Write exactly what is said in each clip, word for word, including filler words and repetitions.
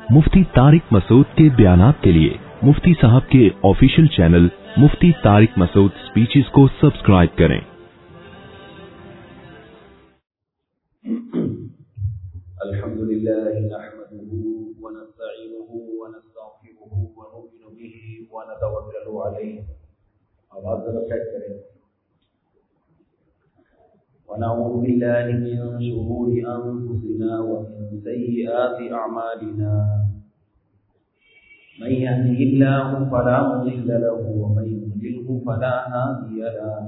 مفتی طارق مسعود کے بیانات کے لیے مفتی صاحب کے official channel Mufti Tariq Masood speeches کو سبسکرائب کریں۔ الحمد لله نحمده ونستعينه ونستغفره ونؤمن به ونتوكل عليه آواز رفعت کریں ونعوذ بالله من شرور أنفسنا ومن سيئات أعمالنا من يهده الله فلا مضل له ومن يضلله فلا هادي له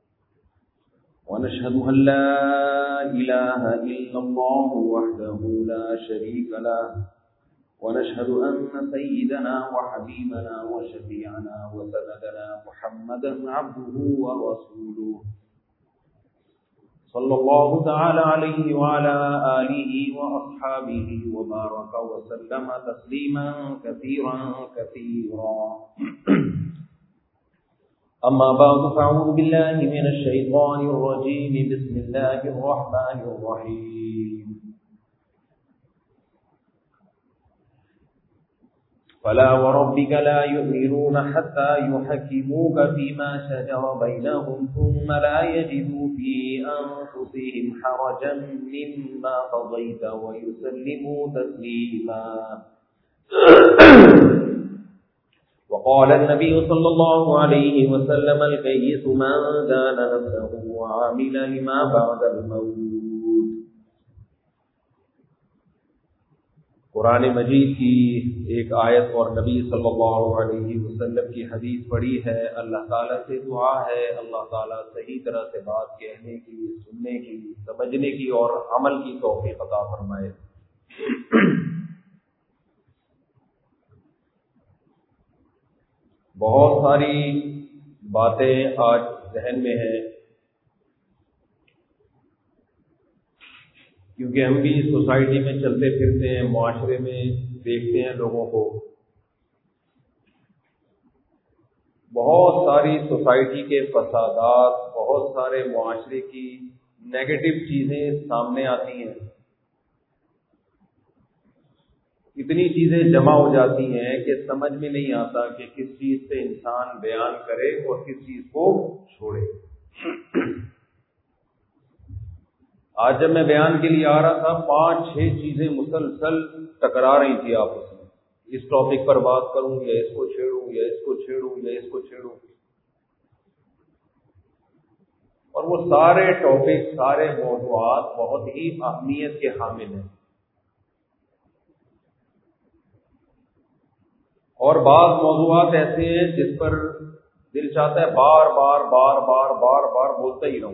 ونشهد أن لا إله إلا الله وحده لا شريك له ونشهد أن سيدنا وحبيبنا وشفيعنا وسندنا محمدا عبده ورسوله صلى الله تعالى عليه وعلى آله وأصحابه وبارك وسلم تسليما كثيرا كثيرا أما بعد فأعوذ بالله من الشيطان الرجيم بسم الله الرحمن الرحيم فلا وربك لا يؤمنون حتى يحكموك فيما شجر بينهم ثم لا يجدوا في أنفسهم حرجا مما قضيت ويسلموا تسليما وقال النبي صلى الله عليه وسلم الكيس من دان نفسه وعمل لما بعد الموت۔ قرآن مجید کی ایک آیت اور نبی صلی اللہ علیہ وسلم کی حدیث پڑھی ہے۔ اللہ تعالیٰ سے دعا ہے اللہ تعالیٰ صحیح طرح سے بات کہنے کی، سننے کی، سمجھنے کی اور عمل کی توفیق عطا فرمائے۔ بہت ساری باتیں آج ذہن میں ہیں، کیونکہ ہم بھی سوسائٹی میں چلتے پھرتے ہیں، معاشرے میں دیکھتے ہیں لوگوں کو۔ بہت ساری سوسائٹی کے فسادات، بہت سارے معاشرے کی نیگیٹو چیزیں سامنے آتی ہیں، اتنی چیزیں جمع ہو جاتی ہیں کہ سمجھ میں نہیں آتا کہ کس چیز سے انسان بیان کرے اور کس چیز کو چھوڑے۔ آج جب میں بیان کے لیے آ رہا تھا، پانچ چھ چیزیں مسلسل ٹکرا رہی تھی آپس میں، اس ٹاپک پر بات کروں یا اس کو چھیڑوں یا اس کو چھیڑوں یا اس کو چھیڑوں، اور وہ سارے ٹاپک، سارے موضوعات بہت ہی اہمیت کے حامل ہیں، اور بعض موضوعات ایسے ہیں جس پر دل چاہتا ہے بار بار بار بار بار بار بولتا ہی رہوں۔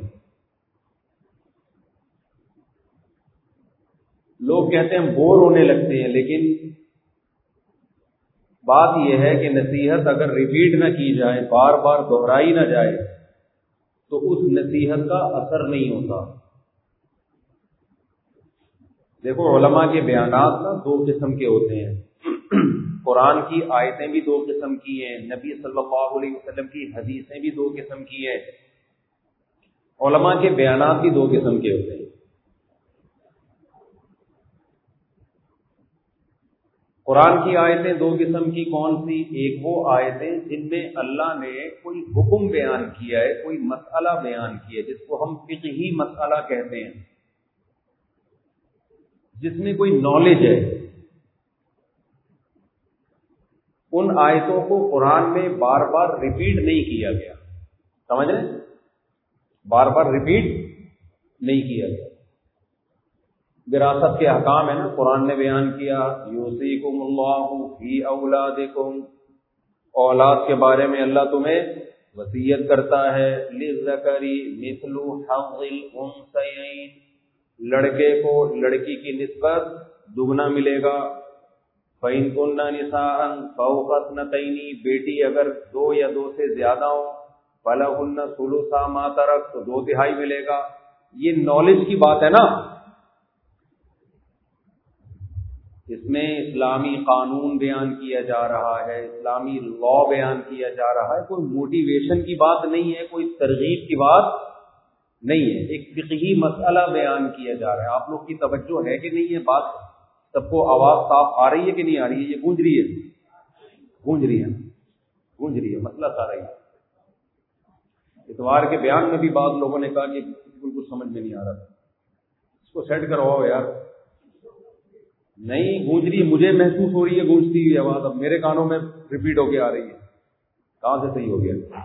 لوگ کہتے ہیں بور ہونے لگتے ہیں، لیکن بات یہ ہے کہ نصیحت اگر ریپیٹ نہ کی جائے، بار بار دہرائی نہ جائے، تو اس نصیحت کا اثر نہیں ہوتا۔ دیکھو علماء کے بیانات نا دو قسم کے ہوتے ہیں، قرآن کی آیتیں بھی دو قسم کی ہیں، نبی صلی اللہ علیہ وسلم کی حدیثیں بھی دو قسم کی ہیں، علماء کے بیانات بھی دو قسم کے ہوتے ہیں۔ قرآن کی آیتیں دو قسم کی کون سی؟ ایک وہ آیتیں جن میں اللہ نے کوئی حکم بیان کیا ہے، کوئی مسئلہ بیان کیا ہے، جس کو ہم فقہی مسئلہ کہتے ہیں، جس میں کوئی نالج ہے۔ ان آیتوں کو قرآن میں بار بار ریپیٹ نہیں کیا گیا، سمجھ رہے ہیں؟ بار بار ریپیٹ نہیں کیا گیا۔ وراثت کے احکام ہے نا، قرآن نے بیان کیا یوصیکم اللہ فی اولادکم، اولاد کے بارے میں اللہ تمہیں وصیت کرتا ہے، للذکر مثل حظ الانثیین، لڑکے کو لڑکی کی نسبت دگنا ملے گا۔ فَإِن كُنَّ نِسَاءً فَوْقَ اثْنَتَيْنِ، بیٹی اگر دو یا دو سے زیادہ ہو، فَلَهُنَّ ثُلُثَا مَا تَرَكَ، تو دو تہائی ملے گا۔ یہ نالج کی بات ہے نا، اس میں اسلامی قانون بیان کیا جا رہا ہے، اسلامی لا بیان کیا جا رہا ہے، کوئی موٹیویشن کی بات نہیں ہے، کوئی ترغیب کی بات نہیں ہے، ایک فقہی مسئلہ بیان کیا جا رہا ہے۔ آپ لوگ کی توجہ ہے کہ نہیں ہے بات؟ سب کو آواز صاف آ رہی ہے کہ نہیں آ رہی ہے؟ یہ گونج رہی ہے، گونج رہی ہے گونج رہی ہے مسئلہ سارا ہی۔ اتوار کے بیان میں بھی بعض لوگوں نے کہا کہ بالکل کچھ سمجھ میں نہیں آ رہا تھا، اس کو سیٹ کرواؤ یار۔ نہیں گونج رہی، مجھے محسوس ہو رہی ہے گونجتی ہوئی آواز، اب میرے کانوں میں ریپیٹ ہو کے آ رہی ہے، کہاں سے صحیح ہو گیا؟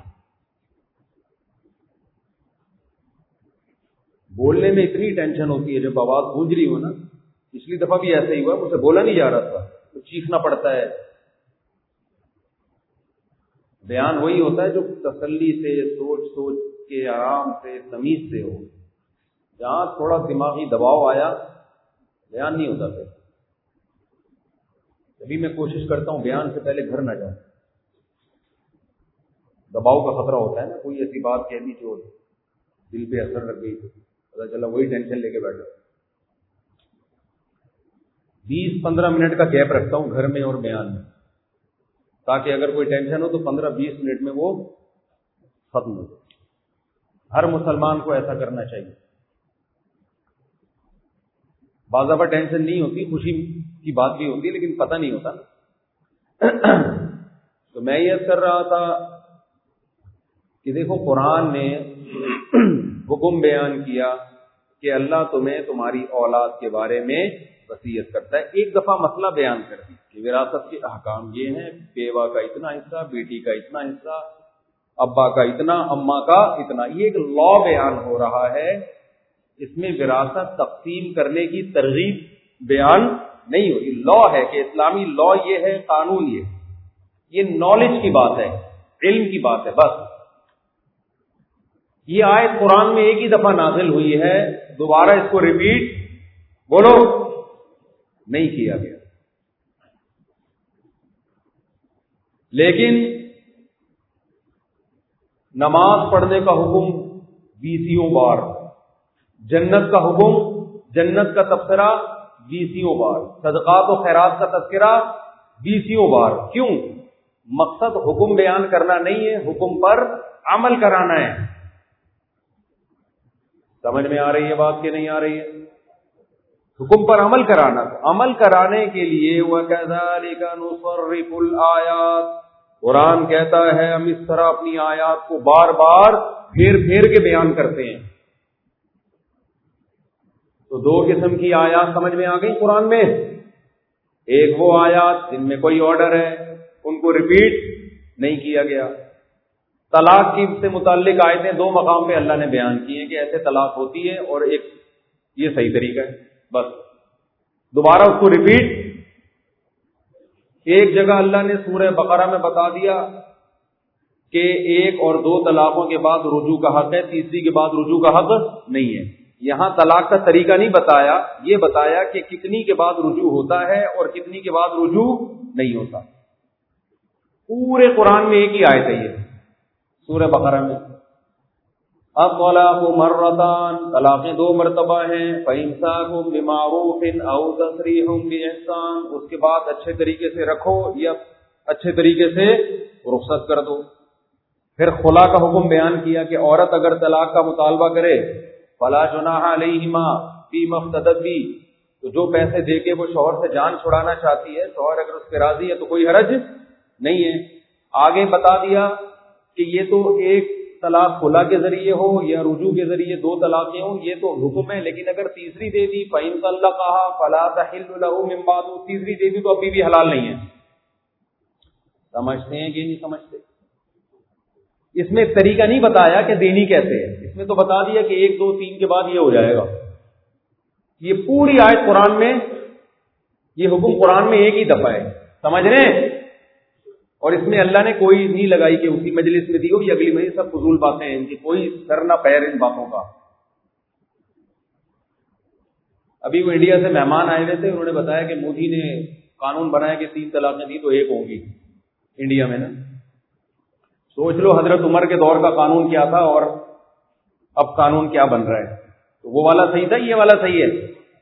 بولنے میں اتنی ٹینشن ہوتی ہے جب آواز گونج رہی ہو نا، پچھلی دفعہ بھی ایسا ہی ہوا، مجھ سے بولا نہیں جا رہا تھا تو چیخنا پڑتا ہے۔ بیان وہی ہوتا ہے جو تسلی سے، سوچ سوچ کے، آرام سے، تمیز سے ہو۔ جہاں تھوڑا دماغی دباؤ آیا بیان نہیں ہوتا پھر۔ ابھی میں کوشش کرتا ہوں بیان سے پہلے گھر نہ جاؤں، دباؤ کا خطرہ ہوتا ہے نا، کوئی ایسی بات کہہ دی جو دل پہ اثر رکھ گئی، پتا چلا وہی ٹینشن لے کے بیٹھا۔ بیس پندرہ منٹ کا گیپ رکھتا ہوں گھر میں اور بیان میں، تاکہ اگر کوئی ٹینشن ہو تو پندرہ بیس منٹ میں وہ ختم ہو جائے۔ ہر مسلمان کو ایسا کرنا چاہیے۔ بعض دفعہ ٹینشن نہیں ہوتی، خوشی کی بات بھی ہوتی ہے، لیکن پتہ نہیں ہوتا نا۔ تو میں یہ کر رہا تھا کہ دیکھو قرآن نے حکم بیان کیا کہ اللہ تمہیں تمہاری اولاد کے بارے میں وصیت کرتا ہے۔ ایک دفعہ مسئلہ بیان کر دی کہ وراثت کے احکام یہ ہیں، بیوہ کا اتنا حصہ، بیٹی کا اتنا حصہ، ابا کا اتنا، اماں کا اتنا۔ یہ ایک لا بیان ہو رہا ہے، اس میں وراثت تقسیم کرنے کی ترغیب بیان نہیں ہوئی۔ لا ہے کہ اسلامی لا یہ ہے، قانون یہ یہ نالج کی بات ہے، علم کی بات ہے بس۔ یہ آیت قرآن میں ایک ہی دفعہ نازل ہوئی ہے، دوبارہ اس کو ریپیٹ بولو نہیں کیا گیا۔ لیکن نماز پڑھنے کا حکم بیسیوں بار، جنت کا حکم، جنت کا تبصرہ بیسیوں بار، صدقات و خیرات کا تذکرہ بیسیوں بار۔ کیوں؟ مقصد حکم بیان کرنا نہیں ہے، حکم پر عمل کرانا ہے۔ سمجھ میں آ رہی ہے بات کہ نہیں آ رہی ہے؟ حکم پر عمل کرانا، عمل کرانے کے لیے وَكَذَلِكَ نُصَرِّفُ الْآيَاتِ، قرآن کہتا ہے ہم اس طرح اپنی آیات کو بار بار پھیر پھیر کے بیان کرتے ہیں۔ تو دو قسم کی آیات سمجھ میں آ گئی قرآن میں۔ ایک وہ آیات جن میں کوئی آرڈر ہے، ان کو ریپیٹ نہیں کیا گیا۔ طلاق کی سے متعلق آیتیں دو مقام پہ اللہ نے بیان کی ہیں کہ ایسے طلاق ہوتی ہے، اور ایک یہ صحیح طریقہ ہے، بس دوبارہ اس کو ریپیٹ۔ ایک جگہ اللہ نے سورہ بقرہ میں بتا دیا کہ ایک اور دو طلاقوں کے بعد رجوع کا حق ہے، تیسری کے بعد رجوع کا حق نہیں ہے۔ یہاں طلاق کا طریقہ نہیں بتایا، یہ بتایا کہ کتنی کے بعد رجوع ہوتا ہے اور کتنی کے بعد رجوع نہیں ہوتا۔ پورے قرآن میں ایک ہی آیت ہے یہ سورہ بقرہ میں۔ الطلاق مرتان، طلاقیں دو مرتبہ ہیں، فَإِمْسَاكٌ بِمَعْرُوفٍ أَوْ تَسْرِيحٌ بِإِحْسَانٍ، اس کے بعد اچھے طریقے سے رکھو یا اچھے طریقے سے رخصت کر دو۔ پھر خلا کا حکم بیان کیا کہ عورت اگر طلاق کا مطالبہ کرے فَلَا جُنَاحَ عَلَيْهِمَا فِيمَا افْتَدَتْ بِهِ، تو جو پیسے دے کے وہ شوہر سے جان چھڑانا چاہتی ہے، شوہر اگر اس پہ راضی ہے تو کوئی حرج نہیں ہے۔ آگے بتا دیا کہ یہ تو ایک طلاق خلا کے ذریعے ہو یا رجوع کے ذریعے دو طلاقیں ہوں، یہ تو حکم ہے، لیکن اگر تیسری دے دی فَإِن طَلَّقَهَا فَلَا تَحِلُّ لَهُ مِن بَعْدُ، تیسری دے دی تو ابھی بھی حلال نہیں ہے۔ سمجھتے ہیں کہ نہیں سمجھتے؟ اس میں طریقہ نہیں بتایا کہ دینی کیسے ہے، اس میں تو بتا دیا کہ ایک دو تین کے بعد یہ ہو جائے گا۔ یہ پوری آیت قرآن میں، یہ حکم قرآن میں ایک ہی دفعہ ہے، سمجھ رہے ہیں؟ اور اس میں اللہ نے کوئی نہیں لگائی کہ اسی مجلس میں دی ہو کہ اگلی مجلس، سب فضول باتیں ہیں، ان کی کوئی سر نہ پیر ان باتوں کا۔ ابھی وہ انڈیا سے مہمان آئے ہوئے تھے، انہوں نے بتایا کہ مودی نے قانون بنایا کہ تین طلاقیں دی تو ایک ہوں گی انڈیا میں نا۔ سوچ لو حضرت عمر کے دور کا قانون کیا تھا اور اب قانون کیا بن رہا ہے، تو وہ والا صحیح تھا، یہ والا صحیح ہے؟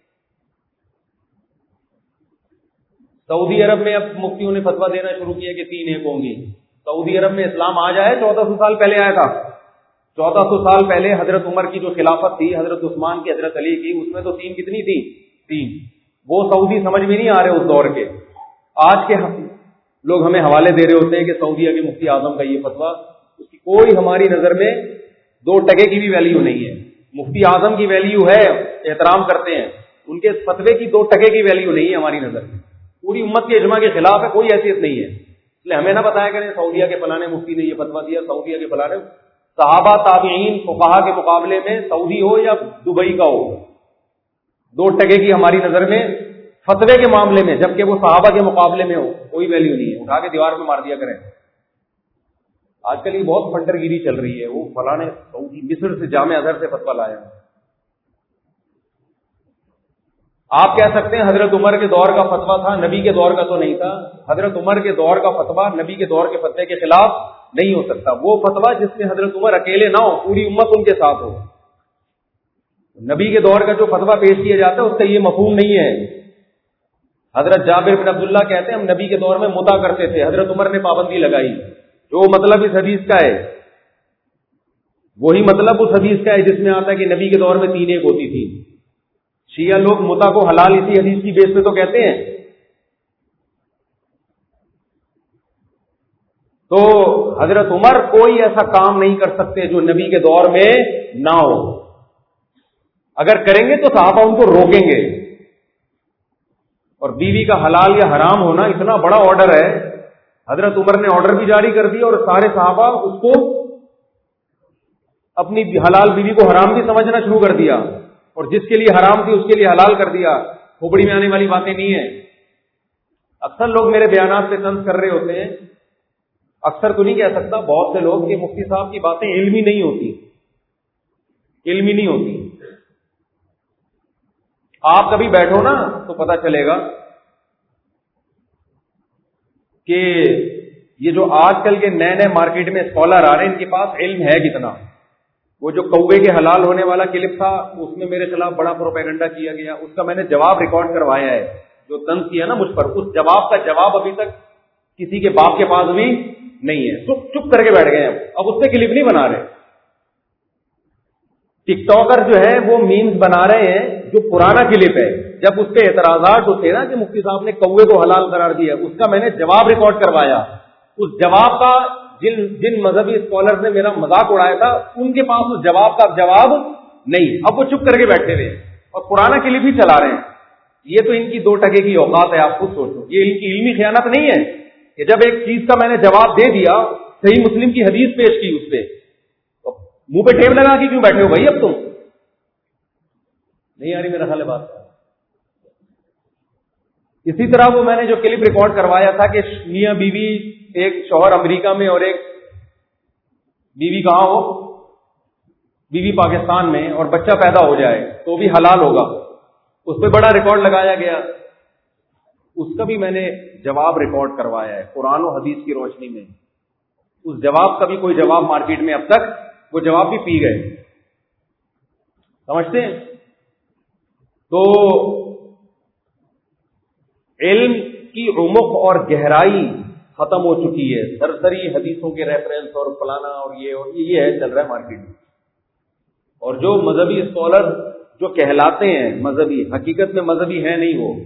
سعودی عرب میں اب مفتیوں نے فتویٰ دینا شروع کیا کہ تین ایک ہوں گی۔ سعودی عرب میں اسلام آ جائے چودہ سو سال پہلے آیا تھا، چودہ سو سال پہلے حضرت عمر کی جو خلافت تھی، حضرت عثمان کی، حضرت علی کی، اس میں تو تین کتنی تھی؟ تین۔ وہ سعودی سمجھ میں نہیں آ رہے اس دور کے. آج کے لوگ ہمیں حوالے دے رہے ہوتے ہیں کہ سعودیہ کے مفتی اعظم کا یہ فتویٰ، اس کی کوئی ہماری نظر میں دو ٹکے کی بھی ویلیو نہیں ہے. مفتی اعظم کی ویلیو ہے، احترام کرتے ہیں، ان کے فتوے کی دو ٹکے کی ویلیو نہیں ہے ہماری نظر میں. پوری امت کے اجماع کے خلاف ہے، کوئی حیثیت نہیں ہے. اس لیے ہمیں نہ بتایا کریں سعودیہ کے فلانے مفتی نے یہ فتویٰ دیا، سعودیہ کے فلانے. صحابہ تابعین فقہا کے مقابلے میں سعودی ہو یا دبئی کا ہو، دو ٹکے کی ہماری نظر میں فتوے کے معاملے میں، جبکہ وہ صحابہ کے مقابلے میں ہو، کوئی ویلیو نہیں ہے. اٹھا کے دیوار میں مار دیا کریں. آج کل یہ بہت فنڈر گیری چل رہی ہے، وہ فلانے سعودی مصر سے جامع ازہر سے فتویٰ لایا. آپ کہہ سکتے ہیں حضرت عمر کے دور کا فتویٰ تھا، نبی کے دور کا تو نہیں تھا. حضرت عمر کے دور کا فتویٰ نبی کے دور کے فتوے کے خلاف نہیں ہو سکتا. وہ فتویٰ جس میں حضرت عمر اکیلے نہ ہو، پوری امت ان کے ساتھ ہو. نبی کے دور کا جو فتویٰ پیش کیا جاتا ہے اس کا یہ مفہوم نہیں ہے. حضرت جابر بن عبداللہ کہتے ہیں ہم نبی کے دور میں متا کرتے تھے، حضرت عمر نے پابندی لگائی. جو مطلب اس حدیث کا ہے وہی مطلب اس حدیث کا ہے جس میں آتا ہے کہ نبی کے دور میں تین ایک ہوتی تھی. شیعہ لوگ متا کو حلال اسی حدیث کی بیس پہ تو کہتے ہیں. تو حضرت عمر کوئی ایسا کام نہیں کر سکتے جو نبی کے دور میں نہ ہو. اگر کریں گے تو صحابہ ان کو روکیں گے. اور بیوی کا حلال یا حرام ہونا اتنا بڑا آرڈر ہے، حضرت عمر نے آرڈر بھی جاری کر دیا اور سارے صحابہ اس کو اپنی حلال بیوی کو حرام بھی سمجھنا شروع کر دیا، اور جس کے لیے حرام تھی اس کے لیے حلال کر دیا. کھوپڑی میں آنے والی باتیں نہیں ہیں. اکثر لوگ میرے بیانات سے طنز کر رہے ہوتے ہیں، اکثر تو نہیں کہہ سکتا، بہت سے لوگ کہ مفتی صاحب کی باتیں علمی نہیں ہوتی، علمی نہیں ہوتی. آپ کبھی بیٹھو نا تو پتا چلے گا کہ یہ جو آج کل کے نئے نئے مارکیٹ میں اسکالر آ رہے ہیں ان کے پاس علم ہے کتنا. وہ جو کوے کے حلال ہونے والا کلپ تھا اس میں میرے خلاف بڑا پروپیگنڈا کیا گیا، اس کا میں نے جواب ریکارڈ کروایا ہے. جو طنز کیا نا مجھ پر، اس جواب کا جواب ابھی تک کسی کے باپ کے پاس بھی نہیں ہے. چپ چپ کر کے بیٹھ گئے ہیں، اب اس سے کلپ نہیں بنا رہے. ٹک ٹاکر جو ہے وہ میمز بنا رہے ہیں جو پرانا کلپ ہے. جب اس کے اعتراضات جو تھے نا کہ مفتی صاحب نے کوے کو حلال قرار دیا، اس کا میں نے جواب ریکارڈ کروایا. اس جواب کا جن جن مذہبی اسکالر نے میرا مذاق اڑایا تھا ان کے پاس اس جواب کا جواب نہیں. اب وہ چپ کر کے بیٹھے ہوئے اور پرانا کلپ ہی چلا رہے ہیں. یہ تو ان کی دو ٹکے کی اوقات ہے، آپ خود سوچو. یہ ان کی علمی خیانت نہیں ہے کہ جب ایک چیز کا میں نے جواب دے دیا، صحیح مسلم کی حدیث پیش کی، اس پہ منہ پہ ٹیپ لگا کے کیوں بیٹھے ہو بھائی؟ اب تم نہیں آ رہی میرا خیال ہے بات. اسی طرح وہ میں نے جو کلپ ریکارڈ کروایا تھا کہ میاں بیوی، ایک شوہر امریکہ میں اور ایک بیوی کہاں ہو، بیوی پاکستان میں، اور بچہ پیدا ہو جائے تو بھی حلال ہوگا، اس پہ بڑا ریکارڈ لگایا گیا. اس کا بھی میں نے جواب ریکارڈ کروایا ہے قرآن و حدیث کی روشنی میں. اس جواب کا بھی کوئی جواب مارکیٹ میں اب تک، وہ جواب بھی پی گئے. سمجھتے ہیں؟ تو علم کی عمق اور گہرائی ختم ہو چکی ہے. سرسری حدیثوں کے ریفرنس اور فلانا اور یہ اور یہ ہے چل رہا ہے مارکیٹ میں. اور جو مذہبی اسکالر جو کہلاتے ہیں مذہبی، حقیقت میں مذہبی ہے نہیں وہ.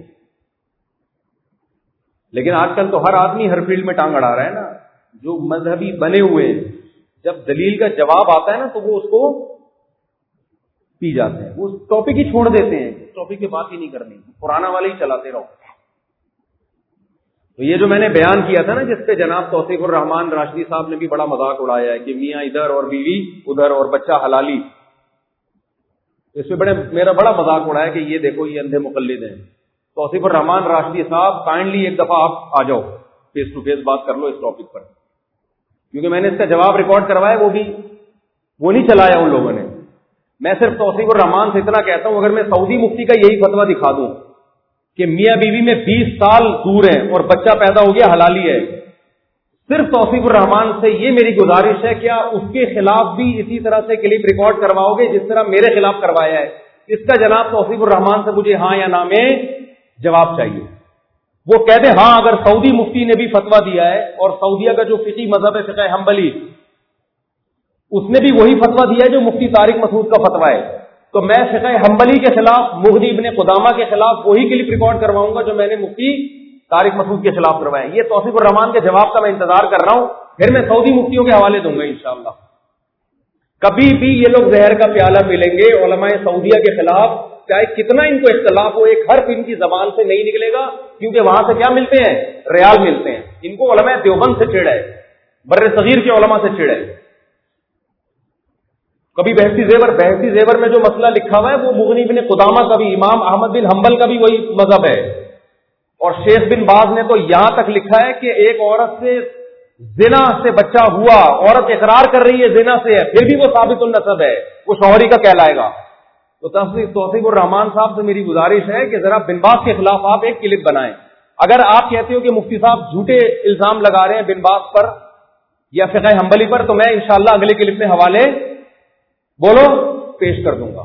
لیکن آج کل تو ہر آدمی ہر فیلڈ میں ٹانگ اڑا رہا ہے نا. جو مذہبی بنے ہوئے ہیں، جب دلیل کا جواب آتا ہے نا تو وہ اس کو پی جاتے ہیں، وہ ٹاپک ہی چھوڑ دیتے ہیں، ٹاپک کی بات ہی نہیں کرنی، پرانا والا ہی چلاتے رہو. تو یہ جو میں نے بیان کیا تھا نا، جس پہ جناب توصیف الرحمان راشدی صاحب نے بھی بڑا مذاق اڑایا ہے کہ میاں ادھر اور بیوی ادھر اور بچہ حلالی، اس پہ بڑے میرا بڑا مذاق اڑایا کہ یہ دیکھو یہ اندھے مقلد ہیں. توصیف الرحمان راشدی صاحب کائنڈلی ایک دفعہ آپ آ جاؤ، فیس ٹو فیس بات کر لو اس ٹاپک پر، کیونکہ میں نے اس کا جواب ریکارڈ کروایا، وہ بھی وہ نہیں چلایا ان لوگوں نے. میں صرف توصیف الرحمان سے اتنا کہتا ہوں، اگر میں سعودی مفتی کا یہی فتویٰ دکھا دوں کہ میاں بیوی میں بیس سال دور ہیں اور بچہ پیدا ہو گیا حلالی ہے، صرف توصیف الرحمان سے یہ میری گزارش ہے، کیا اس کے خلاف بھی اسی طرح سے کلپ ریکارڈ کرواؤ گے جس طرح میرے خلاف کروایا ہے؟ اس کا جناب توصیف الرحمان سے مجھے ہاں یا نہ میں جواب چاہیے. وہ کہہ دیں ہاں اگر سعودی مفتی نے بھی فتویٰ دیا ہے، اور سعودیہ کا جو فقہی مذہب ہے فقہ حنبلی، اس نے بھی وہی فتویٰ دیا ہے جو مفتی طارق مسعود کا فتویٰ ہے، تو میں فقہ حنبلی کے خلاف مغنی ابن قدامہ کے خلاف وہی کلپ ریکارڈ کرواؤں گا جو میں نے مفتی طارق مسعود کے خلاف کروائے. یہ توصیف الرحمان کے جواب کا میں انتظار کر رہا ہوں. پھر میں سعودی مفتیوں کے حوالے دوں گا انشاءاللہ. کبھی بھی یہ لوگ زہر کا پیالہ پلیں گے علماء سعودیہ کے خلاف، چاہے کتنا ان کو اختلاف ہو، ایک حرف ان کی زبان سے نہیں نکلے گا، کیونکہ وہاں سے کیا ملتے ہیں؟ ریال ملتے ہیں. ان کو علماء دیوبند سے چڑ ہے، بر صغیر کے علماء سے چڑ ہے. کبھی بحثی زیور بحثی زیور میں جو مسئلہ لکھا ہوا ہے وہ مغنی بن قدامہ کا بھی، امام احمد بن حنبل کا بھی وہی مذہب ہے. اور شیخ بن باز نے تو یہاں تک لکھا ہے کہ ایک عورت سے زنا سے بچہ ہوا، عورت اقرار کر رہی ہے زنا سے ہے، پھر بھی وہ ثابت النسب ہے، وہ شوہری کا کہلائے گا. تو توصیف الرحمان صاحب سے میری گزارش ہے کہ ذرا بن باز کے خلاف آپ ایک کلپ بنائیں. اگر آپ کہتے ہو کہ مفتی صاحب جھوٹے الزام لگا رہے ہیں بن باز پر یا فقہ حنبلی پر، تو میں انشاءاللہ اگلے کلپ میں حوالے بولو پیش کر دوں گا.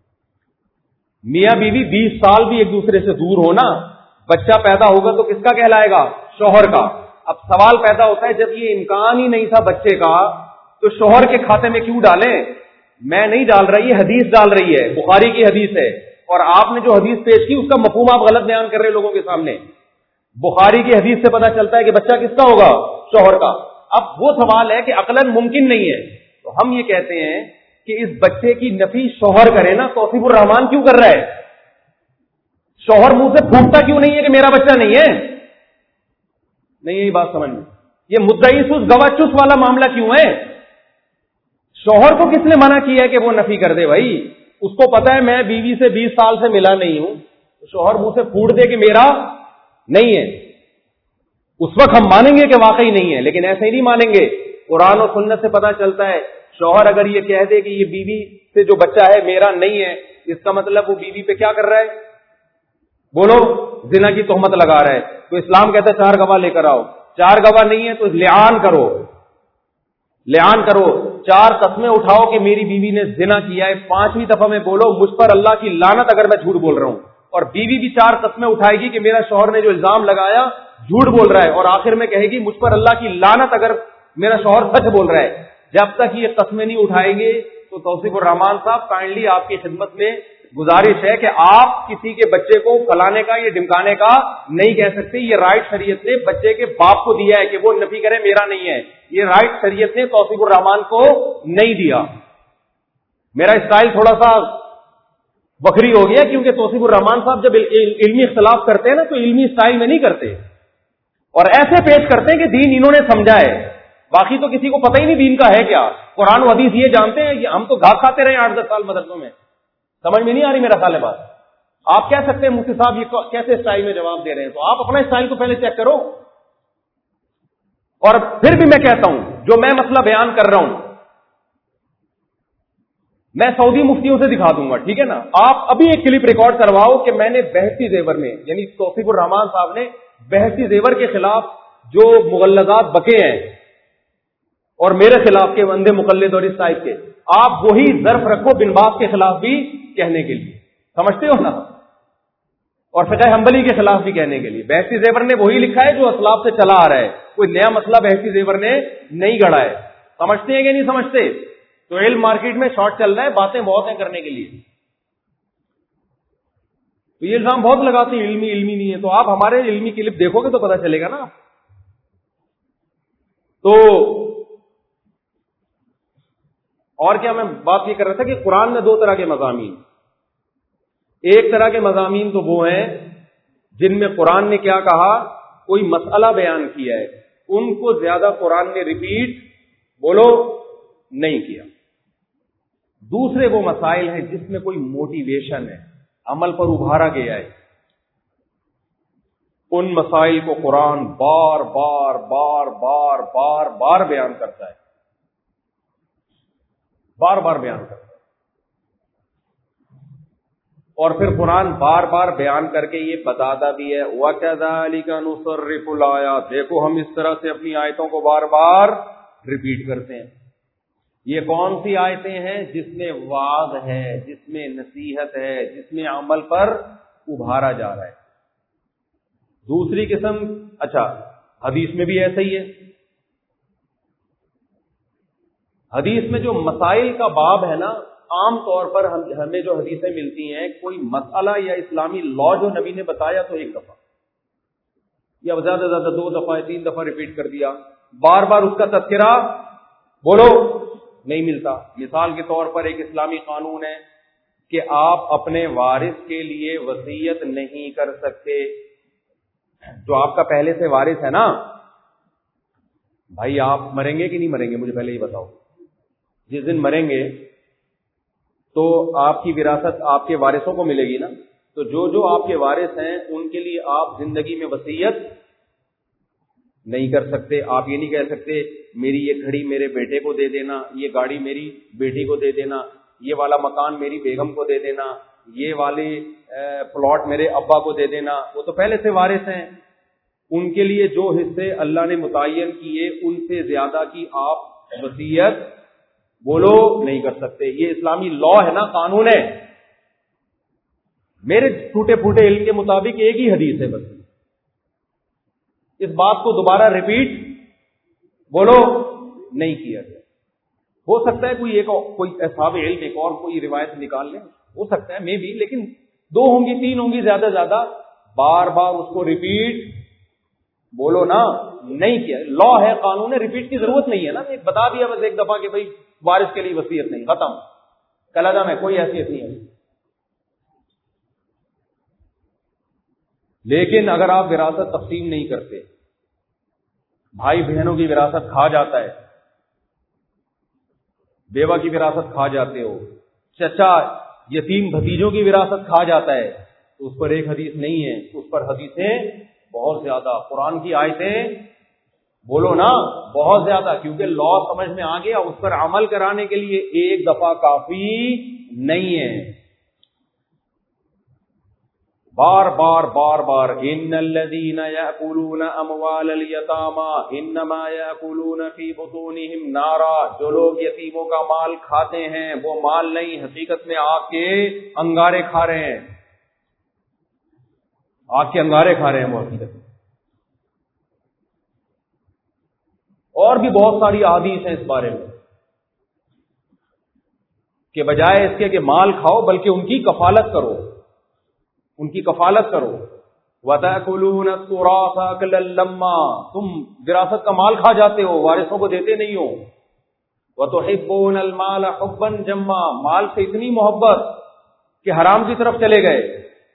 میاں بیوی بیس سال بھی ایک دوسرے سے دور ہونا، بچہ پیدا ہوگا تو کس کا کہلائے گا؟ شوہر کا. اب سوال پیدا ہوتا ہے جب یہ امکان ہی نہیں تھا بچے کا تو شوہر کے کھاتے میں کیوں ڈالیں؟ میں نہیں ڈال رہی، یہ حدیث ڈال رہی ہے، بخاری کی حدیث ہے. اور آپ نے جو حدیث پیش کی اس کا مفہوم آپ غلط بیان کر رہے ہیں لوگوں کے سامنے. بخاری کی حدیث سے پتا چلتا ہے کہ بچہ کس کا ہوگا؟ شوہر کا. اب وہ سوال ہے کہ عقلاً ممکن نہیں ہے، تو ہم یہ کہتے ہیں کہ اس بچے کی نفی شوہر کرے نا. توصیف الرحمان کیوں کر رہا ہے؟ شوہر منہ سے پھوٹتا کیوں نہیں ہے کہ میرا بچہ نہیں ہے؟ نہیں یہی بات سمجھ میں. یہ مدعی سوس گواہ چس والا معاملہ کیوں ہے؟ شوہر کو کس نے منع کیا ہے کہ وہ نفی کر دے؟ بھائی اس کو پتا ہے میں بیوی سے بیس سال سے ملا نہیں ہوں، شوہر منہ سے پھوٹ دے کہ میرا نہیں ہے، اس وقت ہم مانیں گے کہ واقعی نہیں ہے، لیکن ایسے ہی نہیں مانیں گے. قرآن اور سنت سے پتا چلتا ہے شوہر اگر یہ کہہ دے کہ یہ بیوی سے جو بچہ ہے میرا نہیں ہے، اس کا مطلب وہ بیوی پہ کیا کر رہا ہے؟ بولو، زنا کی تہمت لگا رہا ہے. تو اسلام کہتا ہے چار گواہ لے کر آؤ. چار گواہ نہیں ہے تو لعان کرو، لعان کرو، چار قسمیں اٹھاؤ کہ میری بیوی نے زنا کیا ہے. پانچویں دفعہ میں بولو مجھ پر اللہ کی لعنت اگر میں جھوٹ بول رہا ہوں. اور بیوی بھی چار قسمیں اٹھائے گی کہ میرا شوہر نے جو الزام لگایا جھوٹ بول رہا ہے، اور آخر میں کہے گی مجھ پر اللہ کی لعنت اگر میرا شوہر سچ بول رہا ہے. جب تک یہ قسمیں نہیں اٹھائیں گے تو توصیف الرحمان صاحب کائنڈلی آپ کی خدمت میں گزارش ہے کہ آپ کسی کے بچے کو فلانے کا یا ڈمکانے کا نہیں کہہ سکتے. یہ رائٹ شریعت نے بچے کے باپ کو دیا ہے کہ وہ نفی کرے میرا نہیں ہے. یہ رائٹ شریعت نے توصیف الرحمان کو نہیں دیا. میرا اسٹائل تھوڑا سا بکری ہو گیا کیونکہ توصیف الرحمان صاحب جب علمی اختلاف کرتے ہیں نا تو علمی اسٹائل میں نہیں کرتے، اور ایسے پیش کرتے ہیں کہ دین انہوں نے سمجھا ہے. باقی تو کسی کو پتہ ہی نہیں دین کا ہے کیا. قرآن و حدیث یہ جانتے ہیں، ہم تو گھاس کھاتے رہے آٹھ دس سال مدرسوں میں. سمجھ میں نہیں آ رہی میرا خیال ہے بات. آپ کہہ سکتے ہیں مفتی صاحب یہ کیسے اسٹائل میں جواب دے رہے ہیں، تو آپ اپنا اسٹائل کو پہلے چیک کرو. اور پھر بھی میں کہتا ہوں جو میں مسئلہ بیان کر رہا ہوں میں سعودی مفتیوں سے دکھا دوں گا، ٹھیک ہے نا. آپ ابھی ایک کلپ ریکارڈ کرواؤ کہ میں نے بحثی زیور میں، یعنی توصیف الرحمان صاحب نے بحثی زیور کے خلاف جو مغلظات بکے ہیں اور میرے خلاف کے اندھے مقلد اور اس ٹائپ کے، آپ وہی ظرف رکھو بن باز کے خلاف بھی کہنے کے لیے، سمجھتے ہو نا، اور فقہ حنبلی کے خلاف بھی کہنے کے لیے. بحثی زیور نے وہی لکھا ہے جو اسلاف سے چلا آ رہا ہے، کوئی نیا مسئلہ بحثی زیور نے نہیں گڑھا ہے. سمجھتے ہیں کہ نہیں سمجھتے؟ تو علم مارکیٹ میں شارٹ چل رہا ہے، باتیں بہت ہیں کرنے کے لیے. تو یہ الزام بہت لگاتے ہیں علمی علمی نہیں ہے، تو آپ ہمارے علمی کلپ دیکھو گے تو پتا چلے گا نا. تو اور کیا میں بات یہ کر رہا تھا کہ قرآن میں دو طرح کے مضامین، ایک طرح کے مضامین تو وہ ہیں جن میں قرآن نے کیا کہا، کوئی مسئلہ بیان کیا ہے، ان کو زیادہ قرآن نے ریپیٹ بولو نہیں کیا. دوسرے وہ مسائل ہیں جس میں کوئی موٹیویشن ہے، عمل پر ابھارا گیا ہے، ان مسائل کو قرآن بار بار بار بار بار بار بیان کرتا ہے، بار بار بیان کرتا ہے. اور پھر قرآن بار بار بیان کر کے یہ بتاتا بھی ہے وَكَذَلِكَ نُصَرِّفُ الْآيَاتِ، دیکھو ہم اس طرح سے اپنی آیتوں کو بار بار ریپیٹ کرتے ہیں. یہ کون سی آیتیں ہیں؟ جس میں وعظ ہے، جس میں نصیحت ہے، جس میں عمل پر ابھارا جا رہا ہے. دوسری قسم، اچھا حدیث میں بھی ایسا ہی ہے. حدیث میں جو مسائل کا باب ہے نا، عام طور پر ہم ہمیں جو حدیثیں ملتی ہیں کوئی مسئلہ یا اسلامی لا جو نبی نے بتایا تو ایک دفعہ یا زیادہ سے زیادہ دو دفعہ تین دفعہ ریپیٹ کر دیا، بار بار اس کا تذکرہ بولو نہیں ملتا۔ مثال کے طور پر ایک اسلامی قانون ہے کہ آپ اپنے وارث کے لیے وصیت نہیں کر سکتے۔ جو آپ کا پہلے سے وارث ہے نا، بھائی آپ مریں گے کہ نہیں مریں گے مجھے پہلے یہ بتاؤ۔ جس دن مریں گے تو آپ کی وراثت آپ کے وارثوں کو ملے گی نا، تو جو جو آپ کے وارث ہیں ان کے لیے آپ زندگی میں وصیت نہیں کر سکتے۔ آپ یہ نہیں کہہ سکتے میری یہ گھڑی میرے بیٹے کو دے دینا، یہ گاڑی میری بیٹی کو دے دینا، یہ والا مکان میری بیگم کو دے دینا، یہ والی پلاٹ میرے ابا کو دے دینا۔ وہ تو پہلے سے وارث ہیں، ان کے لیے جو حصے اللہ نے متعین کیے ان سے زیادہ کی آپ وصیت بولو نہیں کر سکتے۔ یہ اسلامی لا ہے نا، قانون ہے۔ میرے ٹوٹے پھوٹے علم کے مطابق ایک ہی حدیث ہے بس، اس بات کو دوبارہ ریپیٹ بولو نہیں کیا گیا۔ ہو سکتا ہے کوئی ایک کوئی اصحاب علم ایک اور کوئی روایت نکال لیں، ہو سکتا ہے میں بھی، لیکن دو ہوں گی تین ہوں گی زیادہ زیادہ، بار بار اس کو ریپیٹ بولو نا نہیں کیا۔ لا ہے، قانون ہے، ریپیٹ کی ضرورت نہیں ہے نا، ایک بتا دیا بس ایک دفعہ کہ بھائی وارث کے لیے وصیت نہیں، ختم، کلادہ میں کوئی حیثیت نہیں ہے۔ لیکن اگر آپ وراثت تقسیم نہیں کرتے، بھائی بہنوں کی وراثت کھا جاتا ہے، بیوہ کی وراثت کھا جاتے ہو، چچا یتیم بھتیجوں کی وراثت کھا جاتا ہے، تو اس پر ایک حدیث نہیں ہے، اس پر حدیثیں بہت زیادہ، قرآن کی آیتیں بولو نا بہت زیادہ، کیونکہ لا سمجھ میں آ گیا، اس پر عمل کرانے کے لیے ایک دفعہ کافی نہیں ہے، بار بار بار بار۔ ان الذين ياكلون اموال اليتامى انما ياكلون في بطونهم نارا، جو لوگ یتیموں کا مال کھاتے ہیں وہ مال نہیں، حقیقت میں آگ کے انگارے کھا رہے ہیں، آگ کے انگارے کھا رہے ہیں وہ حقیقت میں۔ اور بھی بہت ساری احادیث ہیں اس بارے میں کہ بجائے اس کے کہ مال کھاؤ بلکہ ان کی کفالت کرو، ان کی کفالت کرو۔ وَتَأْكُلُونَ التُّرَاثَ أَكْلًا لَمًّا، تم وراثت کا مال کھا جاتے ہو، وارثوں کو دیتے نہیں ہو۔ وَتُحِبُّونَ الْمَالَ حُبًّا جَمًّا، مال سے اتنی محبت کہ حرام کی طرف چلے گئے۔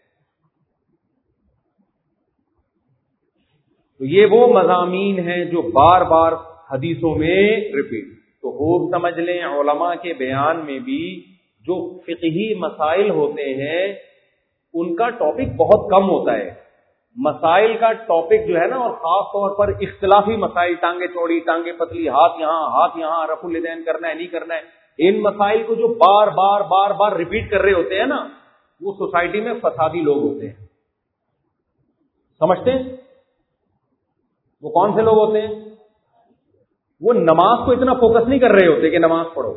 تو یہ وہ مضامین ہیں جو بار بار حدیثوں میں ریپیٹ، تو خوب سمجھ لیں علماء کے بیان میں بھی جو فقہی مسائل ہوتے ہیں ان کا ٹاپک بہت کم ہوتا ہے۔ مسائل کا ٹاپک جو ہے نا، اور خاص طور پر اختلافی مسائل، ٹانگیں چوڑی ٹانگیں پتلی، ہاتھ یہاں ہاتھ یہاں، رفع الیدین کرنا ہے نہیں کرنا ہے، ان مسائل کو جو بار بار بار بار ریپیٹ کر رہے ہوتے ہیں نا، وہ سوسائٹی میں فسادی لوگ ہوتے ہیں، سمجھتے ہیں؟ وہ کون سے لوگ ہوتے ہیں؟ وہ نماز کو اتنا فوکس نہیں کر رہے ہوتے کہ نماز پڑھو،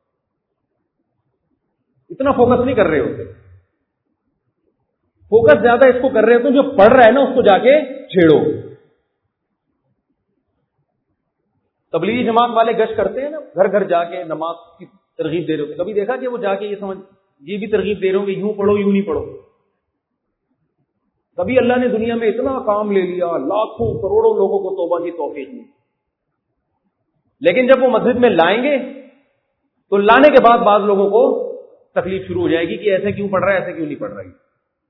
اتنا فوکس نہیں کر رہے ہوتے، فوکس زیادہ اس کو کر رہے ہوتے ہیں جو پڑھ رہا ہے نا اس کو جا کے چھیڑو۔ تبلیغی جماعت والے گشت کرتے ہیں نا، گھر گھر جا کے نماز کی ترغیب دے رہے ہوتے، کبھی دیکھا کہ وہ جا کے یہ سمجھ یہ بھی ترغیب دے رہے ہوں کہ یوں پڑھو یوں نہیں پڑھو؟ کبھی اللہ نے دنیا میں اتنا کام لے لیا، لاکھوں کروڑوں لوگوں کو توبہ کی توفیق دی، لیکن جب وہ مسجد میں لائیں گے تو لانے کے بعد بعض لوگوں کو تکلیف شروع ہو جائے گی کہ ایسے کیوں پڑھ رہا ہے، ایسے کیوں نہیں پڑھ رہا ہے۔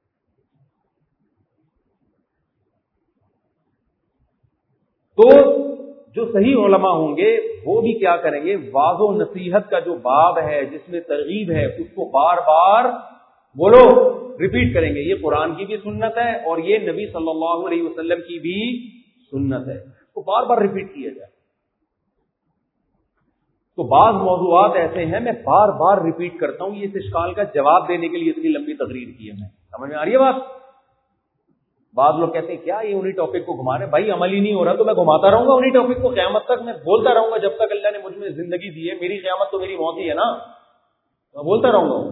تو جو صحیح علماء ہوں گے وہ بھی کیا کریں گے، واضح و نصیحت کا جو باب ہے جس میں ترغیب ہے اس کو بار بار بولو ریپیٹ کریں گے۔ یہ قرآن کی بھی سنت ہے اور یہ نبی صلی اللہ علیہ وسلم کی بھی سنت ہے، تو بار بار ریپیٹ کیا جائے۔ تو بعض موضوعات ایسے ہیں میں بار بار ریپیٹ کرتا ہوں، یہ اس اشکال کا جواب دینے کے لیے اتنی لمبی تقریر کی ہے میں، سمجھ میں آ رہی ہے بات؟ بعض لوگ کہتے ہیں کیا یہ انہی ٹاپک کو گھما رہے ہیں، بھائی عمل ہی نہیں ہو رہا تو میں گھماتا رہوں گا انہی ٹاپک کو، قیامت تک میں بولتا رہوں گا، جب تک اللہ نے مجھ میں زندگی دی ہے، میری قیامت تو میری موت ہی ہے نا، میں بولتا رہوں گا۔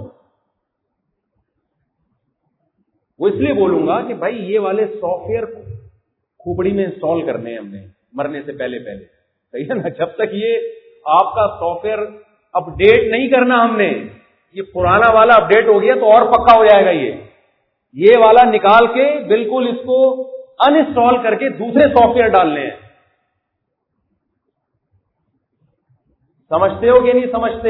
وہ اس لیے بولوں گا کہ بھائی یہ والے سافٹ ویئر کھوپڑی میں انسٹال کرنے ہیں ہم نے مرنے سے پہلے پہلے، صحیح ہے نا؟ جب تک یہ آپ کا سافٹ ویئر اپ ڈیٹ نہیں کرنا ہم نے، یہ پرانا والا اپڈیٹ ہو گیا تو اور پکا ہو جائے گا. یہ یہ والا نکال کے بالکل اس کو انسٹال کر کے دوسرے سافٹ ویئر ڈالنے ہیں. سمجھتے ہو کہ نہیں سمجھتے؟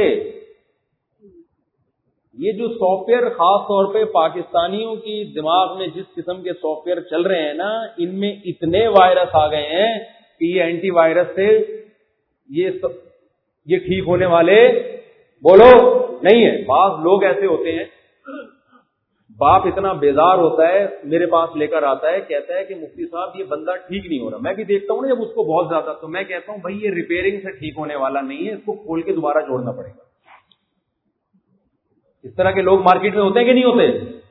یہ جو سافٹ ویئر خاص طور پہ پاکستانیوں کی دماغ میں جس قسم کے سافٹ ویئر چل رہے ہیں نا، ان میں اتنے وائرس آ گئے ہیں کہ یہ اینٹی وائرس سے یہ یہ ٹھیک ہونے والے بولو نہیں ہے. بعض لوگ ایسے ہوتے ہیں، باپ اتنا بیزار ہوتا ہے، میرے پاس لے کر آتا ہے، کہتا ہے کہ مفتی صاحب یہ بندہ ٹھیک نہیں ہو رہا. میں بھی دیکھتا ہوں نا جب اس کو بہت زیادہ، تو میں کہتا ہوں بھائی یہ ریپیئرنگ سے ٹھیک ہونے والا نہیں ہے، اس کو کھول کے دوبارہ جوڑنا پڑے گا. اس طرح کے لوگ مارکیٹ میں ہوتے ہیں کہ نہیں ہوتے؟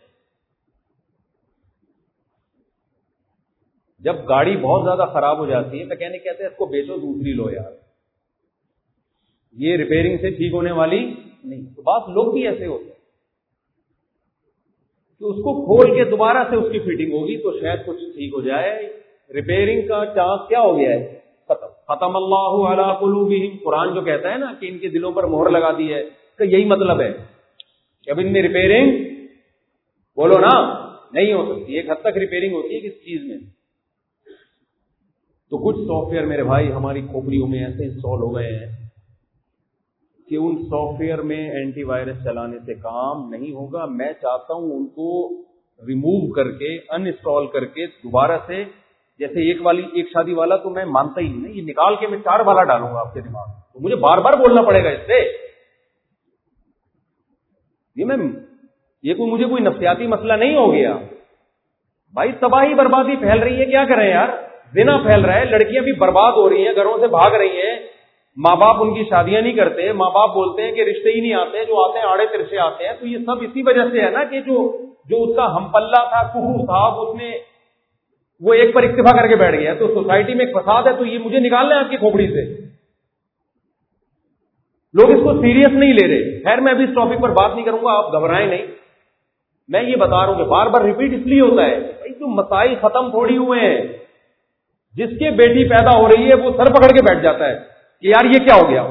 جب گاڑی بہت زیادہ خراب ہو جاتی ہے میکینک کہتے ہیں اس کو بیچو، دوسری لو یار، یہ ریپیئرنگ سے ٹھیک ہونے والی نہیں. تو بعض لوگ بھی ایسے ہوتے ہیں کہ اس کو کھول کے دوبارہ سے اس کی فٹنگ ہوگی تو شاید کچھ ٹھیک ہو جائے. ریپیئرنگ کا چانس کیا ہو گیا ہے؟ ختم. ختم اللہ علی قلوبہم. قرآن جو کہتا ہے نا کہ ان کے دلوں پر مہر لگا دی ہے، تو یہی مطلب ہے کہ اب ان میں ریپیئرنگ بولو نا نہیں ہو سکتی. ایک حد تک ریپیئرنگ ہوتی ہے کس چیز میں؟ تو کچھ سافٹ ویئر میرے بھائی ہماری کھوپڑیوں میں ایسے انسٹال ہو گئے ہیں کہ ان سافٹ ویئر میں اینٹی وائرس چلانے سے کام نہیں ہوگا. میں چاہتا ہوں ان کو ریموو کر کے ان انسٹال کر کے دوبارہ سے، جیسے ایک والی ایک شادی والا تو میں مانتا ہی نہیں، یہ نکال کے میں چار والا ڈالوں گا آپ کے دماغ میں، تو مجھے بار بار بولنا پڑے گا اس سے. یہ میں یہ کوئی مجھے کوئی نفسیاتی مسئلہ نہیں ہو گیا بھائی. تباہی بربادی پھیل رہی ہے، کیا کریں یار؟ زنا پھیل رہا ہے، لڑکیاں بھی برباد ہو رہی ہیں، گھروں سے بھاگ رہی ہیں، ماں باپ ان کی شادیاں نہیں کرتے، ماں باپ بولتے ہیں کہ رشتے ہی نہیں آتے، جو آتے ہیں آڑے ترشے آتے ہیں. تو یہ سب اسی وجہ سے ہے نا کہ جو جو اس کا ہم پلہ تھا کہو صاحب، اس نے وہ ایک پر اکتفا کر کے بیٹھ گیا. تو سوسائٹی میں ایک فساد ہے، تو یہ مجھے نکالنا ہے آپ کی کھوپڑی سے. لوگ اس کو سیریس نہیں لے رہے. خیر میں ابھی اس ٹاپک پر بات نہیں کروں گا، آپ گھبرائیں نہیں. میں یہ بتا رہا ہوں کہ بار بار ریپیٹ اس لیے ہوتا ہے بھائی جو مسائل ختم تھوڑی ہوئے ہیں. جس کے بیٹی پیدا ہو رہی ہے وہ سر پکڑ کے بیٹھ جاتا ہے کہ یار یہ کیا ہو گیا.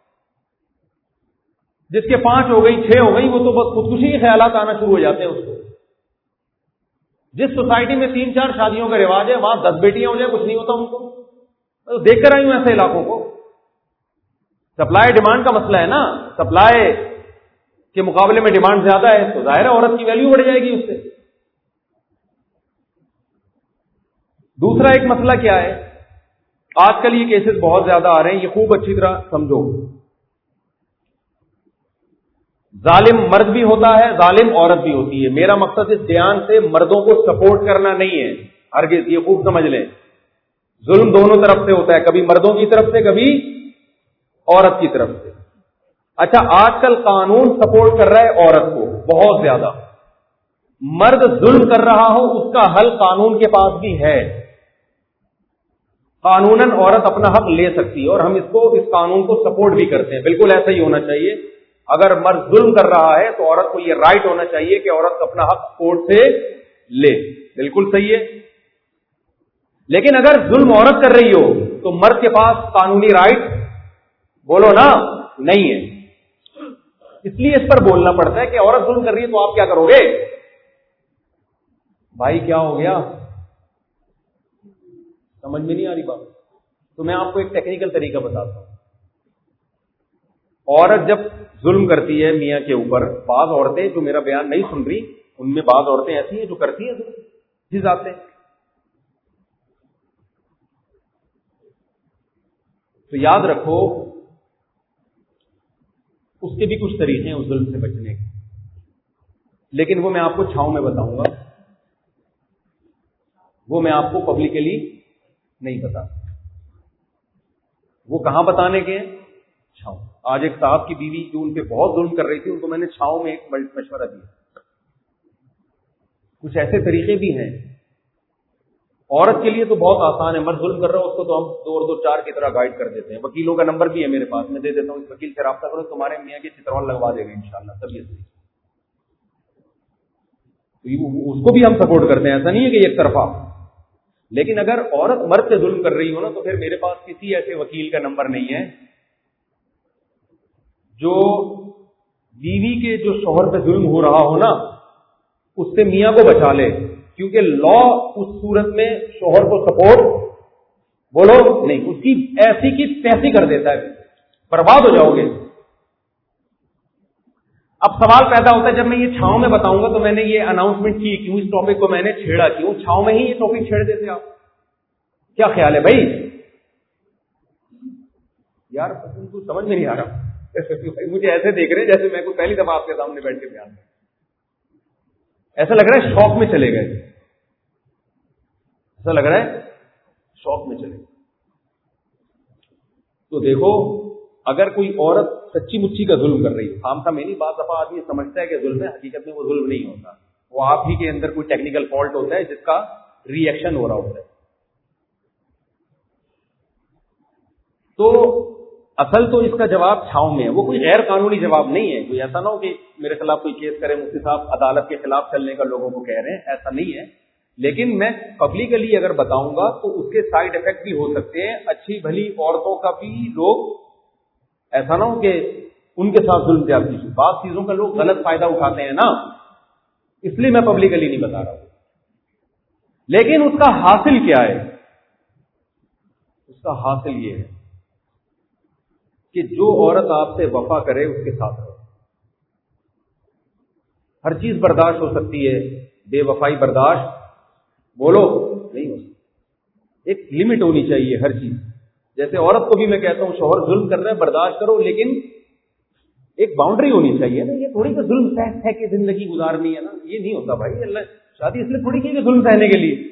جس کے پانچ ہو گئی، چھ ہو گئی، وہ تو بس خودکشی کے خیالات آنا شروع ہو جاتے ہیں اس کو. جس سوسائٹی میں تین چار شادیوں کا رواج ہے وہاں دس بیٹیاں ہو جائیں کچھ نہیں ہوتا ان کو. دیکھ کر آئی ہوں ایسے علاقوں کو. سپلائی ڈیمانڈ کا مسئلہ ہے نا، سپلائی کے مقابلے میں ڈیمانڈ زیادہ ہے تو ظاہر ہے عورت کی ویلیو بڑھ جائے گی اس سے. دوسرا ایک مسئلہ کیا ہے، آج کل یہ کیسز بہت زیادہ آ رہے ہیں، یہ خوب اچھی طرح سمجھو. ظالم مرد بھی ہوتا ہے، ظالم عورت بھی ہوتی ہے. میرا مقصد اس بیان سے مردوں کو سپورٹ کرنا نہیں ہے ہرگز، یہ خوب سمجھ لیں. ظلم دونوں طرف سے ہوتا ہے، کبھی مردوں کی طرف سے کبھی عورت کی طرف سے. اچھا آج کل قانون سپورٹ کر رہا ہے عورت کو بہت زیادہ. مرد ظلم کر رہا ہو اس کا حل قانون کے پاس بھی ہے. قانوناً عورت اپنا حق لے سکتی ہے اور ہم اس کو اس قانون کو سپورٹ بھی کرتے ہیں. بالکل ایسا ہی ہونا چاہیے. اگر مرد ظلم کر رہا ہے تو عورت کو یہ رائٹ ہونا چاہیے کہ عورت اپنا حق کورٹ سے لے. بالکل صحیح ہے. لیکن اگر ظلم عورت کر رہی ہو تو مرد کے پاس قانونی رائٹ بولو نا نہیں ہے. اس لیے اس پر بولنا پڑتا ہے کہ عورت ظلم کر رہی ہے تو آپ کیا کرو گے. بھائی کیا ہو گیا، سمجھ میں نہیں آ رہی بات؟ تو میں آپ کو ایک ٹیکنیکل طریقہ بتاتا ہوں. عورت جب ظلم کرتی ہے میاں کے اوپر، بعض عورتیں جو میرا بیان نہیں سن رہی ان میں بعض عورتیں ایسی ہیں جو کرتی ہیں ظلم جس آتے ہیں، تو یاد رکھو اس کے بھی کچھ طریقے ہیں اس ظلم سے بچنے کے، لیکن وہ میں آپ کو چھاؤں میں بتاؤں گا، وہ میں آپ کو پبلکلی نہیں بتا. وہ کہاں بتانے کے ہیں؟ چھاؤں. آج ایک صاحب کی بیوی جو ان پہ بہت ظلم کر رہی تھی، ان کو میں نے چھاؤں میں ایک مشورہ دیا. کچھ ایسے طریقے بھی ہیں. عورت کے لیے تو بہت آسان ہے، مرد ظلم کر رہا ہو اس کو تو ہم دو اور دو چار کی طرح گائیڈ کر دیتے ہیں. وکیلوں کا نمبر بھی ہے میرے پاس، میں دے دیتا ہوں. اس وکیل سے رابطہ کرو، تمہارے میاں کی چترول لگوا دے گا انشاءاللہ. تب یہ اس کو بھی ہم سپورٹ کرتے ہیں، ایسا نہیں ہے کہ ایک طرفہ. لیکن اگر عورت مرد سے ظلم کر رہی ہو نا تو پھر میرے پاس کسی ایسے وکیل کا نمبر نہیں ہے جو بیوی کے جو شوہر پہ ظلم ہو رہا ہو نا اس سے میاں کو بچا لے، کیونکہ لا اس صورت میں شوہر کو سپورٹ بولو نہیں، اس کی ایسی کی تیسی کر دیتا ہے، برباد ہو جاؤ گے۔ اب سوال پیدا ہوتا ہے جب میں یہ چھاؤں میں بتاؤں گا تو میں نے یہ اناؤنسمنٹ کی کیوں، اس ٹاپک کو میں نے چھیڑا کیوں، چھاؤں میں ہی یہ ٹاپک چھیڑ دیتے آپ، کیا خیال ہے بھائی؟ یار تم کو سمجھ میں نہیں آ رہا مجھے ایسے دیکھ رہے ہیں جیسے میں کوئی پہلی دفعہ آپ کے سامنے بیٹھ کے بیان کر، ایسا لگ رہا ہے شوق میں چلے گئے، ایسا لگ رہا ہے شوق میں چلے گئے۔ تو دیکھو اگر کوئی عورت سچی مچی کا ظلم کر رہی ہے، خام خواہ میری بات دفعہ آدمی سمجھتا ہے کہ ظلم ہے، حقیقت میں وہ ظلم نہیں ہوتا، وہ آپ ہی کے اندر کوئی ٹیکنیکل فالٹ ہوتا ہے جس کا ری ایکشن ہو رہا ہوتا ہے۔ تو اصل تو اس کا جواب چھاؤں میں ہے، وہ کوئی غیر قانونی جواب نہیں ہے، کوئی ایسا نہ ہو کہ میرے خلاف کوئی کیس کرے مفتی صاحب عدالت کے خلاف چلنے کا لوگوں کو کہہ رہے ہیں، ایسا نہیں ہے، لیکن میں پبلکلی اگر بتاؤں گا تو اس کے سائیڈ افیکٹ بھی ہو سکتے ہیں، اچھی بھلی عورتوں کا بھی لوگ ایسا نہ ہو کہ ان کے ساتھ ظلم زیادتی ہو، بعض چیزوں کا لوگ غلط فائدہ اٹھاتے ہیں نا، اس لیے میں پبلکلی نہیں بتا رہا ہوں۔ لیکن اس کا حاصل کیا ہے؟ اس کا حاصل یہ ہے کہ جو عورت آپ سے وفا کرے اس کے ساتھ رہو۔ ہر چیز برداشت ہو سکتی ہے، بے وفائی برداشت بولو نہیں ہو سکتی، ایک لمٹ ہونی چاہیے ہر چیز۔ جیسے عورت کو بھی میں کہتا ہوں شوہر ظلم کر رہے ہیں برداشت کرو، لیکن ایک باؤنڈری ہونی چاہیے نا، یہ تھوڑی کہ ظلم سہ سہ کے زندگی گزارنی ہے نا، یہ نہیں ہوتا بھائی، اللہ شادی اس لیے تھوڑی کی کہ ظلم سہنے کے لیے۔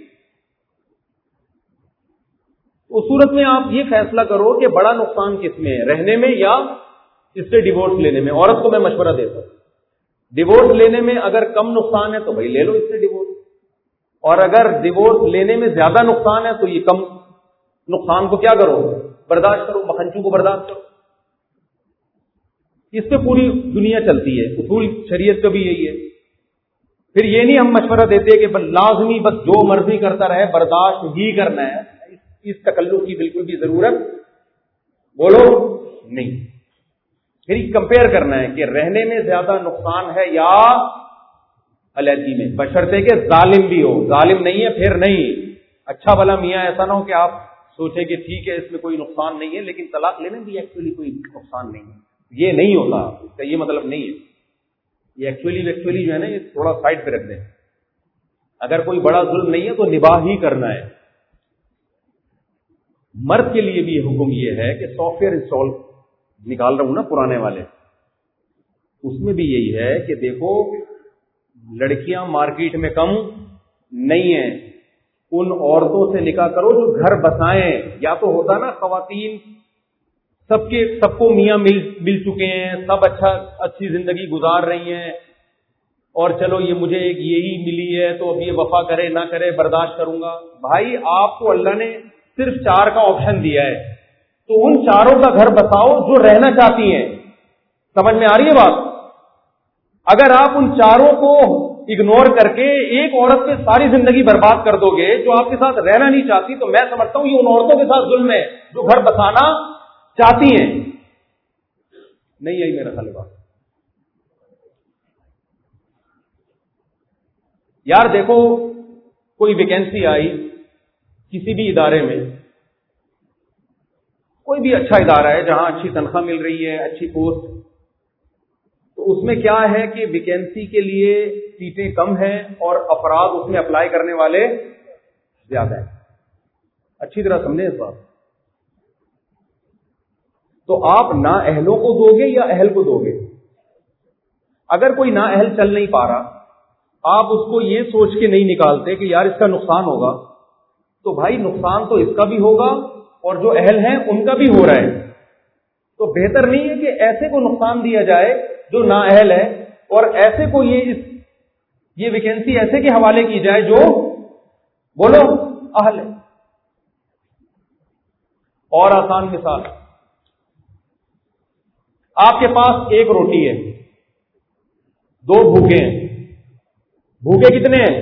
اس صورت میں آپ یہ فیصلہ کرو کہ بڑا نقصان کس میں ہے، رہنے میں یا اس سے ڈیورس لینے میں۔ عورت کو میں مشورہ دیتا ہوں ڈیورس لینے میں اگر کم نقصان ہے تو بھائی لے لو اس سے ڈیورس، اور اگر ڈیورس لینے میں زیادہ نقصان ہے تو یہ کم نقصان کو کیا کرو، برداشت کرو، مکھنچو کو برداشت کرو۔ اس پہ پوری دنیا چلتی ہے، اصول شریعت کا بھی یہی ہے۔ پھر یہ نہیں ہم مشورہ دیتے کہ بس لازمی بس جو مرضی کرتا رہے برداشت ہی کرنا ہے، اس تکلف کی بالکل بھی ضرورت بولو نہیں۔ پھر کمپیئر کرنا ہے کہ رہنے میں زیادہ نقصان ہے یا علیحدگی میں، بشرطے کہ ظالم بھی ہو، ظالم نہیں ہے پھر نہیں، اچھا بھلا میاں ایسا نہ ہو کہ آپ سوچیں کہ ٹھیک ہے اس میں کوئی نقصان نہیں ہے لیکن طلاق لینے بھی ایکچولی کوئی نقصان نہیں ہے، یہ نہیں ہوتا، اس کا یہ مطلب نہیں ہے، یہ ایکچولی ایکچولی جو ہے نا یہ تھوڑا سائڈ پہ رکھ دیں۔ اگر کوئی بڑا ظلم نہیں ہے تو نباہ ہی کرنا ہے۔ مرد کے لیے بھی یہ حکم یہ ہے کہ سافٹ ویئر انسٹال نکال رہا ہوں نا پرانے والے، اس میں بھی یہی ہے کہ دیکھو لڑکیاں مارکیٹ میں کم نہیں ہیں، ان عورتوں سے نکاح کرو جو گھر بسائیں۔ یا تو ہوتا نا خواتین سب کے سب کو میاں مل مل چکے ہیں، سب اچھا اچھی زندگی گزار رہی ہیں، اور چلو یہ مجھے ایک یہی ملی ہے تو اب یہ وفا کرے نہ کرے برداشت کروں گا۔ بھائی آپ کو اللہ نے صرف چار کا آپشن دیا ہے، تو ان چاروں کا گھر بساؤ جو رہنا چاہتی ہیں۔ سمجھ میں آ رہی ہے بات؟ اگر آپ ان چاروں کو اگنور کر کے ایک عورت پہ ساری زندگی برباد کر دو گے جو آپ کے ساتھ رہنا نہیں چاہتی، تو میں سمجھتا ہوں یہ ان عورتوں کے ساتھ ظلم ہے جو گھر بسانا چاہتی ہیں۔ نہیں آئی میرا خیال بات؟ یار دیکھو کوئی ویکینسی آئی کسی بھی ادارے میں، کوئی بھی اچھا ادارہ ہے جہاں اچھی تنخواہ مل رہی ہے، اچھی پوسٹ، تو اس میں کیا ہے کہ ویکینسی کے لیے سیٹیں کم ہیں اور افراد اس میں اپلائی کرنے والے زیادہ ہیں۔ اچھی طرح سمجھیں اس بات۔ تو آپ نااہلوں کو دو گے یا اہل کو دو گے؟ اگر کوئی نااہل چل نہیں پا رہا، آپ اس کو یہ سوچ کے نہیں نکالتے کہ یار اس کا نقصان ہوگا، تو بھائی نقصان تو اس کا بھی ہوگا اور جو اہل ہیں ان کا بھی ہو رہا ہے، تو بہتر نہیں ہے کہ ایسے کو نقصان دیا جائے جو نااہل ہے، اور ایسے کو یہ اس یہ ویکینسی ایسے کے حوالے کی جائے جو بولو اہل ہے۔ اور آسان مثال، آپ کے پاس ایک روٹی ہے، دو بھوکے ہیں، بھوکے کتنے ہیں؟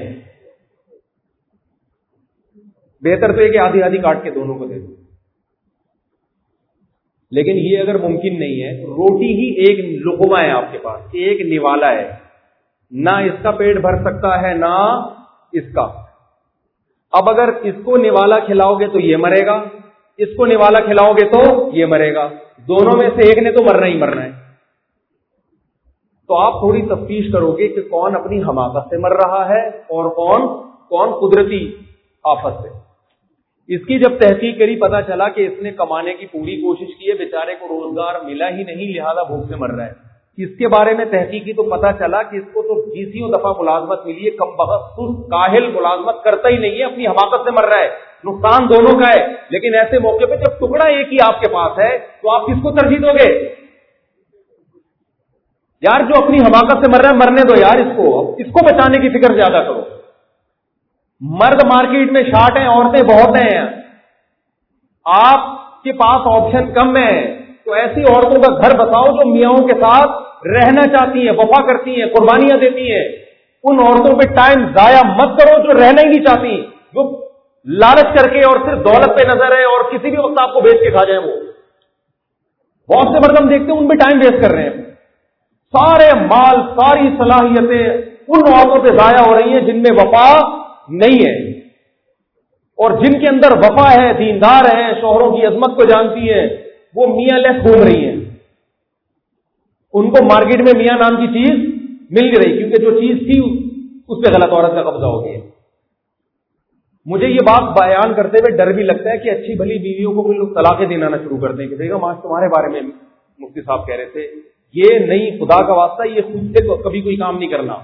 بہتر تو یہ کہ آدھی آدھی کاٹ کے دونوں کو دے دو۔ لیکن یہ اگر ممکن نہیں ہے، روٹی ہی ایک لقمہ ہے آپ کے پاس، ایک نوالا ہے، نہ اس کا پیٹ بھر سکتا ہے نہ اس کا. اب اگر اس کو نوالا کھلاؤ گے تو یہ مرے گا، اس کو نوالا کھلاؤ گے تو یہ مرے گا، دونوں میں سے ایک نے تو مرنا ہی مرنا ہے. تو آپ تھوڑی تفتیش کرو گے کہ کون اپنی حماقت سے مر رہا ہے اور کون کون قدرتی آفت سے. اس کی جب تحقیق کری پتا چلا کہ اس نے کمانے کی پوری کوشش کی ہے، بیچارے کو روزگار ملا ہی نہیں، لہذا بھوک سے مر رہا ہے. اس کے بارے میں تحقیق کی تو پتا چلا کہ اس کو تو بیسیوں دفعہ ملازمت ملی ہے، کم بخت کاہل ملازمت کرتا ہی نہیں ہے، اپنی حماقت سے مر رہا ہے. نقصان دونوں کا ہے. لیکن ایسے موقع پہ جب ٹکڑا ایک ہی آپ کے پاس ہے تو آپ کس کو ترجیح دو گے؟ یار جو اپنی حماقت سے مر رہا ہے مرنے دو یار، اس کو اس کو بچانے کی فکر زیادہ کرو. مرد مارکیٹ میں شارٹ ہیں، عورتیں بہت ہیں، آپ کے پاس آپشن کم ہے، تو ایسی عورتوں کا گھر بساؤ جو میاؤں کے ساتھ رہنا چاہتی ہیں، وفا کرتی ہیں، قربانیاں دیتی ہیں. ان عورتوں پہ ٹائم ضائع مت کرو جو رہنا ہی نہیں چاہتی، جو لالچ کر کے اور صرف دولت پہ نظر ہے اور کسی بھی وقت آپ کو بیچ کے کھا جائیں. وہ بہت سے مرد ہم دیکھتے ہیں ان پہ ٹائم ویسٹ کر رہے ہیں. سارے مال ساری صلاحیتیں ان عورتوں پہ ضائع ہو رہی ہیں جن میں وفا نہیں ہے، اور جن کے اندر وفا ہے، دیندار ہیں، شوہروں کی عظمت کو جانتی ہیں، وہ میاں لیس گھوم رہی ہیں. ان کو مارکیٹ میں میاں نام کی چیز مل رہی، کیونکہ جو چیز تھی اس پہ غلط عورت کا قبضہ ہو گیا. مجھے یہ بات بیان کرتے ہوئے ڈر بھی لگتا ہے کہ اچھی بھلی بیویوں کو کوئی لوگ طلاقیں دینا نہ شروع کر دیں کہ دیکھو آج تمہارے بارے میں مفتی صاحب کہہ رہے تھے. یہ نہیں، خدا کا واسطہ یہ خود سے کبھی کوئی کام نہیں کرنا.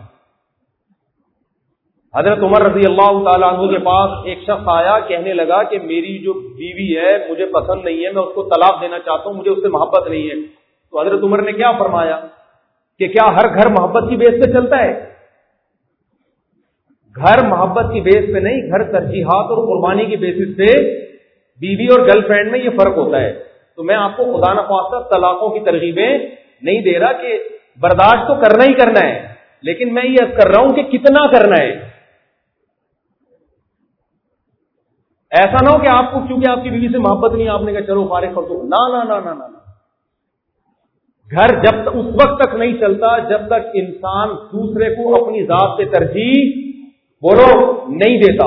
حضرت عمر رضی اللہ تعالیٰ عنہ کے پاس ایک شخص آیا، کہنے لگا کہ میری جو بیوی ہے مجھے پسند نہیں ہے، میں اس کو طلاق دینا چاہتا ہوں، مجھے اس سے محبت نہیں ہے. تو حضرت عمر نے کیا فرمایا کہ کیا ہر گھر محبت کی بیس پہ چلتا ہے؟ گھر محبت کی بیس پہ نہیں، گھر ترجیحات اور قربانی کی بیسس پہ بیوی اور گرل فرینڈ میں یہ فرق ہوتا ہے. تو میں آپ کو خدا نخواستہ طلاقوں کی ترغیبیں نہیں دے رہا کہ برداشت تو کرنا ہی کرنا ہے، لیکن میں یہ کر رہا ہوں کہ کتنا کرنا ہے. ایسا نہ ہو کہ آپ کو کیونکہ آپ کی بیوی سے محبت نہیں آپ نے کہا چلو فارغ کر دو. نہ نہ نہ نہ نہ گھر جب تک اس وقت تک نہیں چلتا جب تک انسان دوسرے کو اپنی ذات سے ترجیح بولو نہیں دیتا.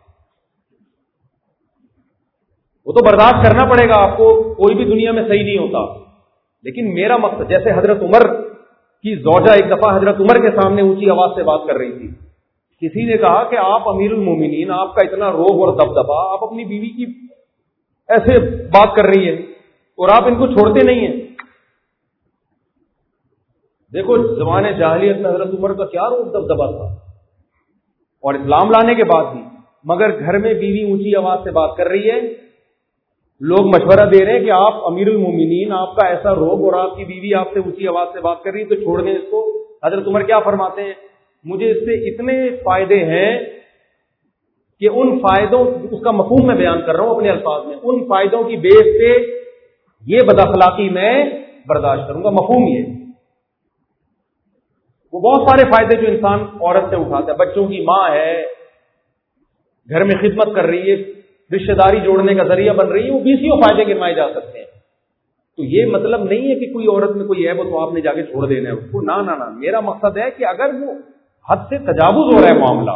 وہ تو برداشت کرنا پڑے گا آپ کو، کوئی بھی دنیا میں صحیح نہیں ہوتا. لیکن میرا مقصد، جیسے حضرت عمر کی زوجہ ایک دفعہ حضرت عمر کے سامنے اونچی آواز سے بات کر رہی تھی. کسی نے کہا کہ آپ امیر المومنین، آپ کا اتنا روب اور دبدبا، آپ اپنی بیوی کی ایسے بات کر رہی ہے اور آپ ان کو چھوڑتے نہیں ہیں. دیکھو زمانے جاہلیت میں حضرت عمر کا کیا روب دبدبا تھا، اور اسلام لانے کے بعد بھی. مگر گھر میں بیوی اونچی آواز سے بات کر رہی ہے، لوگ مشورہ دے رہے ہیں کہ آپ امیر المومنین، آپ کا ایسا روب اور آپ کی بیوی آپ سے اونچی آواز سے بات کر رہی ہے تو چھوڑ دیں اس کو. حضرت عمر کیا فرماتے ہیں؟ مجھے اس سے اتنے فائدے ہیں کہ ان فائدوں، اس کا مفہوم میں بیان کر رہا ہوں اپنے الفاظ میں، ان فائدوں کی بیس پہ یہ بد اخلاقی میں برداشت کروں گا. مفہوم یہ وہ بہت سارے فائدے جو انسان عورت سے اٹھاتا ہے، بچوں کی ماں ہے، گھر میں خدمت کر رہی ہے، رشتہ داری جوڑنے کا ذریعہ بن رہی ہے، وہ بیسیوں فائدے گنوائے جا سکتے ہیں. تو یہ مطلب نہیں ہے کہ کوئی عورت میں کوئی عیب ہو تو آپ نے جا کے چھوڑ دینا ہے اس کو. نہ نہ نہ میرا مقصد ہے کہ اگر وہ حد سے تجاوز ہو رہا ہے معاملہ،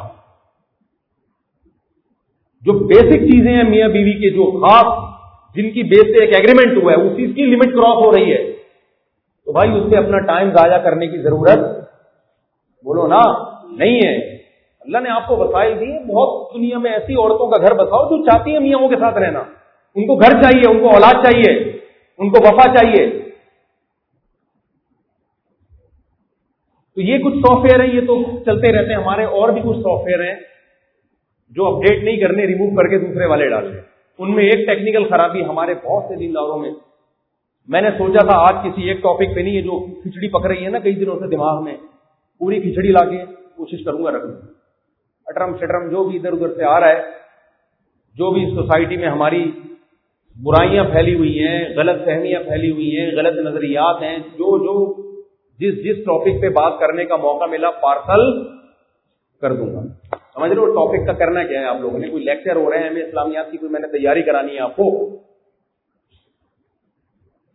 جو بیسک چیزیں ہیں میاں بیوی کے، جو خاص جن کی بیس سے ایک ایگریمنٹ ہوا ہے، اسی کی لمٹ کراس ہو رہی ہے، تو بھائی اس سے اپنا ٹائم ضائع کرنے کی ضرورت بولو نا نہیں ہے. اللہ نے آپ کو وسائل دی. بہت دنیا میں ایسی عورتوں کا گھر بساؤ جو چاہتی ہیں میاں کے ساتھ رہنا. ان کو گھر چاہیے، ان کو اولاد چاہیے، ان کو وفا چاہیے. تو یہ کچھ سافٹ ویئر ہیں، یہ تو چلتے رہتے ہیں. ہمارے اور بھی کچھ سافٹ ویئر ہیں جو اپڈیٹ نہیں کرنے، ریموو کر کے دوسرے والے ڈالنے. ان میں ایک ٹیکنیکل خرابی ہمارے بہت سے دینداروں میں، میں نے سوچا تھا آج کسی ایک ٹاپک پہ نہیں ہے جو کھچڑی پک رہی ہے نا کئی دنوں سے دماغ میں، پوری کھچڑی لا کے کوشش کروں گا رکھنے. اٹرم شٹرم جو بھی ادھر ادھر سے آ رہا ہے، جو بھی سوسائٹی میں ہماری برائیاں پھیلی ہوئی ہیں، غلط فہمیاں پھیلی ہوئی ہیں، غلط نظریات ہیں، جو جو جس جس ٹاپک پہ بات کرنے کا موقع ملا پارسل کر دوں گا. سمجھ رہے ہو ٹاپک کا کرنا کیا ہے؟ آپ لوگوں نے کوئی لیکچر ہو رہے ہیں ہمیں اسلامیات کی، کوئی میں نے تیاری کرانی ہے آپ کو.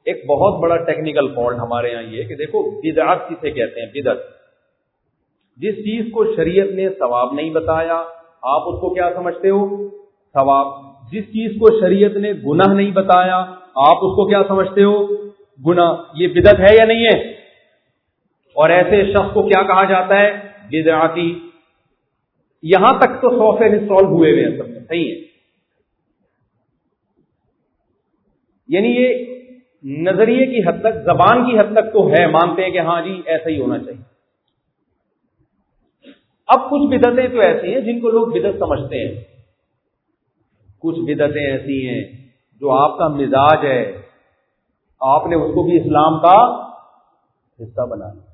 ایک بہت بڑا ٹیکنیکل فالٹ ہمارے یہاں یہ کہ دیکھو بدعت کسے کہتے ہیں؟ بدعت جس چیز کو شریعت نے ثواب نہیں بتایا آپ اس کو کیا سمجھتے ہو؟ ثواب. جس چیز کو شریعت نے گناہ نہیں بتایا آپ اس کو کیا سمجھتے ہو؟ گناہ. یہ بدعت ہے یا نہیں ہے؟ اور ایسے شخص کو کیا کہا جاتا ہے؟ بدعتی. یہاں تک تو سو فیصد انسٹال ہوئے ہوئے ہیں سب میں، صحیح ہے. یعنی یہ نظریے کی حد تک، زبان کی حد تک تو ہے، مانتے ہیں کہ ہاں جی ایسا ہی ہونا چاہیے. اب کچھ بدعتیں تو ایسی ہیں جن کو لوگ بدعت سمجھتے ہیں. کچھ بدعتیں ایسی ہیں جو آپ کا مزاج ہے، آپ نے اس کو بھی اسلام کا حصہ بنا لیا.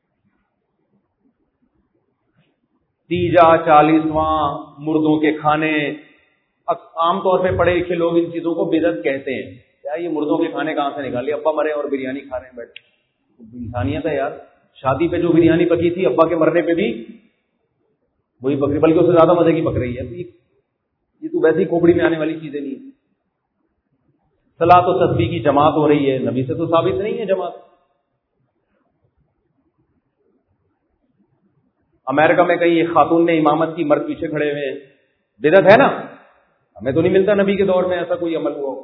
تیجا، چالیسواں، مردوں کے کھانے، عام طور پہ پڑھے لکھے لوگ ان چیزوں کو بدعت کہتے ہیں. کیا یہ مردوں کے کھانے کہاں سے نکالے؟ ابا مرے اور بریانی کھا رہے ہیں بیٹھے. انسانیت ہے یار. شادی پہ جو بریانی پکی تھی ابا کے مرنے پہ بھی وہی پک رہی، بلکہ اس سے زیادہ مزے کی پک رہی ہے. یہ تو ویسے ہی کھوپڑی میں آنے والی چیزیں نہیں ہیں. صلاۃ و تسبیح کی جماعت ہو رہی ہے، نبی سے تو ثابت نہیں ہے جماعت. امریکہ میں کہیں ایک خاتون نے امامت کی، مرد پیچھے کھڑے ہوئے ہیں. بدعت ہے نا؟ ہمیں تو نہیں ملتا نبی کے دور میں ایسا کوئی عمل ہوا.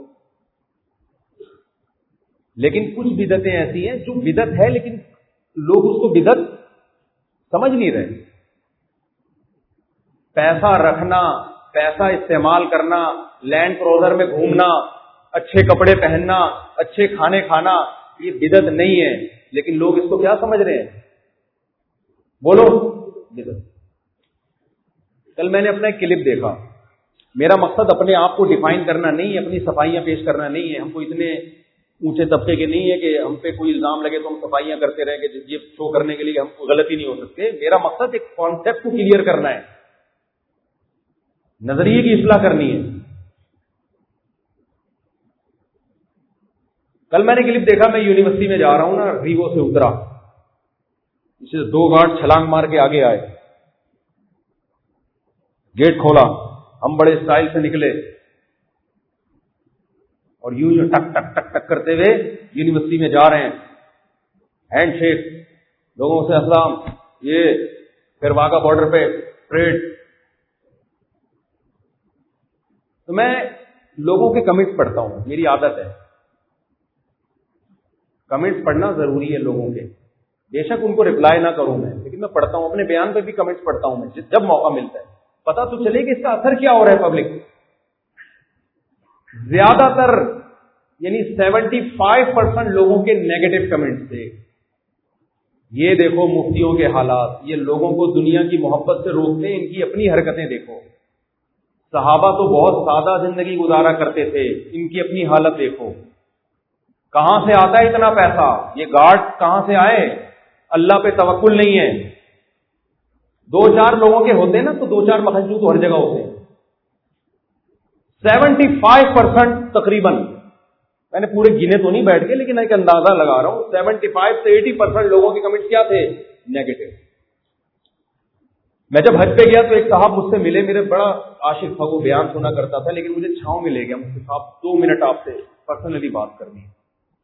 لیکن کچھ بدعتیں ایسی ہیں جو بدعت ہے لیکن لوگ اس کو بدعت سمجھ نہیں رہے. پیسہ رکھنا، پیسہ استعمال کرنا، لینڈ کروزر میں گھومنا، اچھے کپڑے پہننا، اچھے کھانے کھانا، یہ بدعت نہیں ہے. لیکن لوگ اس کو کیا سمجھ رہے ہیں؟ بولو، بدعت. کل میں نے اپنا ایک کلپ دیکھا. میرا مقصد اپنے آپ کو ڈیفائن کرنا نہیں ہے، اپنی صفائیاں پیش کرنا نہیں ہے. ہم کو اتنے اونچے طبقے کے نہیں ہے کہ ہم پہ کوئی الزام لگے تو ہم صفائیاں کرتے رہیں کہ یہ شو کرنے کے لیے ہم کو غلطی نہیں ہو سکتے. میرا مقصد ایک کانسیپٹ کو کلیئر کرنا ہے، نظریے کی اصلاح کرنی ہے. کل میں نے کلپ دیکھا، میں یونیورسٹی میں جا رہا ہوں نا، ریوو سے اترا، اسے دو گارڈ چھلانگ مار کے آگے آئے، گیٹ کھولا، ہم بڑے اسٹائل سے نکلے اور یوں یوں ٹک ٹک ٹک ٹک کرتے ہوئے یونیورسٹی میں جا رہے ہیں. ہینڈ شیک، لوگوں سے السلام، یہ پھر واگا بارڈر پہ پریڈ. تو میں لوگوں کے کمنٹس پڑھتا ہوں، میری عادت ہے کمنٹس پڑھنا ضروری ہے لوگوں کے. بے شک ان کو رپلائی نہ کروں میں، لیکن میں پڑھتا ہوں. اپنے بیان پہ بھی کمنٹس پڑھتا ہوں میں جب موقع ملتا ہے، پتا تو چلے کہ اس کا اثر کیا ہو رہا ہے پبلک. زیادہ تر یعنی سیونٹی فائیو پرسینٹ لوگوں کے نیگیٹو کمنٹس تھے. یہ دیکھو مفتیوں کے حالات، یہ لوگوں کو دنیا کی محبت سے روکتے ہیں، ان کی اپنی حرکتیں دیکھو. صحابہ تو بہت سادہ زندگی گزارا کرتے تھے، ان کی اپنی حالت دیکھو. کہاں سے آتا ہے اتنا پیسہ؟ یہ گارڈ کہاں سے آئے؟ اللہ پہ توکل نہیں ہے. دو چار لوگوں کے ہوتے ہیں نا تو دو چار مخلوق تو ہر جگہ ہوتے ہیں. سیونٹی فائیو پرسینٹ تقریباً، میں نے پورے گنے تو نہیں بیٹھ کے لیکن ایک اندازہ لگا رہا ہوں، سیونٹی فائیو سے ایٹی پرسینٹ لوگوں کے کمنٹ کیا تھے؟ نیگیٹو. میں جب حج پہ گیا تو ایک صاحب مجھ سے ملے، میرے بڑا عاشق تھا، وہ بیان سنا کرتا تھا، لیکن مجھے چھاؤں میں لے گیا. مجھ سے صاحب دو منٹ آپ سے پرسنلی بات کرنی ہے.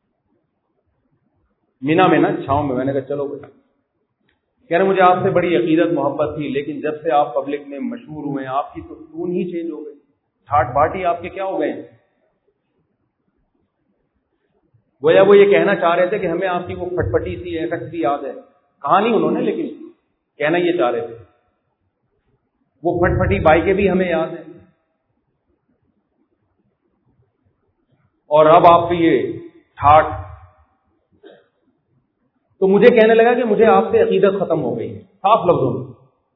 مینا میں نا چھاؤں میں. میں نے کہا چلو بھائی. کہہ رہے مجھے آپ سے بڑی عقیدت محبت تھی، لیکن جب سے آپ پبلک میں مشہور ہوئے آپ کی تو ٹون ہی چینج ہو گئی، ٹھاٹ باٹی آپ کے کیا ہو گئے. گویا وہ یہ کہنا چاہ رہے تھے کہ ہمیں آپ کی وہ پھٹ پٹی سی ایفیکٹ بھی یاد ہے. کہا نہیں انہوں نے، لیکن کہنا یہ چاہ رہے تھے وہ پھٹ پٹی بائکیں بھی ہمیں یاد ہیں. اور اب آپ کی یہ ٹھاٹ. تو مجھے کہنے لگا کہ مجھے آپ سے عقیدت ختم ہو گئی ہے، صاف لفظوں میں.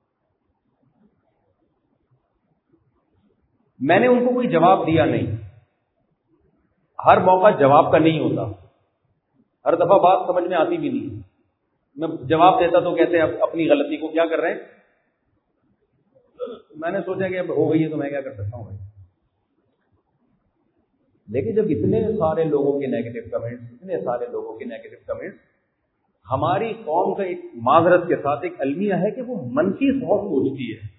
میں نے ان کو کوئی جواب دیا نہیں. ہر موقع جواب کا نہیں ہوتا، ہر دفعہ بات سمجھ میں آتی بھی نہیں. میں جواب دیتا تو کہتے ہیں اب اپنی غلطی کو کیا کر رہے ہیں. میں نے سوچا کہ اب ہو گئی ہے تو میں کیا کر سکتا ہوں بھائی. لیکن جب اتنے سارے لوگوں کے نیگیٹو کمنٹس اتنے سارے لوگوں کے نیگیٹو کمنٹس ہماری قوم کا ایک معذرت کے ساتھ ایک المیہ ہے کہ وہ منفی سوچ سوچتی ہے.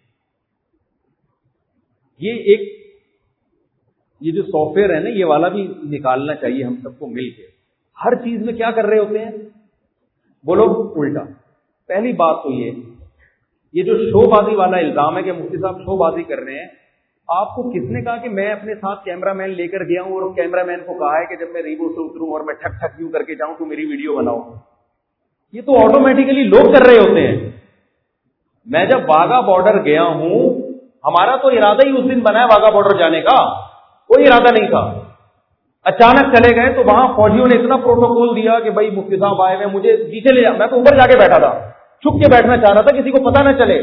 یہ ایک یہ جو سافٹ ویئر ہے نا، یہ والا بھی نکالنا چاہیے ہم سب کو مل کے. ہر چیز میں کیا کر رہے ہوتے ہیں وہ لوگ؟ الٹا. پہلی بات تو یہ یہ جو شو بازی والا الزام ہے کہ مفتی صاحب شو بازی کر رہے ہیں، آپ کو کس نے کہا کہ میں اپنے ساتھ کیمرہ مین لے کر گیا ہوں اور کیمرہ مین کو کہا ہے کہ جب میں ریبو سے اتروں اور میں ٹھک ٹھک یوں کر کے جاؤں تو میری ویڈیو بناؤ؟ یہ تو آٹومیٹیکلی لوگ کر رہے ہوتے ہیں. میں جب واگا بارڈر گیا ہوں، ہمارا تو ارادہ ہی اس دن بنا ہے واگا بارڈر جانے کا، کوئی ارادہ نہیں تھا. اچانک چلے گئے تو وہاں فوجیوں نے اتنا پروٹوکول دیا کہ بھائی مفتی صاحب آئے ہوئے، مجھے پیچھے لے جا. میں تو اوپر جا کے بیٹھا تھا، چھپ کے بیٹھنا چاہ رہا تھا کسی کو پتا نہ چلے.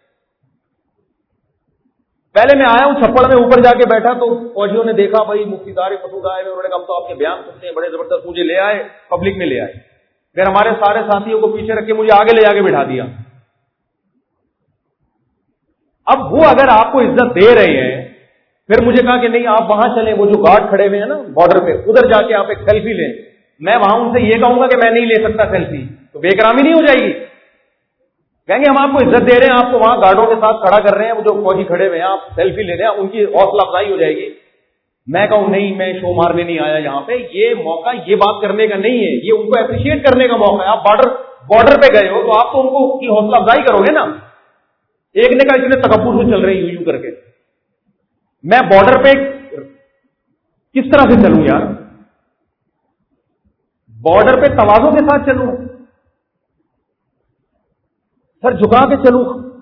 پہلے میں آیا ہوں چھپڑ میں، اوپر جا کے بیٹھا تو فوجیوں نے دیکھا بھائی مفتی طارق مسعود آئے ہوئے، انہوں نے کہا ہم تو آپ کے بیان سنتے ہیں بڑے زبردست، مجھے لے آئے پبلک میں لے آئے. پھر ہمارے سارے ساتھیوں کو پیچھے رکھ کے مجھے آگے لے جا کے بٹھا دیا. اب وہ اگر آپ کو عزت دے رہے ہیں، پھر مجھے کہا کہ نہیں آپ وہاں چلیں، وہ جو گارڈ کھڑے ہوئے ہیں نا بارڈر پہ، ادھر جا کے آپ ایک سیلفی لیں. میں وہاں ان سے یہ کہوں گا کہ میں نہیں لے سکتا سیلفی، تو بے احترامی نہیں ہو جائے گی؟ کہیں گے ہم آپ کو عزت دے رہے ہیں، آپ کو وہاں گارڈوں کے ساتھ کھڑا کر رہے ہیں، وہ جو فوجی کھڑے ہوئے ہیں آپ سیلفی لے رہے ہیں، ان کی حوصلہ افزائی ہو جائے گی. میں کہوں نہیں میں شو مارنے نہیں آیا یہاں پہ، یہ موقع یہ بات کرنے کا نہیں ہے، یہ ان کو اپریشیٹ کرنے کا موقع ہے. آپ بارڈر بارڈر پہ گئے ہو تو آپ تو ان کو کی حوصلہ افزائی کرو گے نا. ایک نے کہا اتنے تکبر سے چل رہے یوں یوں کر کے، میں بارڈر پہ کس طرح سے چلوں یار؟ بارڈر پہ توازوں کے ساتھ چلوں، سر جھکا کے چلوں؟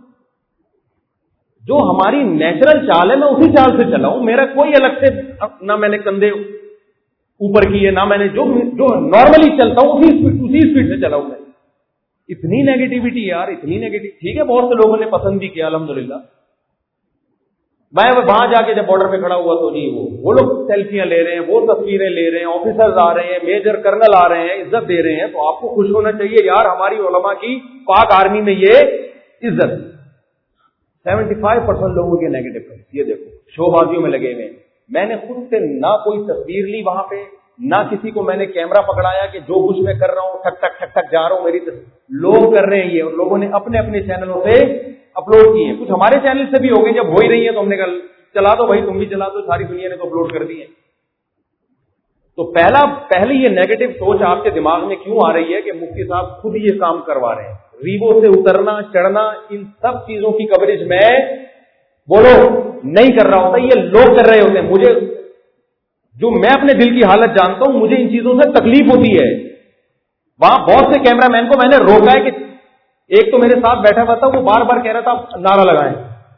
جو ہماری نیچرل چال ہے میں اسی چال سے چلا ہوں. میرا کوئی الگ سے نہ میں نے کندھے اوپر کیے، نہ میں نے جو جو نارملی چلتا ہوں اسی اسی اسپیڈ سے چلا ہوں. میں اتنی نیگیٹیوٹی یار، اتنی نیگیٹو. ٹھیک ہے بہت سے لوگوں نے پسند بھی کیا الحمدللہ. میں وہاں جا کے جب بارڈر پہ کھڑا ہوا تو جی وہ وہ لوگ سیلفیاں لے رہے ہیں، وہ تصویریں لے رہے ہیں، آفیسرز آ رہے ہیں، میجر کرنل آ رہے ہیں، عزت دے رہے ہیں. تو آپ کو خوش ہونا چاہیے یار، ہماری علماء کی پاک آرمی میں یہ عزت. سیونٹی فائیو پرسینٹ لوگوں کے نیگیٹو کمنٹس یہ دیکھو شو بازیوں میں لگے ہوئے. میں نے خود سے نہ کوئی تصویر لی وہاں پہ، نہ کسی کو میں نے کیمرہ پکڑایا کہ جو کچھ میں کر رہا ہوں ٹھک ٹھک ٹھک ٹھک جا رہا ہوں میری تصویر. لوگ کر رہے ہیں یہ، اور لوگوں نے اپنے اپنے چینلوں سے اپلوڈ کیے ہیں. کچھ ہمارے چینل سے بھی ہو گئے، جب ہو ہی رہی ہیں تو ہم نے کہا چلا دو بھائی، تم بھی چلا دو، ساری دنیا نے تو اپلوڈ کر دی ہے. تو پہلا پہلے یہ نیگیٹو سوچ آپ کے دماغ میں کیوں آ رہی ہے کہ مفتی صاحب خود یہ کام کروا رہے ہیں؟ ریبو سے اترنا چڑھنا ان سب چیزوں کی کوریج میں بولو نہیں کر رہا ہوتا، یہ لوگ کر رہے ہوتے ہیں. مجھے جو میں اپنے دل کی حالت جانتا ہوں، مجھے ان چیزوں سے تکلیف ہوتی ہے. وہاں بہت سے کیمرہ مین کو میں نے روکا ہے کہ ایک تو میرے ساتھ بیٹھا ہوا تھا، وہ بار بار کہہ رہا تھا نعرہ لگائیں،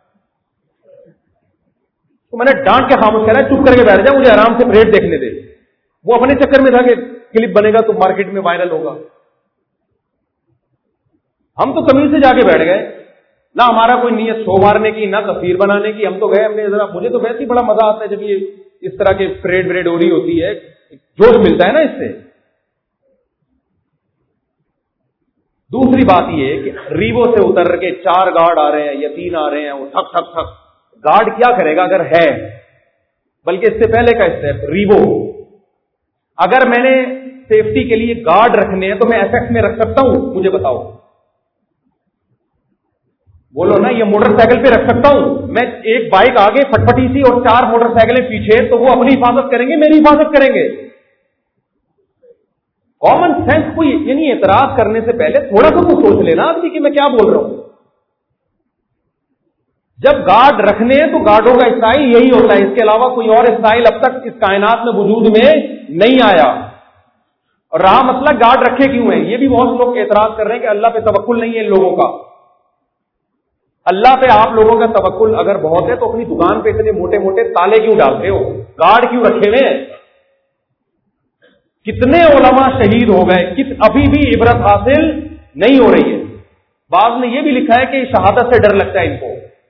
تو میں نے ڈانٹ کے خاموش کہہ رہا ہے چپ کر کے بیٹھ جائے، مجھے آرام سے پریڈ دیکھنے دے. وہ اپنے چکر میں تھا کہ کلپ بنے گا تو مارکیٹ میں وائرل ہوگا. ہم تو تمیز سے جا کے بیٹھ گئے، نہ ہمارا کوئی نیت شو مارنے کی نہ تصویر بنانے کی. ہم تو گئے، ہم نے ذرا، مجھے تو ویسے ہی بڑا مزہ آتا ہے جب یہ اس طرح کے پریڈ وریڈ ہو رہی ہوتی ہے، جوش ملتا ہے نا اس سے. دوسری بات یہ کہ ریبو سے اتر کے چار گارڈ آ رہے ہیں یا تین آ رہے ہیں، وہ ٹھک ٹھک ٹھک. گارڈ کیا کرے گا اگر ہے؟ بلکہ اس سے پہلے کا اسٹیپ ریبو. اگر میں نے سیفٹی کے لیے گارڈ رکھنے ہیں تو میں ایف ایکس میں رکھ سکتا ہوں؟ مجھے بتاؤ، بولو نا. یہ موٹر سائیکل پہ رکھ سکتا ہوں میں؟ ایک بائک آگے پٹپٹی سی اور چار موٹر سائیکلیں پیچھے، تو وہ اپنی حفاظت کریں گے میری حفاظت کریں گے؟ کامن سینس کوئی یعنی اعتراض کرنے سے پہلے تھوڑا سا تو سوچ لینا آدمی کہ میں کیا بول رہا ہوں. جب گارڈ رکھنے ہیں تو گارڈوں کا اسٹائل یہی ہوتا ہے، اس کے علاوہ کوئی اور اسٹائل اب تک اس کائنات میں وجود میں نہیں آیا. اور رہا مسئلہ گارڈ رکھے کیوں ہیں، یہ بھی بہت لوگ اعتراض کر رہے ہیں کہ اللہ پہ توکل نہیں ہے ان لوگوں کا. اللہ پہ آپ لوگوں کا توکل اگر بہت ہے تو اپنی دکان پہ اتنے موٹے موٹے تالے کیوں ڈالتے ہو؟ گارڈ کیوں رکھے ہوئے ہیں؟ کتنے علماء شہید ہو گئے، ابھی بھی عبرت حاصل نہیں ہو رہی ہے. بعض نے یہ بھی لکھا ہے کہ شہادت سے ڈر لگتا ہے ان کو.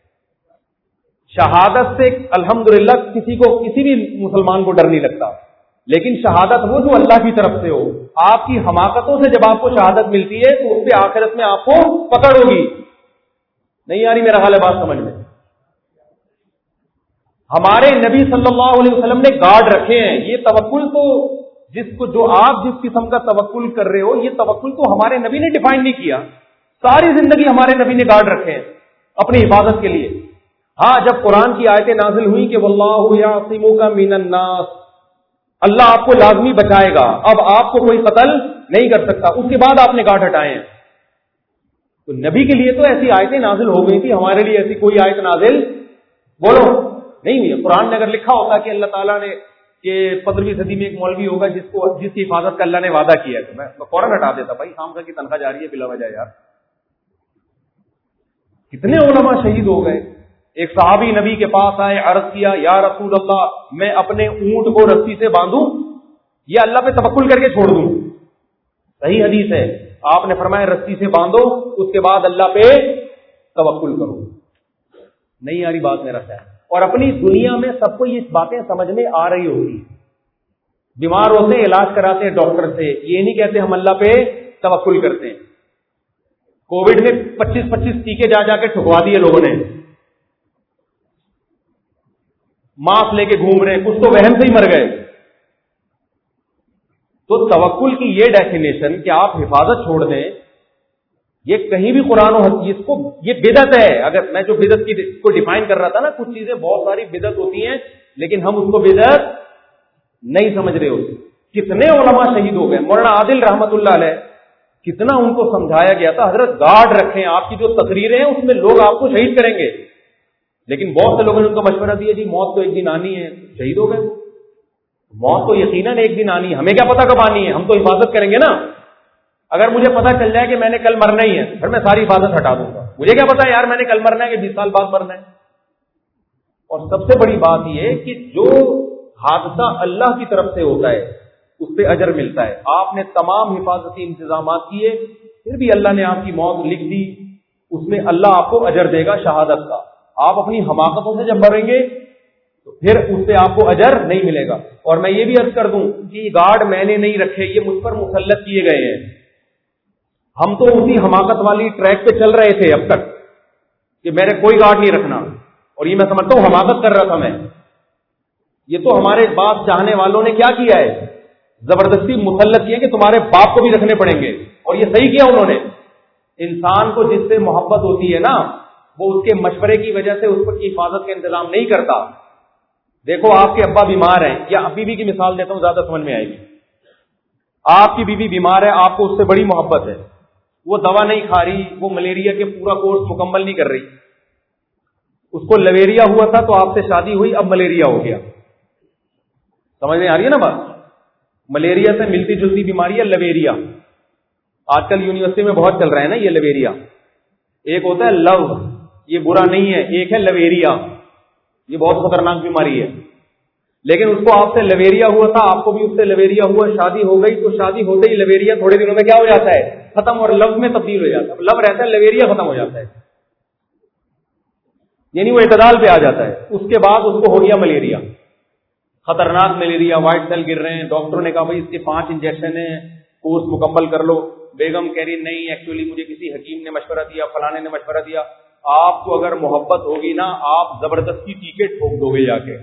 شہادت سے الحمدللہ کسی کو کسی بھی مسلمان کو ڈر نہیں لگتا، لیکن شہادت وہ جو اللہ کی طرف سے ہو. آپ کی حماقتوں سے جب آپ کو شہادت ملتی ہے تو اس پہ آخرت میں آپ کو پکڑ ہوگی. نہیں یاری میرا حال ہے بات سمجھ میں. ہمارے نبی صلی اللہ علیہ وسلم نے گارڈ رکھے ہیں. یہ توکل تو جس کو جو آپ جس قسم کا توکل کر رہے ہو، یہ توکل تو ہمارے نبی نے ڈیفائن نہیں کیا. ساری زندگی ہمارے نبی نے گارڈ رکھے ہیں اپنی حفاظت کے لیے. ہاں جب قرآن کی آیتیں نازل ہوئی کہ واللہ یعصمک من الناس، اللہ آپ کو لازمی بچائے گا، اب آپ کو کوئی قتل نہیں کر سکتا، اس کے بعد آپ نے گاٹھ ہٹائے ہیں۔ تو نبی کے لیے تو ایسی آیتیں نازل ہو گئی تھی، ہمارے لیے ایسی کوئی آیت نازل بولو نہیں ہوئی ہے۔ قرآن میں اگر لکھا ہوتا کہ اللہ تعالیٰ نے کہ پندرہویں صدی میں ایک مولوی ہوگا جس کو جس کی حفاظت کا اللہ نے وعدہ کیا ہے، تو میں فوراً ہٹا دیتا، بھائی خامخواہ کی تنخواہ جا رہی ہے بلا وجہ یار۔ کتنے علماء شہید ہو گئے۔ ایک صحابی نبی کے پاس آئے، عرض کیا یا رسول اللہ میں اپنے اونٹ کو رسی سے باندھوں یا اللہ پہ توکل کر کے چھوڑ دوں؟ صحیح حدیث ہے، آپ نے فرمایا رسی سے باندھو، اس کے بعد اللہ پہ توکل کرو۔ نہیں آ رہی بات میرا خیال، اور اپنی دنیا میں سب کو یہ باتیں سمجھ میں آ رہی ہوگی۔ بیمار ہوتے ہیں علاج کراتے ہیں ڈاکٹر سے، یہ نہیں کہتے ہم اللہ پہ توکل کرتے ہیں۔ کووڈ میں پچیس پچیس ٹیکے جا جا کے ٹھکوا دیے لوگوں نے، ماسک لے کے گھوم رہے ہیں، کچھ تو وہم سے ہی مر گئے۔ تو توکل کی یہ ڈیفینیشن کہ آپ حفاظت چھوڑ دیں، یہ کہیں بھی قرآن و حدیث کو، یہ بدعت ہے۔ اگر میں جو بدعت کی کو ڈیفائن کر رہا تھا نا، کچھ چیزیں بہت ساری بدعت ہوتی ہیں لیکن ہم اس کو بدعت نہیں سمجھ رہے ہوتے۔ کتنے علماء شہید ہو گئے، مولانا عادل رحمت اللہ علیہ، کتنا ان کو سمجھایا گیا تھا، حضرت گارڈ رکھیں، آپ کی جو تقریریں ہیں اس میں لوگ آپ کو شہید کریں گے، لیکن بہت سے لوگوں نے ان کو مشورہ دیا جی موت تو ایک دن آنی ہے، شہید ہو گئے۔ موت تو یقیناً ایک دن آنی ہے، ہمیں کیا پتا کب آنی ہے، ہم تو حفاظت کریں گے نا۔ اگر مجھے پتا چل جائے کہ میں نے کل مرنا ہی ہے پھر میں ساری حفاظت ہٹا دوں گا، مجھے کیا پتا یار میں نے کل مرنا ہے کہ بیس سال بعد مرنا ہے۔ اور سب سے بڑی بات یہ کہ جو حادثہ اللہ کی طرف سے ہوتا ہے اس پہ اجر ملتا ہے۔ آپ نے تمام حفاظتی انتظامات کیے پھر بھی اللہ نے آپ کی موت لکھ دی، اس میں اللہ آپ کو اجر دے گا شہادت کا۔ آپ اپنی حماقتوں سے جب مریں گے تو پھر اس سے آپ کو اجر نہیں ملے گا۔ اور میں یہ بھی عرض کر دوں کہ یہ گارڈ میں نے نہیں رکھے، یہ مجھ پر مسلط کیے گئے ہیں۔ ہم تو اسی حماقت والی ٹریک پہ چل رہے تھے اب تک کہ میرے کوئی گارڈ نہیں رکھنا، اور یہ میں سمجھتا ہوں حماقت کر رہا تھا میں۔ یہ تو ہمارے باپ چاہنے والوں نے کیا کیا ہے، زبردستی مسلط کیے کہ تمہارے باپ کو بھی رکھنے پڑیں گے، اور یہ صحیح کیا انہوں نے۔ انسان کو جس سے محبت ہوتی ہے نا، وہ اس کے مشورے کی وجہ سے اس پر کی حفاظت کا انتظام نہیں کرتا۔ دیکھو آپ کے ابا بیمار ہیں، یا بیوی کی مثال دیتا ہوں زیادہ سمجھ میں آئے گی۔ آپ کی بیوی بیمار ہے، آپ کو اس سے بڑی محبت ہے، وہ دوا نہیں کھا رہی، وہ ملیریا کے پورا کورس مکمل نہیں کر رہی، اس کو لیوریا ہوا تھا تو آپ سے شادی ہوئی، اب ملیریا ہو گیا۔ سمجھ میں آ رہی ہے نا بات؟ ملیریا سے ملتی جلتی بیماری ہے لیوریا، آج کل یونیورسٹی میں بہت چل رہا ہے نا یہ لیوریا۔ ایک ہوتا ہے لو، یہ برا نہیں ہے، ایک ہے لیوریا، یہ بہت خطرناک بیماری ہے۔ لیکن اس کو آپ سے لیوریا ہوا تھا، آپ کو بھی اس سے لیوریا ہوا، شادی ہو گئی، تو شادی ہوتے ہی لیوریا تھوڑے دنوں میں کیا ہو جاتا ہے، ختم، اور لو میں تبدیل ہو جاتا ہے۔ لو رہتا ہے، لیوریا ختم ہو جاتا ہے، یعنی وہ اعتدال پہ آ جاتا ہے۔ اس کے بعد اس کو ہو گیا ملیریا، خطرناک ملیریا، وائٹ سیل گر رہے ہیں، ڈاکٹروں نے کہا بھائی اس کے پانچ انجیکشن ہیں، کورس مکمل کر لو۔ بیگم کہہ رہی نہیں ایکچولی مجھے کسی حکیم نے مشورہ دیا، فلانے نے مشورہ دیا۔ آپ کو اگر محبت ہوگی نا، آپ زبردستی ٹیکے ٹھوک دو گے جا کے،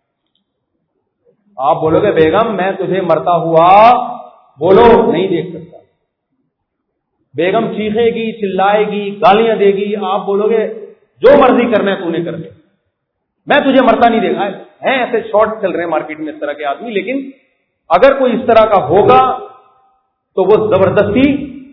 آپ بولو گے بیگم میں تجھے مرتا ہوا بولو نہیں دیکھ سکتا۔ بیگم چیخے گی، چلائے گی، گالیاں دے گی، آپ بولو گے جو مرضی کرنا ہے تو نے کر دے، میں تجھے مرتا نہیں دیکھا ہے۔ ایسے شارٹ چل رہے ہیں مارکیٹ میں اس طرح کے آدمی، لیکن اگر کوئی اس طرح کا ہوگا تو وہ زبردستی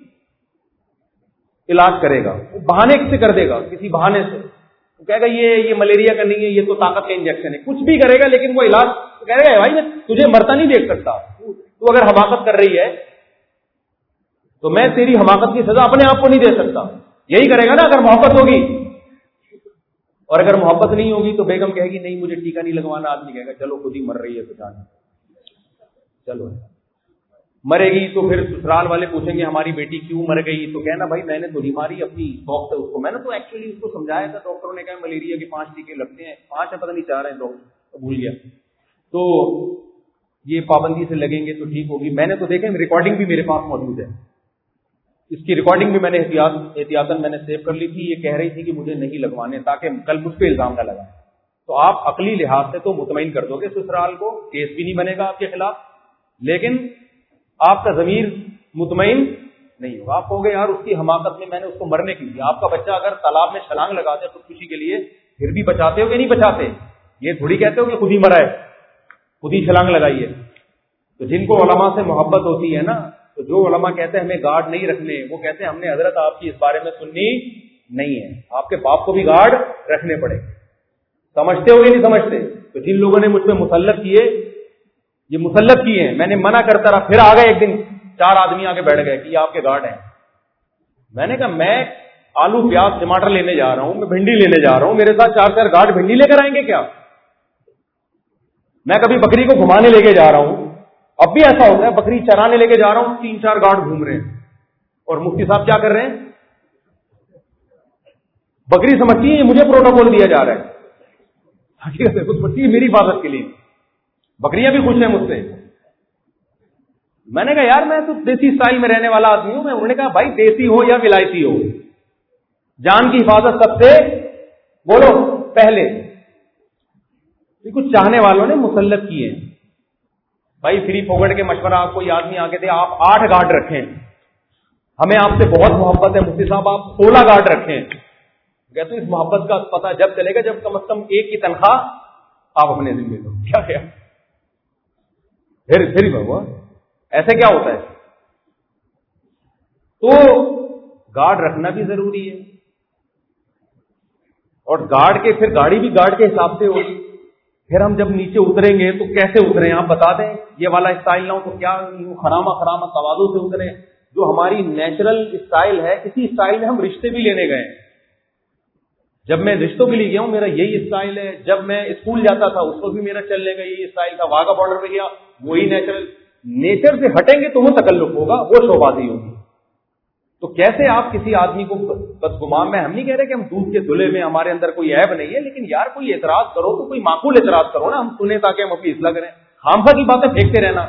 علاج کرے گا، وہ بہانے سے کر دے گا، کسی بہانے سے وہ کہے گا یہ یہ ملیریا کا نہیں ہے، یہ تو طاقت کا انجیکشن ہے، کچھ بھی کرے گا لیکن وہ علاج کہے گا بھائی میں تجھے مرتا نہیں دیکھ سکتا، تو اگر حماقت کر رہی ہے تو میں تیری حماقت کی سزا اپنے آپ کو نہیں دے سکتا۔ یہی کرے گا نا اگر محبت ہوگی، اور اگر محبت نہیں ہوگی تو بیگم کہے گی نہیں مجھے ٹیکا نہیں لگوانا، آدمی کہے گا چلو خود ہی مر رہی ہے تو جانے چلو، مرے گی تو پھر سسرال والے پوچھیں گے ہماری بیٹی کیوں مر گئی، تو کہنا بھائی میں نے تو نہیں ماری، اپنی شوق سے اس کو، میں نے تو ایکچولی اس کو سمجھایا تھا، ڈاکٹروں نے کہا ملیریا کے پانچ ٹیکے لگتے ہیں، پانچ ہے پتہ نہیں چار ہیں، ڈاکٹر بھول گیا، تو یہ پابندی سے لگیں گے تو ٹھیک ہوگی۔ میں نے تو دیکھیں ریکارڈنگ بھی میرے پاس موجود ہے، اس کی ریکارڈنگ بھی میں نے احتیاط احتیاطاً میں نے سیو کر لی تھی۔ یہ کہہ رہی تھی کہ مجھے نہیں لگوانے تاکہ کل مجھ پہ الزام نہ لگائے، تو آپ عقلی لحاظ سے تو مطمئن کر دو گے سسرال کو، کیس بھی نہیں بنے گا آپ کے خلاف، لیکن آپ کا ضمیر مطمئن نہیں ہوگا۔ آپ کہو گے یار اس کی حماقت میں میں نے اس کو مرنے کی دی۔ آپ کا بچہ اگر تالاب میں چھلانگ لگاتے خودکشی کے لیے پھر بھی بچاتے ہو کہ نہیں بچاتے؟ یہ تھوڑی کہتے ہو کہ خود ہی مرا ہے، خود ہی چھلانگ لگائی ہے۔ تو جن کو علماء سے محبت ہوتی ہے نا، تو جو علماء کہتے ہیں ہمیں گارڈ نہیں رکھنے، وہ کہتے ہیں ہم نے حضرت آپ کی اس بارے میں سننی نہیں ہے، آپ کے باپ کو بھی گارڈ رکھنے پڑے. سمجھتے ہو یا نہیں سمجھتے؟ تو جن لوگوں نے مجھ پہ مسلط کیے، یہ مسلط کیے ہیں، میں نے منع کرتا رہا، پھر آ گئے ایک دن چار آدمی آ کے بیٹھ گئے کہ یہ آپ کے گارڈ ہیں. میں نے کہا میں آلو پیاز ٹماٹر لینے جا رہا ہوں، میں بھنڈی لینے جا رہا ہوں، میرے ساتھ چار چار گارڈ بھنڈی لے کر آئیں گے کیا؟ میں کبھی بکری کو گھمانے لے کے جا رہا ہوں، اب بھی ایسا ہوتا ہے، بکری چرانے لے کے جا رہا ہوں، تین چار گارڈ گھوم رہے ہیں، اور مفتی صاحب کیا کر رہے ہیں؟ بکری سمجھتی ہے یہ مجھے پروٹوکول دیا جا رہا ہے، حقیقت ہے خود سمجھتی ہے میری حفاظت کے لیے. بکریاں بھی خوش ہیں مجھ سے. میں نے کہا یار میں تو دیسی اسٹائل میں رہنے والا آدمی ہوں. میں انہوں نے کہا بھائی دیسی ہو یا ولایتی ہو، جان کی حفاظت سب سے بولو پہلے. کچھ چاہنے والوں نے مسلط کیے ہیں بھائی فری پھوگڑ کے مشورہ. آپ کو یہ آدمی آگے تھے آپ آٹھ گارڈ رکھیں، ہمیں آپ سے بہت محبت ہے مفتی صاحب آپ سولہ گارڈ رکھیں. کہتے اس محبت کا پتہ جب چلے گا جب کم از کم ایک کی تنخواہ آپ اپنے ذمہ دو. کیا کیا پھر پھر بھگوان ایسے کیا ہوتا ہے؟ تو گارڈ رکھنا بھی ضروری ہے، اور گارڈ کے پھر گاڑی بھی گارڈ کے حساب سے ہوگی. پھر ہم جب نیچے اتریں گے تو کیسے اتریں آپ بتا دیں. یہ والا اسٹائل نہ ہو تو کیا خرامہ خرامہ توازو سے اتریں. جو ہماری نیچرل اسٹائل ہے اسی اسٹائل میں ہم رشتے بھی لینے گئے. جب میں رشتوں کے لیے گیا ہوں میرا یہی اسٹائل ہے. جب میں اسکول جاتا تھا اس وقت بھی میرا چلنے کا یہی اسٹائل تھا. واگا بارڈر پہ گیا وہی نیچرل. نیچر سے ہٹیں گے تو وہ تکلف ہوگا، وہ شوبازی ہوگی. تو کیسے آپ کسی آدمی کو بس گمان میں ہم نہیں کہہ رہے کہ ہم دودھ کے دھلے میں ہمارے اندر کوئی عیب نہیں ہے، لیکن یار کوئی اعتراض کرو تو کوئی معقول اعتراض کرو نا، ہم سنیں تاکہ ہم اپنی اصلاح کریں. خامخواہ کی باتیں پھینکتے رہنا.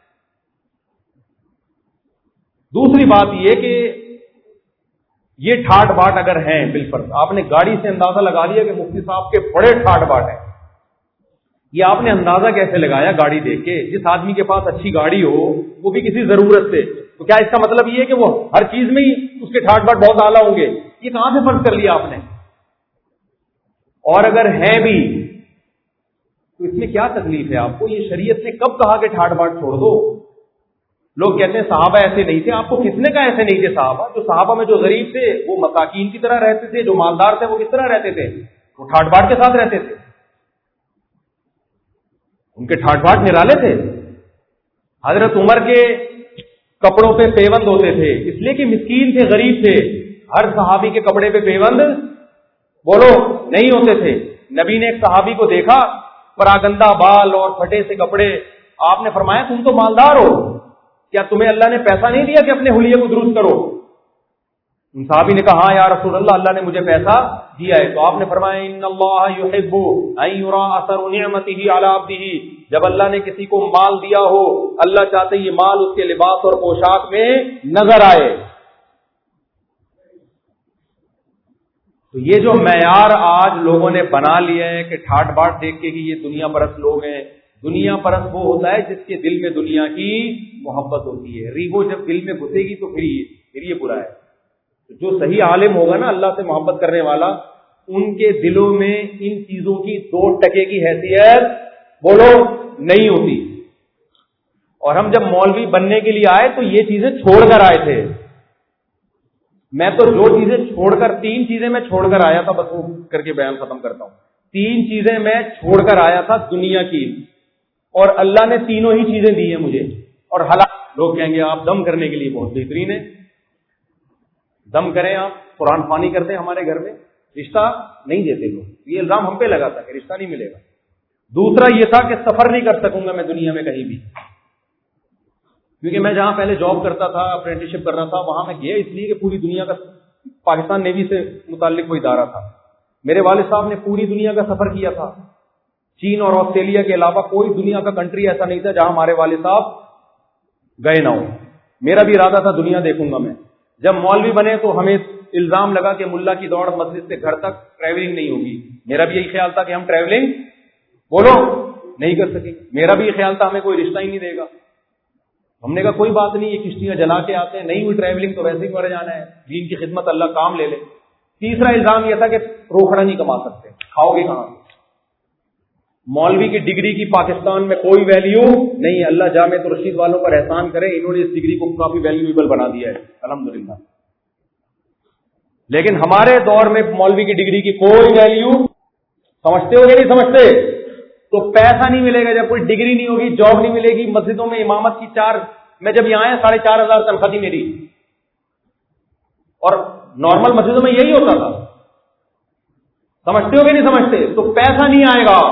دوسری بات یہ کہ یہ ٹھاٹ باٹ اگر ہیں بالفرض آپ نے گاڑی سے اندازہ لگا لیا کہ مفتی صاحب کے بڑے ٹھاٹ باٹ ہیں، یہ آپ نے اندازہ کیسے لگایا گاڑی دیکھ کے؟ جس آدمی کے پاس اچھی گاڑی ہو وہ بھی کسی ضرورت سے، تو کیا اس کا مطلب یہ ہے کہ وہ ہر چیز میں ہی اس کے ٹھاٹ باٹ بہت اعلیٰ ہوں گے؟ یہ کہاں سے فرض کر لیا آپ نے؟ اور اگر ہیں بھی تو اس میں کیا تکلیف ہے آپ کو؟ یہ شریعت نے کب کہا کہ ٹھاٹ باٹ چھوڑ دو؟ لوگ کہتے ہیں صحابہ ایسے نہیں تھے. آپ کو کس نے کہا ایسے نہیں تھے صحابہ؟ جو صحابہ میں جو غریب تھے وہ مساکین کی طرح رہتے تھے، جو مالدار تھے وہ کس طرح رہتے تھے؟ وہ ٹھاٹ باٹ کے ساتھ رہتے تھے. ان کے ٹھاٹ باٹ نرالے تھے. حضرت عمر کے کپڑوں پہ پیوند ہوتے تھے اس لیے کہ مسکین تھے، غریب تھے. ہر صحابی کے کپڑے پہ پیوند بولو نہیں ہوتے تھے. نبی نے ایک صحابی کو دیکھا پراگندہ بال اور پھٹے سے کپڑے. آپ نے فرمایا تم تو مالدار ہو، کیا تمہیں اللہ نے پیسہ نہیں دیا کہ اپنے حلیے کو درست کرو؟ صحابی نے کہا ہاں یا رسول اللہ اللہ نے مجھے پیسہ دیا ہے. تو آپ نے فرمایا ان اللہ یحب ان یرا اثر نعمته علی عبده. جب اللہ نے کسی کو مال دیا ہو اللہ چاہتے یہ مال اس کے لباس اور پوشاک میں نظر آئے. تو یہ جو معیار آج لوگوں نے بنا لیا ہے کہ ٹھاٹ باٹ دیکھ کے کہ یہ دنیا پرست لوگ ہیں. دنیا پرست وہ ہوتا ہے جس کے دل میں دنیا کی محبت ہوتی ہے. ریگو جب دل میں گھسے گی تو پھر یہ پھر یہ برا ہے. جو صحیح عالم ہوگا نا اللہ سے محبت کرنے والا، ان کے دلوں میں ان چیزوں کی دو ٹکے کی حیثیت بولو نہیں ہوتی. اور ہم جب مولوی بننے کے لیے آئے تو یہ چیزیں چھوڑ کر آئے تھے. میں تو جو چیزیں چھوڑ کر تین چیزیں میں چھوڑ کر آیا تھا، بس وہ کر کے بیان ختم کرتا ہوں. تین چیزیں میں چھوڑ کر آیا تھا دنیا کی، اور اللہ نے تینوں ہی چیزیں دی ہیں مجھے. اور حالات لوگ کہیں گے آپ دم کرنے کے لیے بہت بہترین ہے، دم کریں آپ. قرآن خوانی کرتے ہیں ہمارے گھر میں، رشتہ نہیں دیتے لوگ. یہ الزام ہم پہ لگا تھا کہ رشتہ نہیں ملے گا. دوسرا یہ تھا کہ سفر نہیں کر سکوں گا میں دنیا میں کہیں بھی، کیونکہ میں جہاں پہلے جاب کرتا تھا اپرینٹسشپ کر رہا تھا وہاں میں گیا اس لیے کہ پوری دنیا کا پاکستان نیوی سے متعلق کوئی ادارہ تھا. میرے والد صاحب نے پوری دنیا کا سفر کیا تھا. چین اور آسٹریلیا کے علاوہ کوئی دنیا کا کنٹری ایسا نہیں تھا جہاں ہمارے والد صاحب گئے نہ ہو. میرا بھی ارادہ تھا دنیا دیکھوں گا میں. جب مولوی بنے تو ہمیں الزام لگا کہ ملا کی دوڑ مسجد سے گھر تک ٹریولنگ نہیں ہوگی. میرا بھی یہی خیال تھا کہ ہم ٹریولنگ بولو نہیں کر سکیں. میرا بھی یہ خیال تھا ہمیں کوئی رشتہ ہی نہیں دے گا. ہم نے کہا کوئی بات نہیں، یہ کشتیاں جلا کے آتے ہیں، نہیں ہوئی ٹریولنگ تو ویسے ہی مر جانا ہے، دین کی خدمت اللہ کام لے لے. تیسرا الزام یہ تھا کہ روکھڑا نہیں کما سکتے، کھاؤ گے کہاں. مولوی کی ڈگری کی پاکستان میں کوئی ویلیو نہیں ہے. اللہ جامع رشید والوں پر احسان کرے, انہوں نے اس ڈگری کو کافی ویلیویبل بنا دیا ہے الحمدللہ. لیکن ہمارے دور میں مولوی کی ڈگری کی کوئی ویلیو, سمجھتے ہو گے نہیں سمجھتے؟ تو پیسہ نہیں ملے گا جب کوئی ڈگری نہیں ہوگی, جاب نہیں ملے گی. مسجدوں میں امامت کی چار, میں جب یہاں آیا ساڑھے چار ہزار تنخواہ تھی میری, اور نارمل مسجدوں میں یہی ہوتا تھا. سمجھتے ہو گے نہیں سمجھتے؟ تو پیسہ نہیں آئے گا,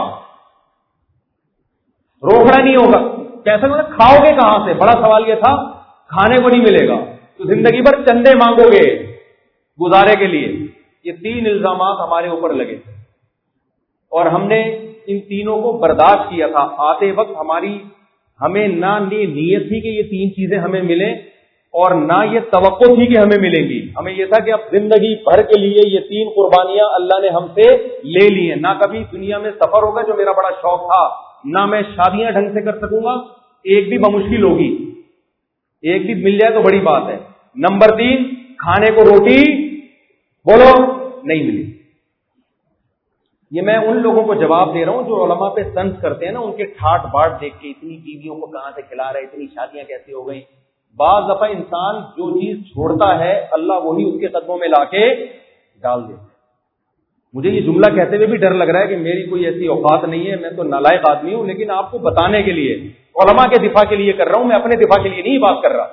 روکڑا نہیں ہوگا. پیسہ مطلب کھاؤ گے کہاں سے؟ بڑا سوال یہ تھا. کھانے کو نہیں ملے گا تو زندگی بھر چندے مانگو گے گزارے کے لیے. یہ تین الزامات ہمارے اوپر لگے اور ہم نے ان تینوں کو برداشت کیا تھا. آتے وقت ہماری ہمیں نہ نیت تھی کہ یہ تین چیزیں ہمیں ملیں, اور نہ یہ توقع تھی کہ ہمیں ملیں گی. ہمیں یہ تھا کہ اب زندگی بھر کے لیے یہ تین قربانیاں اللہ نے ہم سے لے لی ہیں. نہ کبھی دنیا میں سفر ہوگا جو میرا بڑا شوق تھا, نہ میں شادیاں ڈھنگ سے کر سکوں گا, ایک بھی بمشکل ہوگی, ایک بھی مل جائے تو بڑی بات ہے. نمبر تین, کھانے کو روٹی بولو نہیں ملی. یہ میں ان لوگوں کو جواب دے رہا ہوں جو علماء پہ طنز کرتے ہیں نا, ان کے ٹھاٹ باٹ دیکھ کے اتنی بیویوں کو کہاں سے کھلا رہے, اتنی شادیاں کیسے ہو گئی. بعض دفعہ انسان جو چیز چھوڑتا ہے اللہ وہی اس کے قدموں میں لا کے ڈال دیتا ہے. مجھے یہ جملہ کہتے ہوئے بھی ڈر لگ رہا ہے کہ میری کوئی ایسی اوقات نہیں ہے, میں تو نالائق آدمی ہوں, لیکن آپ کو بتانے کے لیے, علماء کے دفاع کے لیے کر رہا ہوں, میں اپنے دفاع کے لیے نہیں بات کر رہا.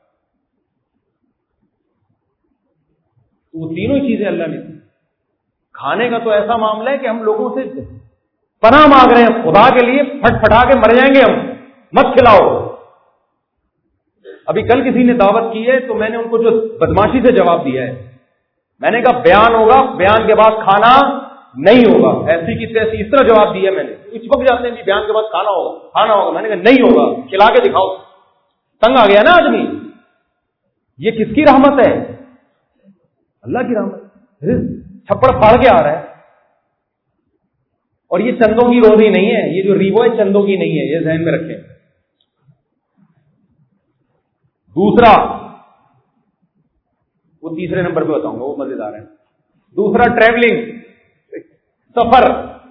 وہ تینوں چیزیں اللہ نے. کھانے کا تو ایسا معاملہ ہے کہ ہم لوگوں سے پناہ مانگ رہے ہیں خدا کے لیے, پھٹ پھٹا کے مر جائیں گے ہم, مت کھلاؤ. ابھی کل کسی نے دعوت کی ہے تو میں نے ان کو جو بدماشی سے جواب دیا ہے, میں نے کہا بیان ہوگا, بیان کے بعد کھانا نہیں ہوگا. ایسی کی تیسی اس طرح جواب دیا میں نے. اس وقت جاتے ہیں بیان کے بعد کھانا ہوگا, کھانا ہوگا. میں نے کہا نہیں ہوگا, کھلا کے دکھاؤ. تنگ آ گیا نا آدمی. یہ کس کی رحمت ہے؟ اللہ کی رحمت. چھپڑ پھاڑ کے آ رہا ہے. اور یہ چندوں کی روزی نہیں ہے, یہ جو ریبو ہے چندوں کی نہیں ہے, یہ ذہن میں رکھیں. دوسرا, وہ تیسرے نمبر پہ بتاؤں گا, وہ مزیدار ہے. دوسرا ٹریولنگ, سفر.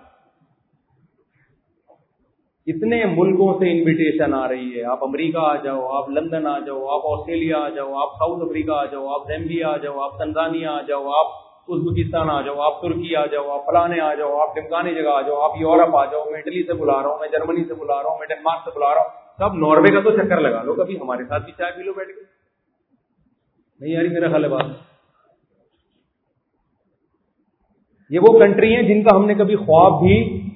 اتنے ملکوں سے انویٹیشن آ رہی ہے, آپ امریکہ آ جاؤ, آپ لندن آ جاؤ, آپ آسٹریلیا آ جاؤ, آپ ساؤتھ افریقہ آ جاؤ, آپ زیمبیا آ جاؤ, آپ تنزانیہ آ جاؤ, آپ ازبکستان آ جاؤ, آپ ترکی آ جاؤ, آپ فلانے آ جاؤ, آپ ڈمکانی جگہ آ جاؤ, آپ یورپ آ جاؤ, میں اٹلی سے بلا رہا ہوں, میں جرمنی سے بلا رہا ہوں, میں ڈنمارک سے بلا رہا ہوں. سب ناروے کا تو چکر لگا لو, کبھی ہمارے ساتھ بھی چائے پی لو بیٹھ کے. نہیں یاری میرا خیال ہے بات. یہ وہ کنٹری ہیں جن کا ہم نے کبھی خواب بھی,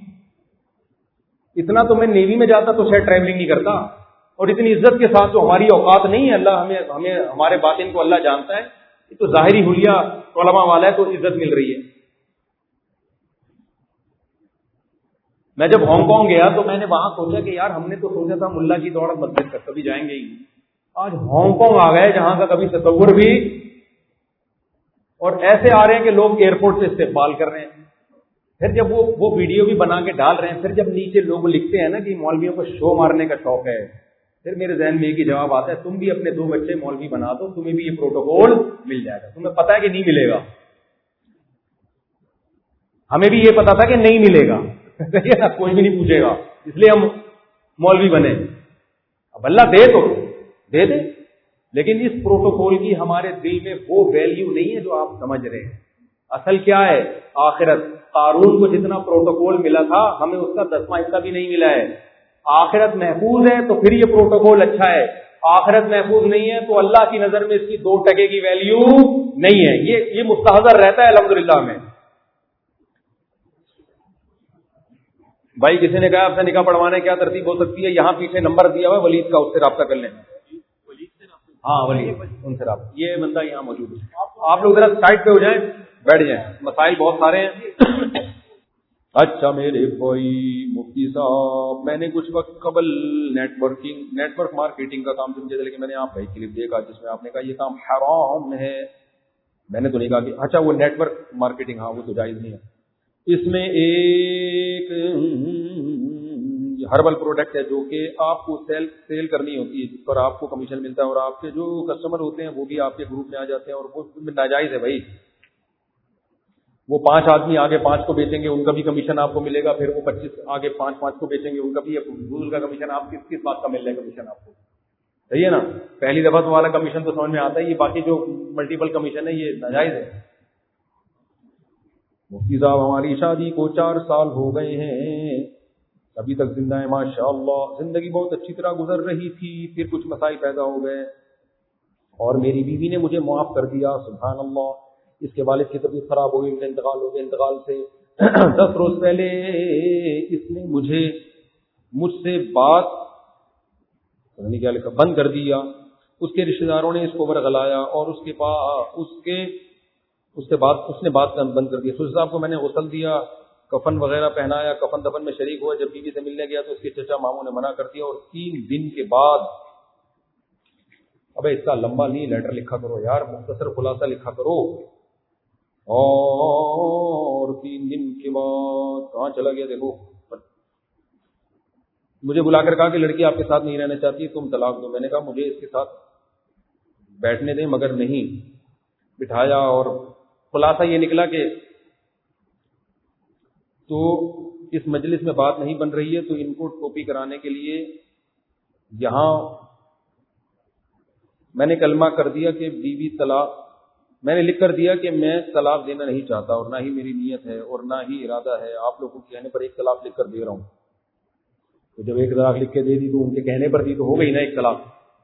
اتنا تو میں نیوی میں جاتا تو شاید ٹریولنگ نہیں کرتا, اور اتنی عزت کے ساتھ تو ہماری اوقات نہیں ہے. اللہ ہمیں ہمیں ہمارے باطن کو اللہ جانتا ہے. یہ تو ظاہری حلیہ علماء والا ہے تو عزت مل رہی ہے. میں جب ہانگ کانگ گیا تو میں نے وہاں سوچا کہ یار ہم نے تو سوچا تھا ملا کی دوڑ مسجد تک کبھی جائیں گے ہی. آج ہانگ کانگ آ گئے جہاں کا کبھی تصور بھی, اور ایسے آ رہے ہیں کہ لوگ ایئرپورٹ سے استقبال کر رہے ہیں. پھر جب وہ وہ ویڈیو بھی بنا کے ڈال رہے ہیں, پھر جب نیچے لوگ لکھتے ہیں نا کہ مولویوں کو شو مارنے کا شوق ہے, پھر میرے ذہن میں ایک ہی جواب آتا ہے, تم بھی اپنے دو بچے مولوی بنا دو, تمہیں بھی یہ پروٹوکول مل جائے گا. تمہیں پتا ہے کہ نہیں ملے گا, ہمیں بھی یہ پتا تھا کہ نہیں ملے گا, کوئی بھی نہیں پوچھے گا, اس لیے ہم مولوی بنے. اب اللہ دے تو دے دے, لیکن اس پروٹوکول کی ہمارے دل میں وہ ویلیو نہیں ہے جو آپ سمجھ رہے ہیں. اصل کیا ہے؟ آخرت. قارون کو جتنا پروٹوکول ملا تھا ہمیں اس کا دسواں حصہ بھی نہیں ملا ہے. آخرت محفوظ ہے تو پھر یہ پروٹوکول اچھا ہے, آخرت محفوظ نہیں ہے تو اللہ کی نظر میں اس کی دو ٹکے کی ویلیو نہیں ہے. یہ یہ مستحضر رہتا ہے الحمدللہ میں. بھائی کسی نے کہا آپ سے نکاح پڑھوانے کیا ترتیب ہو سکتی ہے, یہاں پیچھے نمبر دیا ہوا ولید کا, اس سے رابطہ کر لیں. ہاں ولید, ان سے رابطہ, یہ بندہ یہاں موجود ہے. آپ لوگ ذرا سائڈ پہ ہو جائیں, بیٹھ جائیں, مسائل بہت سارے ہیں. اچھا میرے بھائی مفتی صاحب, میں نے کچھ وقت قبل networking network marketing کا کام سمجھے تھے, لیکن میں نے آپ کا ایک کلپ دیکھا جس میں آپ نے کہا یہ کام حرام ہے. میں نے تو نہیں کہا کہ اچھا وہ نیٹ ورک مارکیٹنگ, ہاں وہ تو جائز نہیں ہے. اس میں ایک ہربل پروڈکٹ ہے جو کہ آپ کو سیل سیل کرنی ہوتی ہے, جس پر آپ کو کمیشن ملتا ہے, اور آپ کے جو کسٹمر ہوتے ہیں وہ بھی آپ کے گروپ میں آ جاتے ہیں, اور وہ ناجائز ہے بھائی. وہ پانچ آدمی آگے پانچ کو بیچیں گے، ان کا بھی کمیشن آپ کو ملے گا، پھر وہ پچیس آگے پانچ پانچ کو بیچیں گے، ان کا بھی گوگل کا کمیشن، آپ کس کس بات کا مل رہا ہے کمیشن آپ کو؟ صحیح ہے نا؟ پہلی دفعہ تمہارا کمیشن تو سمجھ میں آتا ہے، یہ باقی جو ملٹیپل کمیشن ہے یہ ناجائز ہے۔ مفتی صاحب ہماری شادی کو چار سال ہو گئے ہیں، ابھی تک زندہ ہے ماشاء اللہ، زندگی بہت اچھی طرح گزر رہی تھی، پھر کچھ مسائل پیدا ہو گئے اور میری بیوی نے مجھے معاف کر دیا، سبحان اللہ۔ اس کے والد کی طبیعت خراب ہوئی، ان کا انتقال ہو گیا، انتقال سے دس روز پہلے اس نے مجھے مجھ سے بات نہیں کیا لکھا بند کر دیا۔ اس کے رشتہ داروں نے اس کو ورغلایا اور اس کے پاس اس کے اس کے بعد اس نے بات بند کر دیا۔ سوچ صاحب کو میں نے غسل دیا، کفن وغیرہ پہنایا، کفن دفن میں شریک ہوا۔ جب بیوی سے ملنے گیا تو اس کے چچا ماموں نے منع کر دیا اور تین دن کے بعد، ابے اس کا لمبا نہیں لیٹر لکھا کرو یار، مختصر خلاصہ لکھا کرو، اور تین دن کے بعد کہاں چلا گیا دیکھو، مجھے بلا کر کہا کہ لڑکی آپ کے ساتھ نہیں رہنا چاہتی، تم طلاق دو۔ میں نے کہا مجھے اس کے ساتھ بیٹھنے دیں، مگر نہیں بٹھایا اور خلاصہ یہ نکلا کہ تو اس مجلس میں بات نہیں بن رہی ہے تو ان کو ٹوپی کرانے کے لیے یہاں میں نے کلمہ کر دیا کہ بیوی طلاق، میں نے لکھ کر دیا کہ میں طلاق دینا نہیں چاہتا اور نہ ہی میری نیت ہے اور نہ ہی ارادہ ہے، آپ لوگوں کے کہنے پر ایک طلاق لکھ کر دے رہا ہوں۔ تو جب ایک طلاق لکھ کے دے دی تو ان کے کہنے پر دی تو ہو گئی نا ایک طلاق۔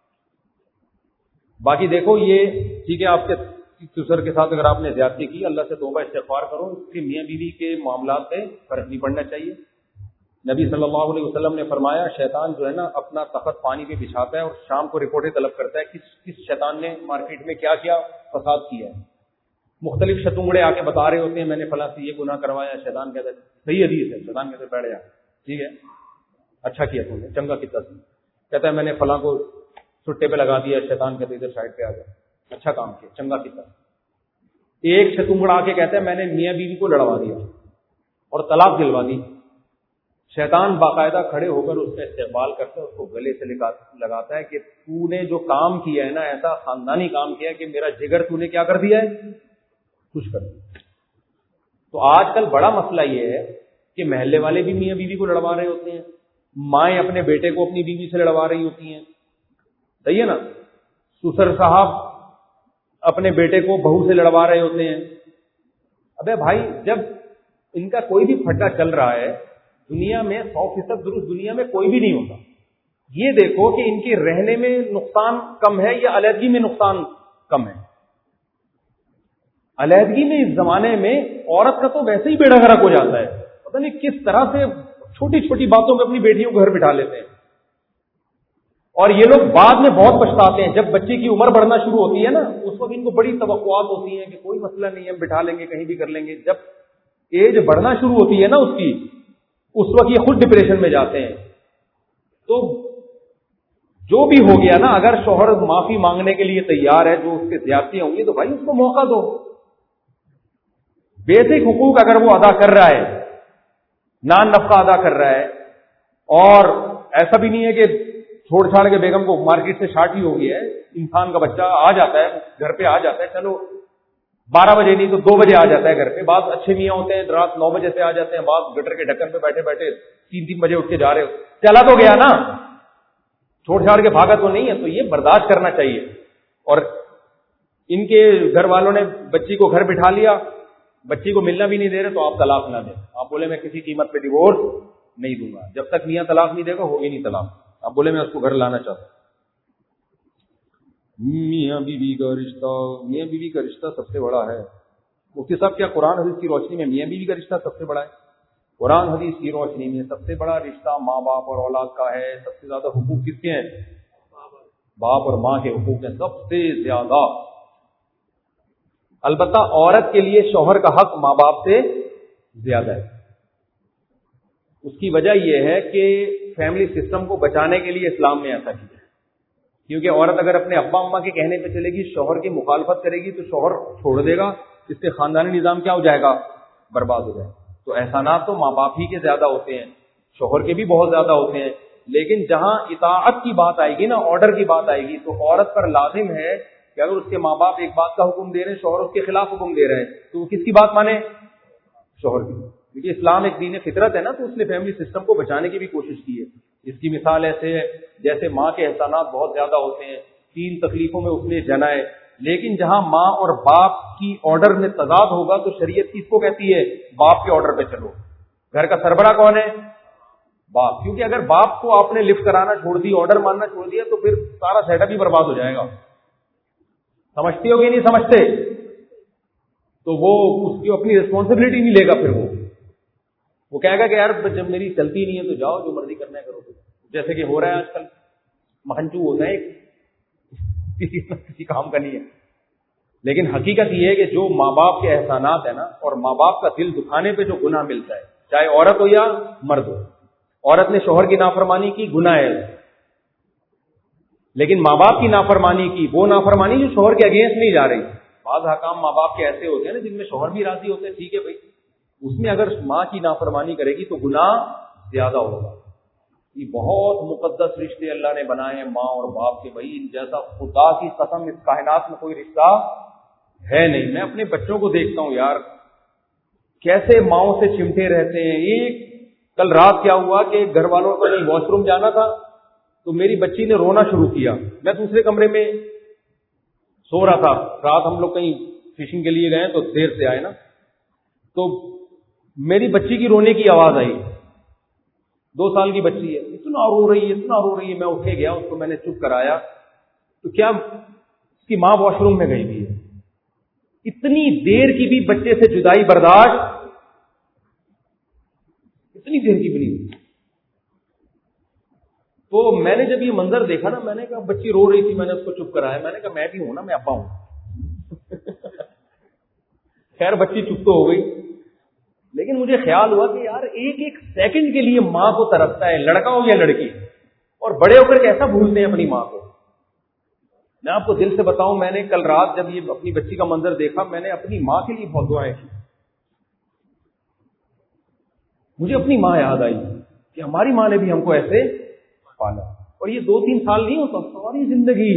باقی دیکھو یہ ٹھیک ہے، آپ کے سسر کے ساتھ اگر آپ نے زیادتی کی، اللہ سے توبہ استغفار کرو، اس کے میاں بیوی کے معاملات سے فرق نہیں پڑنا چاہیے۔ نبی صلی اللہ علیہ وسلم نے فرمایا شیطان جو ہے نا اپنا تخت پانی پہ بچھاتا ہے اور شام کو رپورٹیں طلب کرتا ہے کس کس شیطان نے مارکیٹ میں کیا کیا فساد کیا ہے۔ مختلف شتونگڑے آ کے بتا رہے ہوتے ہیں میں نے فلاں سے یہ گناہ کروایا، شیطان کہتا ہے صحیح حدیث ہے، شیطان کہتے بیٹھ جا، ٹھیک ہے اچھا کیا تم نے، چنگا کتا تم، کہتا ہے میں نے فلاں کو چھٹے پہ لگا دیا، شیطان کہتے ادھر سائڈ پہ آ جا، اچھا کام کیا، چنگا کتا۔ ایک شتونگڑا آ کے کہتا ہے میں نے میاں بیوی کو لڑوا دیا اور طلاق دلوا دی، شیطان باقاعدہ کھڑے ہو کر اس کا استقبال کرتا ہے، اس کو گلے سے لگاتا ہے کہ تو نے جو کام کیا ہے نا ایسا خاندانی کام کیا کہ میرا جگر تو نے کیا کر دیا ہے، خوش کر دیا۔ تو آج کل بڑا مسئلہ یہ ہے کہ محلے والے بھی میاں بیوی کو لڑوا رہے ہوتے ہیں، مائیں اپنے بیٹے کو اپنی بیوی سے لڑوا رہی ہوتی ہیں، صحیح ہے نا، سسر صاحب اپنے بیٹے کو بہو سے لڑوا رہے ہوتے ہیں۔ ابے بھائی جب ان کا کوئی بھی پھٹا چل رہا ہے، دنیا میں سو فیصد درست دنیا میں کوئی بھی نہیں ہوتا، یہ دیکھو کہ ان کے رہنے میں نقصان کم ہے یا علیحدگی میں نقصان کم ہے۔ علیحدگی میں اس زمانے میں عورت کا تو ویسے ہی بیڑا غرق ہو جاتا ہے، پتہ نہیں کس طرح سے چھوٹی چھوٹی باتوں پہ اپنی بیٹیوں کو گھر بٹھا لیتے ہیں، اور یہ لوگ بعد میں بہت پچھتاتے ہیں۔ جب بچے کی عمر بڑھنا شروع ہوتی ہے نا اس وقت ان کو بڑی توقعات ہوتی ہیں کہ کوئی مسئلہ نہیں ہے، ہم بٹھا لیں گے، کہیں بھی کر لیں گے۔ جب ایج بڑھنا شروع ہوتی ہے نا اس کی، اس وقت یہ خود ڈپریشن میں جاتے ہیں۔ تو جو بھی ہو گیا نا، اگر شوہر معافی مانگنے کے لیے تیار ہے، جو اس کے زیادتیاں ہوں گی تو بھائی اس کو موقع دو، بیسک حقوق اگر وہ ادا کر رہا ہے، نان نفقہ ادا کر رہا ہے، اور ایسا بھی نہیں ہے کہ چھوڑ چھاڑ کے بیگم کو مارکیٹ سے شارٹ ہی ہو گیا ہے، انسان کا بچہ آ جاتا ہے گھر پہ، آ جاتا ہے چلو بارہ بجے نہیں تو دو بجے آ جاتا ہے گھر پہ، بعض اچھے میاں ہوتے ہیں رات نو بجے سے آ جاتے ہیں، بعض گٹر کے ڈھکن پہ بیٹھے بیٹھے تین تین بجے اٹھ کے جا رہے ہو، چلا تو گیا نا، چھوڑ چھاڑ کے بھاگا تو نہیں ہے، تو یہ برداشت کرنا چاہیے۔ اور ان کے گھر والوں نے بچی کو گھر بٹھا لیا، بچی کو ملنا بھی نہیں دے رہے تو آپ طلاق نہ دیں، آپ بولے میں کسی قیمت پہ ڈیورس نہیں دوں گا، جب تک میاں طلاق نہیں دے گا ہوگی نہیں طلاق، آپ بولے میں اس کو گھر لانا چاہتا ہوں۔ میاں بیوی کا رشتہ، میاں بیوی کا رشتہ سب سے بڑا ہے۔ مفتی صاحب کیا قرآن حدیث کی روشنی میں میاں بیوی کا رشتہ سب سے بڑا ہے؟ قرآن حدیث کی روشنی میں سب سے بڑا رشتہ ماں باپ اور اولاد کا ہے۔ سب سے زیادہ حقوق کس کے ہیں؟ باپ اور ماں کے حقوق ہیں سب سے زیادہ۔ البتہ عورت کے لیے شوہر کا حق ماں باپ سے زیادہ ہے۔ اس کی وجہ یہ ہے کہ فیملی سسٹم کو بچانے کے لیے اسلام نے ایسا کیا ہے، کیونکہ عورت اگر اپنے ابا اماں کے کہنے پہ چلے گی، شوہر کی مخالفت کرے گی تو شوہر چھوڑ دے گا، اس سے خاندانی نظام کیا ہو جائے گا؟ برباد ہو جائے گا۔ تو احسانات تو ماں باپ ہی کے زیادہ ہوتے ہیں، شوہر کے بھی بہت زیادہ ہوتے ہیں، لیکن جہاں اطاعت کی بات آئے گی نا، آرڈر کی بات آئے گی، تو عورت پر لازم ہے کہ اگر اس کے ماں باپ ایک بات کا حکم دے رہے ہیں، شوہر اس کے خلاف حکم دے رہے ہیں، تو وہ کس کی بات مانے؟ شوہر کی. کیونکہ اسلام ایک دین فطرت ہے نا, تو اس نے فیملی سسٹم کو بچانے کی بھی کوشش کی ہے. اس کی مثال ایسے ہے جیسے ماں کے احسانات بہت زیادہ ہوتے ہیں, تین تکلیفوں میں اس نے جنائے, لیکن جہاں ماں اور باپ کی آرڈر میں تضاد ہوگا تو شریعت کس کو کہتی ہے, باپ کے آرڈر پہ چلو. گھر کا سربراہ کون ہے, باپ. کیونکہ اگر باپ کو آپ نے لفٹ کرانا چھوڑ دی, آرڈر ماننا چھوڑ دیا, تو پھر سارا سیٹ اپ ہی برباد ہو جائے گا. سمجھتے ہو کہ نہیں سمجھتے؟ تو وہ اس کی اپنی ریسپانسبلٹی نہیں لے گا. پھر وہ وہ کہے گا کہ یار جب میری چلتی نہیں ہے تو جاؤ جو مرضی کرنا ہے کرو. جیسے کہ ہو رہا ہے آج کل, مہنچو ہوتا ہے کسی کام کا نہیں ہے. لیکن حقیقت یہ ہے کہ جو ماں باپ کے احسانات ہیں نا, اور ماں باپ کا دل دکھانے پہ جو گناہ ملتا ہے, چاہے عورت ہو یا مرد ہو. عورت نے شوہر کی نافرمانی کی, گناہ ہے, لیکن ماں باپ کی نافرمانی کی, وہ نافرمانی جو شوہر کے اگینسٹ نہیں جا رہی. بعض حکام ماں باپ کے ایسے ہوتے ہیں نا جن میں شوہر بھی راضی ہوتے ہیں, ٹھیک ہے بھائی, اس میں اگر ماں کی نافرمانی کرے گی تو گناہ زیادہ ہوگا. یہ بہت مقدس رشتے اللہ نے بنائے ہیں ماں اور باپ کے. بھائی ان جیسا خدا کی قسم اس کائنات میں کوئی رشتہ ہے نہیں. میں اپنے بچوں کو دیکھتا ہوں یار, کیسے ماؤں سے چمٹے رہتے ہیں. ایک کل رات کیا ہوا کہ گھر والوں کو کہیں واش روم جانا تھا, تو میری بچی نے رونا شروع کیا. میں دوسرے کمرے میں سو رہا تھا, رات ہم لوگ کہیں فشنگ کے لیے گئے تو دیر سے آئے نا, تو میری بچی کی رونے کی آواز آئی. دو سال کی بچی ہے, اتنا رو رہی ہے اتنا رو رہی ہے. میں اٹھ کے گیا, اس کو میں نے چپ کرایا, تو کیا اس کی ماں واش روم میں گئی ہوئی ہے. اتنی دیر کی بھی بچے سے جدائی برداشت, اتنی دیر کی بھی نہیں. تو میں نے جب یہ منظر دیکھا نا, میں نے کہا بچی رو رہی تھی, میں نے اس کو چپ کرایا. میں نے کہا میں بھی ہوں نا, میں ابا ہوں. خیر بچی چپ تو ہو گئی, لیکن مجھے خیال ہوا کہ یار ایک ایک سیکنڈ کے لیے ماں کو ترستا ہے, لڑکا ہو یا لڑکی, اور بڑے ہو کر کیسا بھولتے ہیں اپنی ماں کو. میں آپ کو دل سے بتاؤں, میں نے کل رات جب یہ اپنی بچی کا منظر دیکھا, میں نے اپنی ماں کے لیے بہت دعائیں کی. مجھے اپنی ماں یاد آئی کہ ہماری ماں نے بھی ہم کو ایسے پالا. اور یہ دو تین سال نہیں ہوتا, ساری زندگی.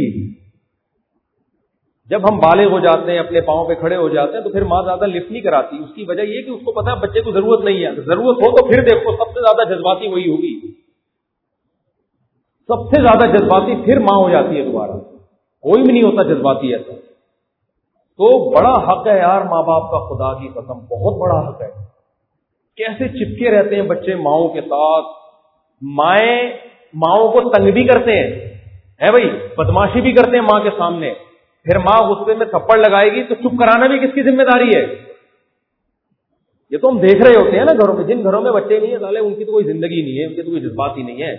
جب ہم بالغ ہو جاتے ہیں, اپنے پاؤں پہ کھڑے ہو جاتے ہیں, تو پھر ماں زیادہ لفٹ نہیں کراتی. اس کی وجہ یہ کہ اس کو پتا ہے بچے کو ضرورت نہیں ہے. ضرورت ہو تو پھر دیکھو, سب سے زیادہ جذباتی وہی ہوگی, سب سے زیادہ جذباتی پھر ماں ہو جاتی ہے دوبارہ. کوئی بھی نہیں ہوتا جذباتی ایسا. تو بڑا حق ہے یار ماں باپ کا, خدا کی قسم بہت بڑا حق ہے. کیسے چپکے رہتے ہیں بچے ماؤں کے ساتھ. مائیں ماؤں کو تنگ بھی کرتے ہیں, ہے بھائی, بدماشی بھی کرتے ہیں ماں کے سامنے. پھر ماں غصے میں تھپڑ لگائے گی تو چپ کرانا بھی کس کی ذمہ داری ہے؟ یہ تو ہم دیکھ رہے ہوتے ہیں نا گھروں میں. جن گھروں میں بچے نہیں ہیں سالے, ان کی تو کوئی زندگی نہیں ہے, ان کے تو کوئی جذبات ہی نہیں ہے.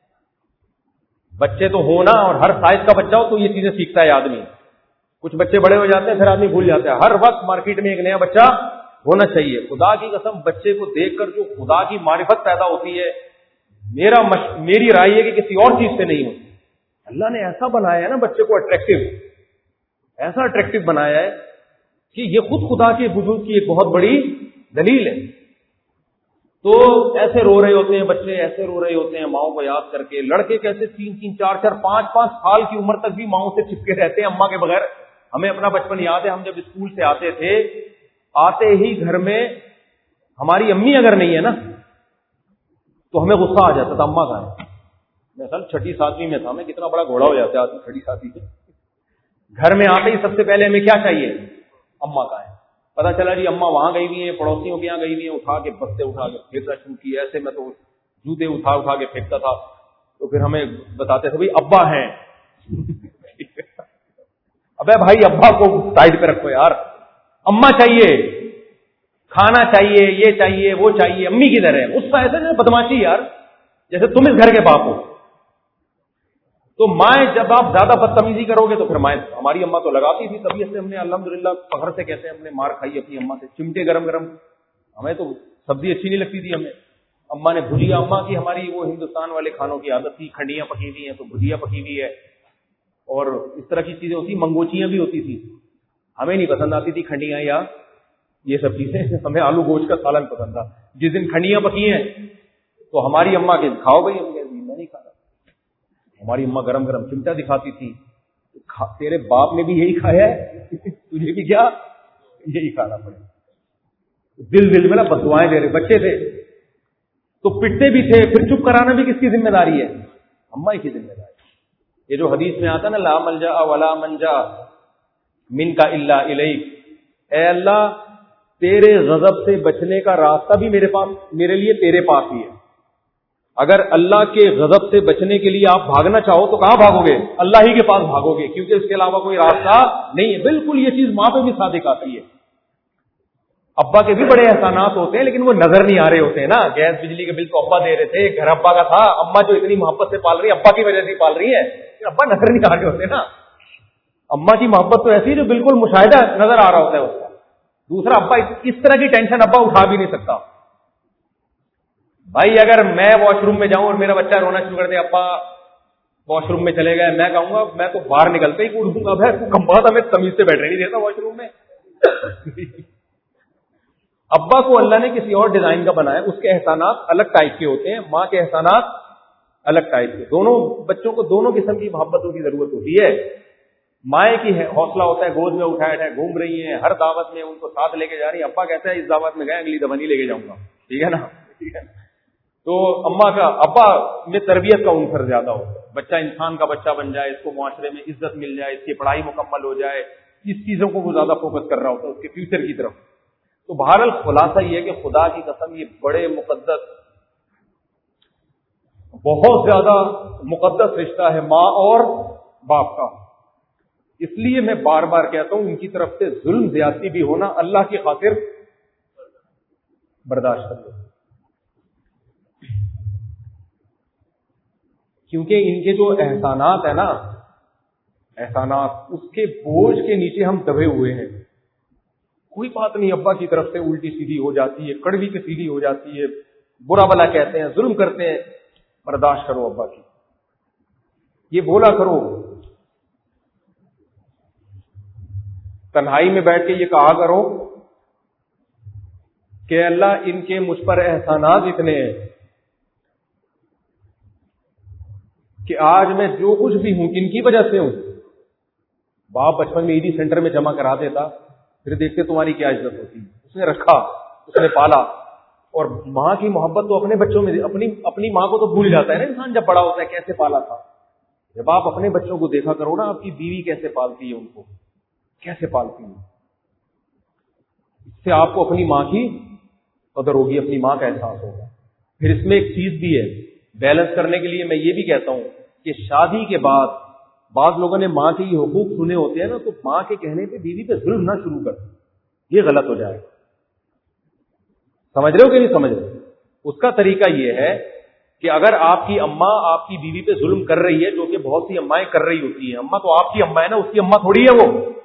بچے تو ہونا, اور ہر سائز کا بچہ ہو تو یہ چیزیں سیکھتا ہے آدمی. کچھ بچے بڑے ہو جاتے ہیں پھر آدمی بھول جاتا ہے. ہر وقت مارکیٹ میں ایک نیا بچہ ہونا چاہیے. خدا کی قسم بچے کو دیکھ کر جو خدا کی معرفت پیدا ہوتی ہے, میرا مش... میری رائے ہے کہ کسی اور چیز سے نہیں ہوتی. اللہ نے ایسا بنایا ہے نا بچے کو اٹریکٹیو, ایسا اٹریکٹیو بنایا ہے کہ یہ خود خدا کے وجود کی ایک بہت بڑی دلیل ہے. تو ایسے رو رہے ہوتے ہیں بچے, ایسے رو رہے ہوتے ہیں ماؤں کو یاد کر کے. لڑکے کیسے تین تین چار چار پانچ پانچ سال کی عمر تک بھی ماؤں سے چپکے رہتے ہیں اماں کے بغیر. ہمیں اپنا بچپن یاد ہے, ہم جب اسکول سے آتے تھے, آتے ہی گھر میں ہماری امی اگر نہیں ہے نا تو ہمیں غصہ آ جاتا تھا, اماں کہاں ہے. میں سر چھٹی ساتویں میں تھا, میں کتنا بڑا گھوڑا ہو جاتا ہے چھٹی ساتویں میں. گھر میں آتے ہی سب سے پہلے ہمیں کیا چاہیے, اماں کہاں ہے. پتا چلا جی اماں وہاں گئی ہوئی ہیں, پڑوسیوں کے یہاں گئی ہوئی ہیں, اٹھا کے بستے اٹھا کے پھینکنا شروع کی. ایسے میں تو جوتے اٹھا اٹھا کے پھینکتا تھا. تو پھر ہمیں بتاتے تھے بھائی ابا ہیں. ابے بھائی ابا کو سائڈ پہ رکھو یار, اماں چاہیے, کھانا چاہیے, یہ چاہیے وہ چاہیے. امی کدھر ہے؟ اس کا ایسے بدماشی یار, جیسے تم اس گھر کے باپ ہو. تو مائیں جب آپ زیادہ بدتمیزی کرو گے تو پھر مائیں, ہماری اماں تو لگاتی تھی. طبیعت سے ہم نے الحمدللہ فخر سے کہتے ہیں ہم نے مار کھائی اپنی اماں سے, چمٹے گرم گرم. ہمیں تو سبزی اچھی نہیں لگتی تھی, ہمیں اماں نے بھجیا, اماں کی ہماری وہ ہندوستان والے کھانوں کی عادت تھی, کھنڈیاں پکی ہوئی ہیں تو بھجیا پکی ہوئی ہے, اور اس طرح کی چیزیں ہوتی, منگوچیاں بھی ہوتی تھی. ہمیں نہیں پسند آتی تھی کھنڈیاں یا یہ سب چیزیں, ہمیں آلو گوشت کا سالن پسند تھا. جس دن کھنڈیاں پکی ہیں تو ہماری اماں کے کھاؤ بھائی, ہم کہتے میں نہیں کھا رہا. ہماری اماں گرم گرم چمٹا دکھاتی تھی, تیرے باپ نے بھی یہی کھایا ہے, تجھے بھی کیا یہی کھانا پڑے. دل دل میں نا بددعائیں دے رہے. بچے تھے تو پٹتے بھی تھے, پھر چپ کرانا بھی کس کی ذمہ داری ہے؟ اما ہی کی ذمہ داری. یہ جو حدیث میں آتا نا لا ملجا ولا منجا من کا الا الیک, اے اللہ تیرے غضب سے بچنے کا راستہ بھی میرے پاس, میرے لیے تیرے پاس ہی ہے. اگر اللہ کے غضب سے بچنے کے لیے آپ بھاگنا چاہو تو کہاں بھاگو گے؟ اللہ ہی کے پاس بھاگو گے, کیونکہ اس کے علاوہ کوئی راستہ نہیں ہے. بالکل یہ چیز ماں پہ بھی صادق آتی ہے. ابا کے بھی بڑے احسانات ہوتے ہیں لیکن وہ نظر نہیں آ رہے ہوتے ہیں نا. گیس بجلی کے بل تو ابا دے رہے تھے, گھر ابا کا تھا, اما جو اتنی محبت سے پال رہی ہے ابا کی وجہ سے پال رہی ہے, ابا نظر نہیں آ رہے ہوتے نا. اما کی محبت تو ایسی جو بالکل مشاہدہ نظر آ رہا ہوتا ہے اس کا. دوسرا ابا اس طرح کی ٹینشن ابا اٹھا بھی نہیں سکتا. بھائی اگر میں واش روم میں جاؤں اور میرا بچہ رونا شروع کر دے, ابا واش روم میں چلے گئے, میں کہوں گا میں تو باہر نکلتے ہی کوٹ دوں گا, بھائی کمبا تھا میں تمیز سے بیٹھنے نہیں دیتا واش روم میں. ابا کو اللہ نے کسی اور ڈیزائن کا بنایا, اس کے احسانات الگ ٹائپ کے ہوتے ہیں, ماں کے احسانات الگ ٹائپ کے. دونوں بچوں کو دونوں قسم کی محبتوں کی ضرورت ہوتی ہے. مائیں کی حوصلہ ہوتا ہے گود میں اٹھائے اٹھائے گھوم رہی ہیں, ہر دعوت میں ان کو ساتھ لے کے جا رہی ہیں. ابا کہتا ہے اس دعوت میں گئے اگلی دفعہ نہیں لے کے جاؤں گا, ٹھیک ہے نا, ٹھیک ہے. تو اما کا ابا میں تربیت کا عنصر زیادہ ہوتا ہے. بچہ انسان کا بچہ بن جائے, اس کو معاشرے میں عزت مل جائے, اس کی پڑھائی مکمل ہو جائے, اس چیزوں کو وہ زیادہ فوکس کر رہا ہوتا ہے, اس کے فیوچر کی طرف. تو بہرحال خلاصہ یہ ہے کہ خدا کی قسم یہ بڑے مقدس, بہت زیادہ مقدس رشتہ ہے ماں اور باپ کا. اس لیے میں بار بار کہتا ہوں ان کی طرف سے ظلم زیادتی بھی ہونا اللہ کی خاطر برداشت کر لو, کیونکہ ان کے جو احسانات ہیں نا, احسانات اس کے بوجھ کے نیچے ہم دبے ہوئے ہیں. کوئی بات نہیں, ابا کی طرف سے الٹی سیدھی ہو جاتی ہے, کڑوی کی سیدھی ہو جاتی ہے, برا بلا کہتے ہیں, ظلم کرتے ہیں, برداشت کرو ابا کی. یہ بولا کرو, تنہائی میں بیٹھ کے یہ کہا کرو کہ اللہ ان کے مجھ پر احسانات اتنے ہیں کہ آج میں جو کچھ بھی ہوں کن کی وجہ سے ہوں. باپ بچپن میں ایڈی سینٹر میں جمع کرا دیتا, پھر دیکھتے تمہاری کیا عزت ہوتی. اس نے رکھا, اس نے پالا. اور ماں کی محبت تو اپنے بچوں میں, اپنی اپنی ماں کو تو بھول جاتا ہے نا انسان جب بڑا ہوتا ہے کیسے پالا تھا. جب آپ اپنے بچوں کو دیکھا کرو نا, آپ کی بیوی کیسے پالتی ہے ان کو, کیسے پالتی ہے, اس سے آپ کو اپنی ماں کی قدر ہوگی, اپنی ماں کا احساس ہوگا. پھر اس میں ایک چیز بھی ہے بیلنس کرنے کے لیے, میں یہ بھی کہتا ہوں کہ شادی کے بعد بعض لوگوں نے ماں کے یہ حقوق سنے ہوتے ہیں نا, تو ماں کے کہنے پہ بیوی پہ ظلم نہ شروع کر, یہ غلط ہو جائے. سمجھ رہے ہو کہ نہیں سمجھ رہے؟ اس کا طریقہ یہ ہے کہ اگر آپ کی اماں آپ کی بیوی پہ ظلم کر رہی ہے, جو کہ بہت سی امائیں کر رہی ہوتی ہیں, اماں تو آپ کی اماں ہے نا, اس کی اماں تھوڑی ہے وہ.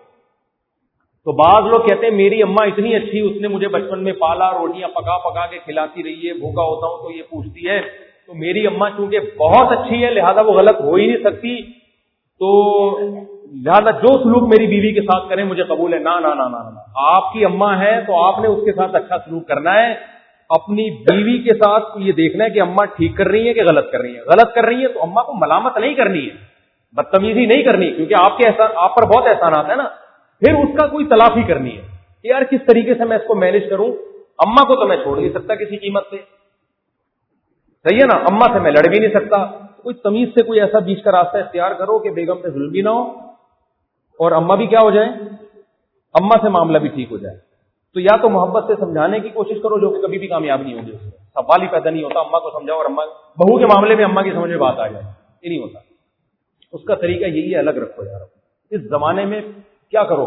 تو بعض لوگ کہتے ہیں میری اماں اتنی اچھی, اس نے مجھے بچپن میں پالا, روٹیاں پکا پکا کے کھلاتی رہی ہے, بھوکا ہوتا ہوں تو یہ پوچھتی ہے, تو میری اماں چونکہ بہت اچھی ہے لہذا وہ غلط ہو ہی نہیں سکتی, تو لہذا جو سلوک میری بیوی کے ساتھ کریں مجھے قبول ہے. نہ نہ نہ نہ, آپ کی اماں ہے تو آپ نے اس کے ساتھ اچھا سلوک کرنا ہے. اپنی بیوی کے ساتھ یہ دیکھنا ہے کہ اماں ٹھیک کر رہی ہیں کہ غلط کر رہی ہیں. غلط کر رہی ہیں تو اماں کو ملامت نہیں کرنی ہے, بدتمیزی نہیں کرنی, کیونکہ آپ کے احسان, آپ پر بہت احسانات ہیں نا. پھر اس کا کوئی تلافی کرنی ہے کہ یار کس طریقے سے میں اس کو مینج کروں. اماں کو تو میں چھوڑ نہیں سکتا کسی قیمت سے, صحیح ہے نا, اماں سے میں لڑ بھی نہیں سکتا. کوئی تمیز سے کوئی ایسا بیچ کا راستہ اختیار کرو کہ بیگم پہ ظلم بھی نہ ہو اور اماں بھی کیا ہو جائے, اماں سے معاملہ بھی ٹھیک ہو جائے. تو یا تو محبت سے سمجھانے کی کوشش کرو, جو کہ کبھی بھی کامیاب نہیں ہوگی, سوال ہی پیدا نہیں ہوتا. اماں کو سمجھاؤ اور اماں بہو کے معاملے میں اماں کی سمجھ میں بات آ جائے, یہ نہیں ہوتا. اس کا طریقہ یہی ہے, الگ رکھو یار. اس زمانے میں کیا کرو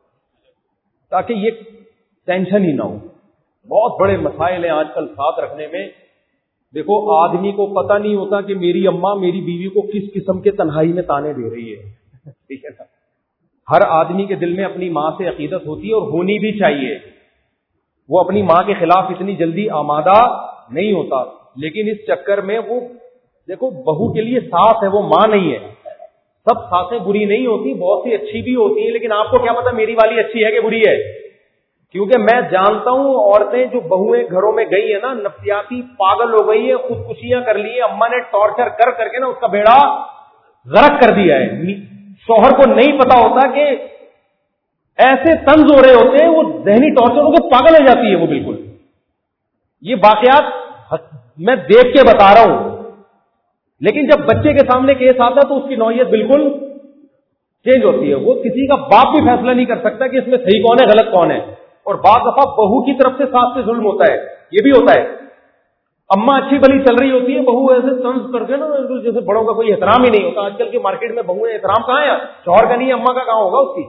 تاکہ یہ ٹینشن ہی نہ ہو. بہت بڑے مسائل ہیں آج کل ساتھ رکھنے میں. دیکھو آدمی کو پتہ نہیں ہوتا کہ میری اماں میری بیوی کو کس قسم کے تنہائی میں تانے دے رہی ہے, ٹھیک ہے نا. ہر آدمی کے دل میں اپنی ماں سے عقیدت ہوتی ہے اور ہونی بھی چاہیے. وہ اپنی ماں کے خلاف اتنی جلدی آمادہ نہیں ہوتا, لیکن اس چکر میں وہ دیکھو بہو کے لیے ساس ہے, وہ ماں نہیں ہے. سب ساسیں بری نہیں ہوتی, بہت سی اچھی بھی ہوتی ہیں, لیکن آپ کو کیا پتا میری والی اچھی ہے کہ بری ہے. کیونکہ میں جانتا ہوں عورتیں جو بہویں گھروں میں گئی ہیں نا, نفسیاتی پاگل ہو گئی ہیں, خودکشیاں کر لی ہیں, اماں نے ٹارچر کر کر کے نا اس کا بیڑا غرق کر دیا ہے. شوہر کو نہیں پتا ہوتا کہ ایسے طنز ہو رہے ہوتے ہیں, وہ ذہنی ٹارچر ہو کے پاگل ہو جاتی ہے وہ بالکل. یہ واقعات میں دیکھ کے بتا رہا ہوں, لیکن جب بچے کے سامنے کیس آتا ہے تو اس کی نوعیت بالکل چینج ہوتی ہے. وہ کسی کا باپ بھی فیصلہ نہیں کر سکتا کہ اس میں صحیح کون ہے غلط کون ہے. اور بعض دفعہ بہو کی طرف سے ساس سے ظلم ہوتا ہے, یہ بھی ہوتا ہے. اماں اچھی بلی چل رہی ہوتی ہے, بہو ایسے طنز کر کے نا جیسے بڑوں کا کوئی احترام ہی نہیں ہوتا. آج کل کی مارکیٹ میں بہو احترام کہاں ہے, شوہر کا نہیں ہے, اماں کا کہاں ہوگا اس کی.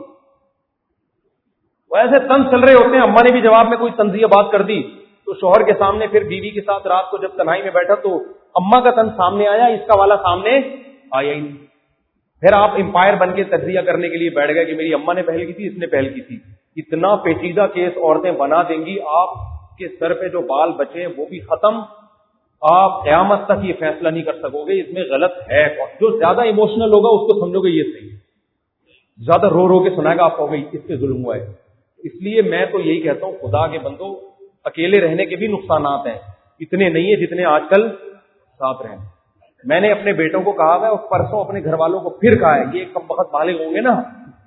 وہ ایسے طنز چل رہے ہوتے ہیں. اماں نے بھی جواب میں کوئی طنزیہ بات کر دی تو شوہر کے سامنے پھر بیوی کے ساتھ رات کو جب تنہائی میں بیٹھا تو اماں کا طنز سامنے آیا, اس کا والا سامنے آیا ہی نہیں. پھر آپ امپائر بن کے تجزیہ کرنے کے لیے بیٹھ گئے کہ میری اماں نے پہل کی تھی, اس نے پہل کی تھی. اتنا پیچیدہ کیس عورتیں بنا دیں گی, آپ کے سر پہ جو بال بچے وہ بھی ختم. آپ قیامت تک یہ فیصلہ نہیں کر سکو گے اس میں غلط ہے. جو زیادہ ایموشنل ہوگا اس کو سمجھو گے یہ صحیح ہے, زیادہ رو رو کے سنائے گا آپ کو اس پہ ظلم ہوا ہے. اس لیے میں تو یہی کہتا ہوں, خدا کے بندو, اکیلے رہنے کے بھی نقصانات ہیں, اتنے نہیں ہیں جتنے آج کل ساتھ رہیں. میں نے اپنے بیٹوں کو کہا ہے اور پرسوں اپنے گھر والوں کو پھر کہا ہے, یہ کم بخت بالغ ہوں گے نا,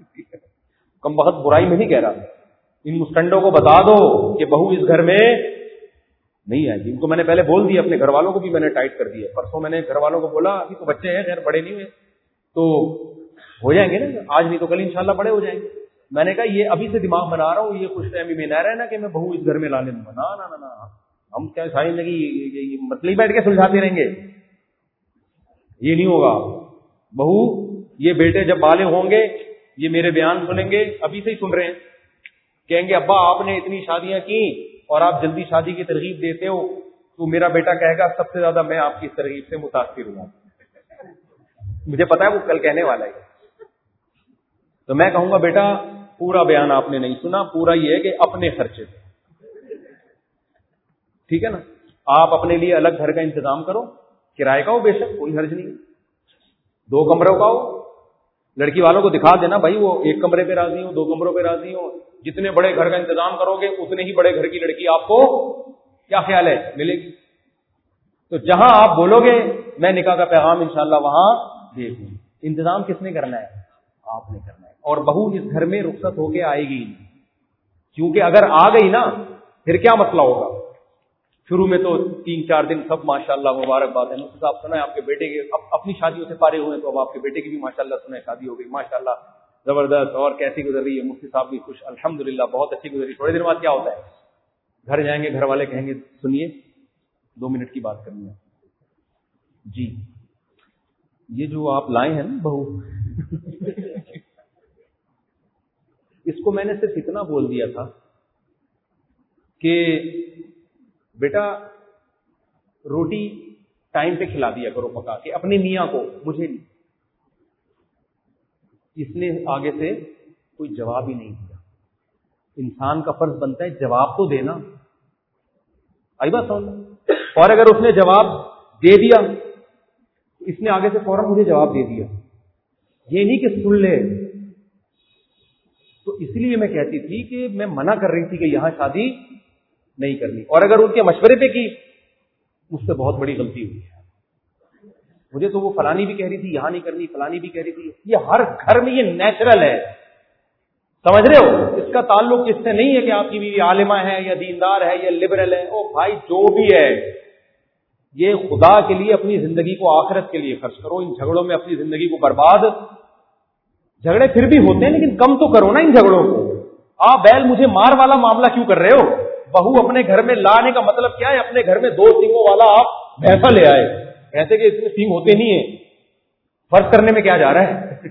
کم بخت برائی میں نہیں کہہ رہا, ان مسٹنڈوں کو بتا دو کہ بہو اس گھر میں نہیں ہے. جن کو میں نے پہلے بول دیا, اپنے گھر والوں کو بھی میں نے ٹائٹ کر دیا. پرسوں میں نے گھر والوں کو بولا, ابھی تو بچے ہیں خیر بڑے نہیں ہوئے تو ہو جائیں گے نا, آج نہیں تو کل انشاءاللہ بڑے ہو جائیں گے. میں نے کہا یہ ابھی سے دماغ بنا رہا ہوں, یہ خوش فہمی میں نہ رہنا کہ میں بہو اس گھر میں لانے دوں گا. نا نا نا, ہم کیا ساری زندگی مطلب بیٹھ کے سلجھاتے رہیں گے, یہ نہیں ہوگا. بہو یہ بیٹے جب بالغ ہوں گے یہ میرے بیان سنیں گے, ابھی سے ہی سن رہے ہیں, کہیں گے ابا آپ نے اتنی شادیاں کی اور آپ جلدی شادی کی ترغیب دیتے ہو, تو میرا بیٹا کہے گا سب سے زیادہ میں آپ کی اس ترغیب سے متاثر ہوں. مجھے پتا ہے وہ کل کہنے والا ہے. تو میں کہوں گا بیٹا پورا بیان آپ نے نہیں سنا, پورا یہ ہے کہ اپنے خرچے پہ, ٹھیک ہے نا, آپ اپنے لیے الگ گھر کا انتظام کرو, کرائے کا ہو بے شک کوئی حرج نہیں, دو کمروں کا ہو. لڑکی والوں کو دکھا دینا بھائی وہ ایک کمرے پہ راضی ہو, دو کمروں پہ راضی ہو. جتنے بڑے گھر کا انتظام کرو گے اتنے ہی بڑے گھر کی لڑکی آپ کو کیا خیال ہے ملے گی. تو جہاں آپ بولو گے میں نکاح کا پیغام انشاءاللہ وہاں دے دوں. انتظام کس نے کرنا ہے, آپ نے کرنا ہے. اور بہو اس گھر میں رخصت ہو کے آئے گی, کیونکہ اگر آ گئی نا پھر کیا مسئلہ ہوگا. شروع میں تو تین چار دن سب ماشاءاللہ مبارکباد ہے, مفتی صاحب سنا ہے آپ کے بیٹے کے اپنی شادیوں سے فارغ ہوئے تو اب آپ کے بیٹے کی بھی ماشاءاللہ سنا ہے شادی ہو گئی, ماشاءاللہ زبردست, اور کیسی گزر رہی ہے, مفتی صاحب بھی خوش, الحمدللہ بہت اچھی گزری. تھوڑے دن بعد کیا ہوتا ہے, گھر جائیں گے, گھر والے کہیں گے سنیے دو منٹ کی بات کرنی ہے جی, یہ جو آپ لائے ہیں نا بہو, اس کو میں نے صرف اتنا بول دیا تھا کہ بیٹا روٹی ٹائم پہ کھلا دیا کرو پکا کے اپنے میاں کو, مجھے نہیں. اس نے آگے سے کوئی جواب ہی نہیں دیا. انسان کا فرض بنتا ہے جواب تو دینا, آئی بات سمجھ. اور اگر اس نے جواب دے دیا, اس نے آگے سے فوراً مجھے جواب دے دیا, یہ نہیں کہ سن لے. تو اس لیے میں کہتی تھی کہ میں منع کر رہی تھی کہ یہاں شادی نہیں کرنی, اور اگر ان کے مشورے پہ کی مجھ سے بہت بڑی غلطی ہوئی ہے. مجھے تو وہ فلانی بھی کہہ رہی تھی یہاں نہیں کرنی, فلانی بھی کہہ رہی تھی. یہ ہر گھر میں یہ نیچرل ہے, سمجھ رہے ہو. اس کا تعلق اس سے نہیں ہے کہ آپ کی بیوی عالمہ ہے یا دیندار ہے یا لبرل ہے. او بھائی جو بھی ہے, یہ خدا کے لیے اپنی زندگی کو آخرت کے لیے خرچ کرو. ان جھگڑوں میں اپنی زندگی کو برباد, جھگڑے پھر بھی ہوتے ہیں لیکن کم تو کرو نا ان جھگڑوں کو. آپ بیل مجھے مار والا معاملہ کیوں کر رہے ہو. بہو اپنے گھر میں لانے کا مطلب کیا ہے, اپنے گھر میں دو سینگوں والا آپ بھینسا لے آئے, ایسے کہ اس میں سینگ ہوتے نہیں ہیں, فرق کرنے میں کیا جا رہا ہے.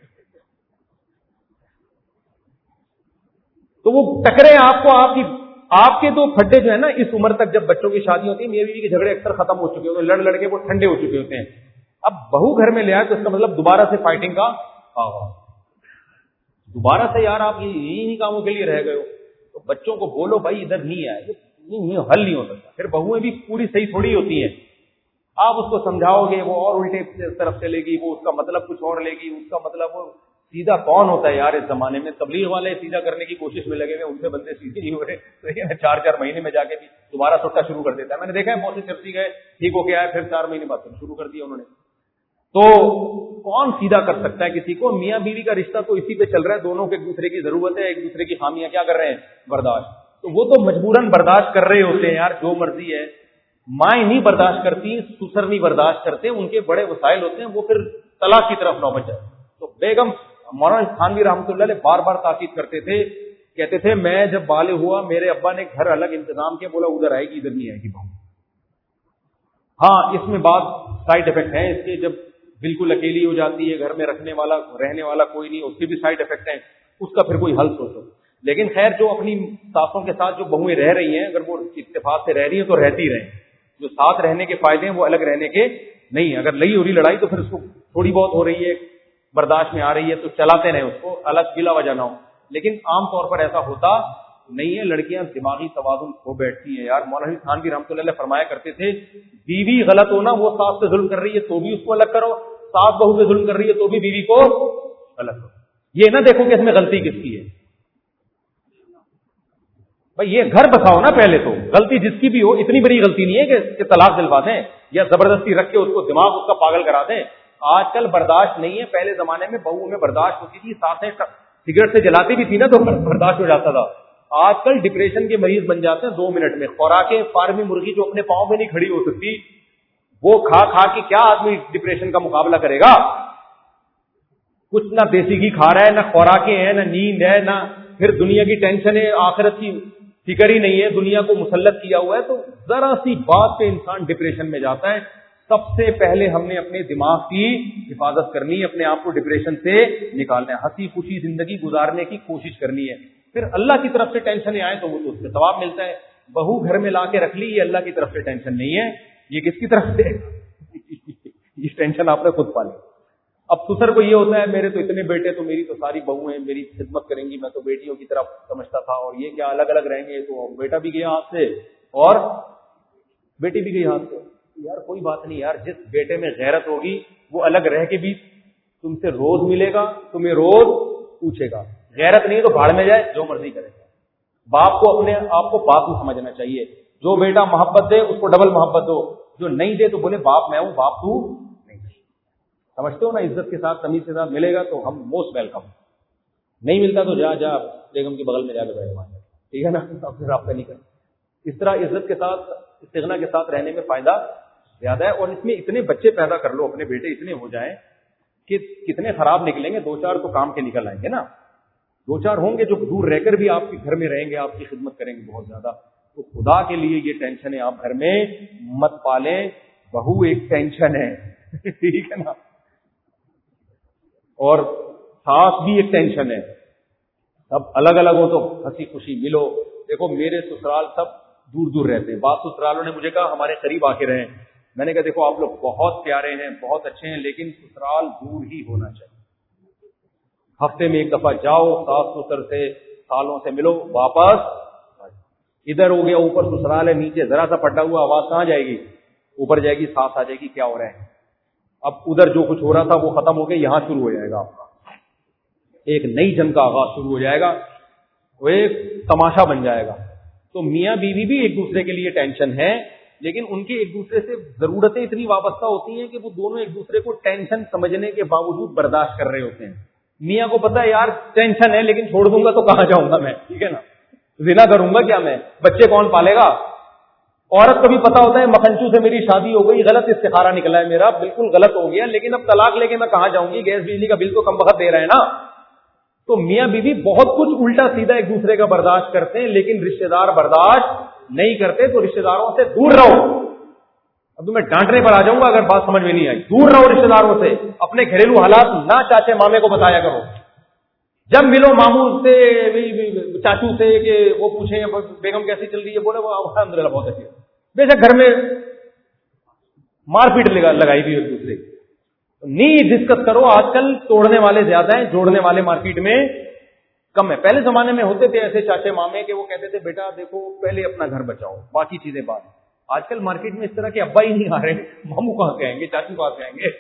تو وہ ٹکرے آپ کو, آپ کی آپ کے تو پھڈے جو ہے نا اس عمر تک جب بچوں کی شادی ہوتی ہے میاں بیوی کے جھگڑے اکثر ختم ہو چکے ہوتے ہیں, لڑ لڑ کے وہ ٹھنڈے ہو چکے ہوتے ہیں. اب بہو گھر میں لے آئے تو اس کا مطلب دوبارہ سے فائٹنگ کا آغاز, دوبارہ سے یار آپ یہی کاموں کے لیے رہ گئے ہو. تو بچوں کو بولو بھائی ادھر نہیں آئے, یہ حل نہیں ہو سکتا. پھر بہویں بھی پوری صحیح تھوڑی ہوتی ہیں, آپ اس کو سمجھاؤ گے وہ اور الٹے طرف چلے گی, وہ اس کا مطلب کچھ اور لے گی. اس کا مطلب وہ سیدھا کون ہوتا ہے یار اس زمانے میں, تبلیغ والے سیدھا کرنے کی کوشش میں لگے ہوئے, ان سے بندے سیدھے نہیں ہو رہے. چار چار مہینے میں جا کے بھی دوبارہ سوٹا شروع کر دیتا ہے. میں نے دیکھا ہے بہت سی چرسی گئے ٹھیک ہو گیا ہے, پھر چار مہینے بعد شروع کر دیا انہوں نے. تو کون سیدھا کر سکتا ہے کسی کو؟ میاں بیوی کا رشتہ تو اسی پہ چل رہا ہے، دونوں کے ایک دوسرے کی ضرورت ہے، ایک دوسرے کی خامیاں کیا کر رہے ہیں؟ برداشت. تو وہ تو مجبوراً برداشت کر رہے ہوتے ہیں یار، جو مرضی ہے. مائیں نہیں برداشت کرتی، سسر نہیں برداشت کرتے، ان کے بڑے وسائل ہوتے ہیں، وہ پھر طلاق کی طرف نوبت جائے. تو بیگم مولانا تھانوی رحمۃ اللہ علیہ بار بار تاکید کرتے تھے، کہتے تھے میں جب بالغ ہوا میرے ابا نے گھر الگ انتظام کیا، بولا ادھر آئے گی ادھر نہیں آئے گی بہو. ہاں اس میں بعض سائڈ افیکٹ ہیں اس کے، جب بالکل اکیلی ہو جاتی ہے، گھر میں رکھنے والا رہنے والا کوئی نہیں، اس کے بھی سائڈ افیکٹ ہیں، اس کا پھر کوئی حل سوچو. لیکن خیر جو اپنی ساسوں کے ساتھ جو بہویں رہ رہی ہیں، اگر وہ اتفاق سے رہ رہی ہیں تو رہتی رہیں. جو ساتھ رہنے کے فائدے ہیں وہ الگ رہنے کے نہیں. اگر نہیں ہو رہی لڑائی تو پھر اس کو تھوڑی بہت ہو رہی ہے، برداشت میں آ رہی ہے تو چلاتے رہیں اس کو، الگ بلا وجہ نہ ہو. لیکن عام طور پر ایسا ہوتا نہیں ہے. لڑکیاں دماغی توازن کھو بیٹھتی ہیں یار. مولانا تھانوی رحمۃ اللہ علیہ فرمایا کرتے تھے بیوی غلط ہونا، وہ ساس سے ظلم کر رہی ہے تو بھی اس کو الگ کرو، ساس بہو سے ظلم کر رہی ہے تو بھی بیوی کو الگ کرو. یہ نہ دیکھو کہ اس میں غلطی کس کی ہے. بھائی یہ گھر بساؤ نا پہلے تو. غلطی جس کی بھی ہو، اتنی بڑی غلطی نہیں ہے کہ طلاق دلوا دیں یا زبردستی رکھ کے اس کو دماغ اس کا پاگل کرا دیں. آج کل برداشت نہیں ہے. پہلے زمانے میں بہو میں برداشت ہوتی تھی، ساسیں سگریٹ سے جلاتی بھی تھی نا تو برداشت ہو جاتا تھا. آج کل ڈپریشن کے مریض بن جاتے ہیں دو منٹ میں. خوراکیں فارمی مرغی جو اپنے پاؤں میں نہیں کھڑی ہو سکتی، وہ کھا کھا کے کیا آدمی ڈپریشن کا مقابلہ کرے گا؟ کچھ نہ دیسی گھی کھا رہا ہے، نہ خوراکیں ہیں، نہ نیند ہے، نہ پھر دنیا کی ٹینشن ہے، آخرت کی فکر ہی نہیں ہے، دنیا کو مسلط کیا ہوا ہے. تو ذرا سی بات پہ انسان ڈپریشن میں جاتا ہے. سب سے پہلے ہم نے اپنے دماغ کی حفاظت کرنی ہے، اپنے آپ کو ڈپریشن سے نکالنا ہے، ہنسی خوشی زندگی گزارنے کی کوشش کرنی ہے. پھر اللہ کی طرف سے ٹینشن آئے تو وہ تو اس سے ثواب ملتا ہے. بہو گھر میں لا کے رکھ لی، یہ اللہ کی طرف سے ٹینشن نہیں ہے. یہ کس کی طرف سے؟ یہ ٹینشن آپ نے خود پالی. اب سسر کو یہ ہوتا ہے میرے تو اتنے بیٹے، تو میری تو ساری بہو ہیں میری خدمت کریں گی، میں تو بیٹیوں کی طرف سمجھتا تھا، اور یہ کیا الگ الگ رہیں گے، تو بیٹا بھی گیا ہاتھ سے اور بیٹی بھی گئی ہاتھ سے. یار کوئی بات نہیں یار، جس بیٹے میں غیرت ہوگی وہ الگ رہ کے بھی تم سے روز ملے گا، تمہیں روز پوچھے گا. غیرت نہیں تو بھاڑ میں جائے، جو مرضی کرے. باپ کو اپنے آپ کو باپ کو سمجھنا چاہیے. جو بیٹا محبت دے اس کو ڈبل محبت دو، جو نہیں دے تو بولے باپ میں ہوں، باپ تو نہیں. سمجھتے ہو نا؟ عزت کے ساتھ تمیز کے ساتھ ملے گا تو ہم موسٹ ویلکم. نہیں ملتا تو جا جا بیگم کے بغل میں جا کے بیٹھ مان، ٹھیک ہے نا؟ اب پھر رابطہ نہیں کریں. اس طرح عزت کے ساتھ استغنا کے ساتھ رہنے میں فائدہ زیادہ ہے. اور اس میں اتنے بچے پیدا کر لو، اپنے بیٹے اتنے ہو جائیں کہ کتنے خراب نکلیں گے. دو چار تو کام کے نکل آئیں گے نا. دو چار ہوں گے جو دور رہ کر بھی آپ کے گھر میں رہیں گے، آپ کی خدمت کریں گے بہت زیادہ. تو خدا کے لیے یہ ٹینشن ہے آپ گھر میں مت پالیں. بہو ایک ٹینشن ہے، ٹھیک ہے نا؟ اور ساس بھی ایک ٹینشن ہے. سب الگ الگ ہو تو ہنسی خوشی ملو. دیکھو میرے سسرال سب دور دور رہتے ہیں. بعض سسرالوں نے مجھے کہا ہمارے قریب آ کے رہیں. میں نے کہا دیکھو آپ لوگ بہت پیارے ہیں، بہت اچھے ہیں، لیکن سسرال دور ہی ہونا چاہیے. ہفتے میں ایک دفعہ جاؤ، ساس سسر سے سالوں سے ملو، واپس. ادھر ہو گیا اوپر سسرال ہے، نیچے ذرا سا پٹا ہوا، آواز کہاں جائے گی؟ اوپر جائے گی، ساس آ جائے گی کیا ہو رہا ہے. اب ادھر جو کچھ ہو رہا تھا وہ ختم ہو گیا، یہاں شروع ہو جائے گا آپ کا ایک نئی جنگ کا آغاز شروع ہو جائے گا، وہ ایک تماشا بن جائے گا. تو میاں بیوی بھی ایک دوسرے کے لیے ٹینشن ہے، لیکن ان کی ایک دوسرے سے ضرورتیں اتنی وابستہ ہوتی ہیں کہ وہ دونوں ایک دوسرے کو ٹینشن سمجھنے کے باوجود برداشت کر رہے ہوتے ہیں. میاں کو پتا ہے یار ٹینشن ہے لیکن چھوڑ دوں گا تو کہاں جاؤں گا میں، ٹھیک ہے نا؟ زنا کروں گا کیا میں؟ بچے کون پالے گا؟ عورت کو بھی پتا ہوتا ہے مکھنچو سے میری شادی ہو گئی، غلط استخارہ نکلا ہے میرا، بالکل غلط ہو گیا، لیکن اب طلاق لے کے میں کہاں جاؤں گی؟ گیس بجلی کا بل تو کم وقت دے رہے ہیں نا. تو میاں بیوی بہت کچھ الٹا سیدھا ایک دوسرے کا برداشت کرتے ہیں، لیکن رشتہ دار برداشت نہیں کرتے. تو رشتہ داروں سے دور رہو. اب تو میں ڈانٹنے پر آ جاؤں گا اگر بات سمجھ میں نہیں آئی. دور رہو رشتہ داروں سے. اپنے گھریلو حالات نہ چاچے مامے کو بتایا کرو. جب ملو ماموں سے چاچو سے کہ وہ پوچھیں بیگم کیسی چل رہی ہے، بولے وہ الحمد للہ بہت اچھی ہے. بے شک گھر میں مار پیٹ لگائی بھی ایک دوسرے کی. نہیں ڈسکس کرو. آج کل توڑنے والے زیادہ ہیں، جوڑنے والے مارکیٹ میں کم ہے. پہلے زمانے میں ہوتے تھے ایسے چاچے مامے کہ وہ کہتے تھے بیٹا دیکھو پہلے اپنا گھر بچاؤ، باقی چیزیں بعد. آج کل مارکیٹ میں اس طرح کے ابا ہی نہیں آ رہے. ماموں کہاں سے آئیں گے، چاچو کہاں سے آئیں گے؟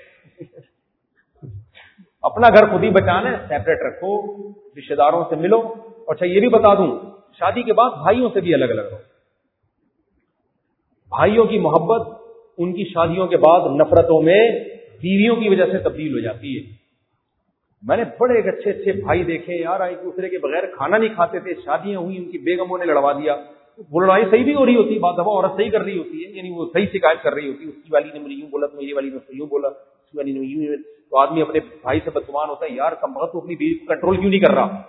اپنا گھر خود ہی بچانا ہے، سیپریٹ رکھو، رشتے داروں سے ملو. اور اچھا یہ بھی بتا دوں، شادی کے بعد بھائیوں سے بھی الگ الگ رہو. بھائیوں کی محبت ان کی شادیوں کے بعد نفرتوں میں بیویوں کی وجہ سے تبدیل ہو جاتی ہے. میں نے بڑے ایک اچھے اچھے بھائی دیکھے یار، ایک دوسرے کے بغیر کھانا نہیں کھاتے تھے، شادیاں ہوئی، ان کی بیگموں نے لڑوا دیا. وہ لڑائی صحیح بھی ہو رہی ہوتی ہے، بعض دفعہ عورت صحیح کر رہی ہوتی ہے، یعنی وہ صحیح شکایت کر رہی ہوتی ہے، اس کی والی نے مجھے یوں بولا تو میری والی نے یوں بولا، اس کی والی نے یوں. تو آدمی اپنے بھائی سے بدگمان ہوتا ہے، یار کم وقت تو اپنی بیوی کو کنٹرول کیوں نہیں کر رہا،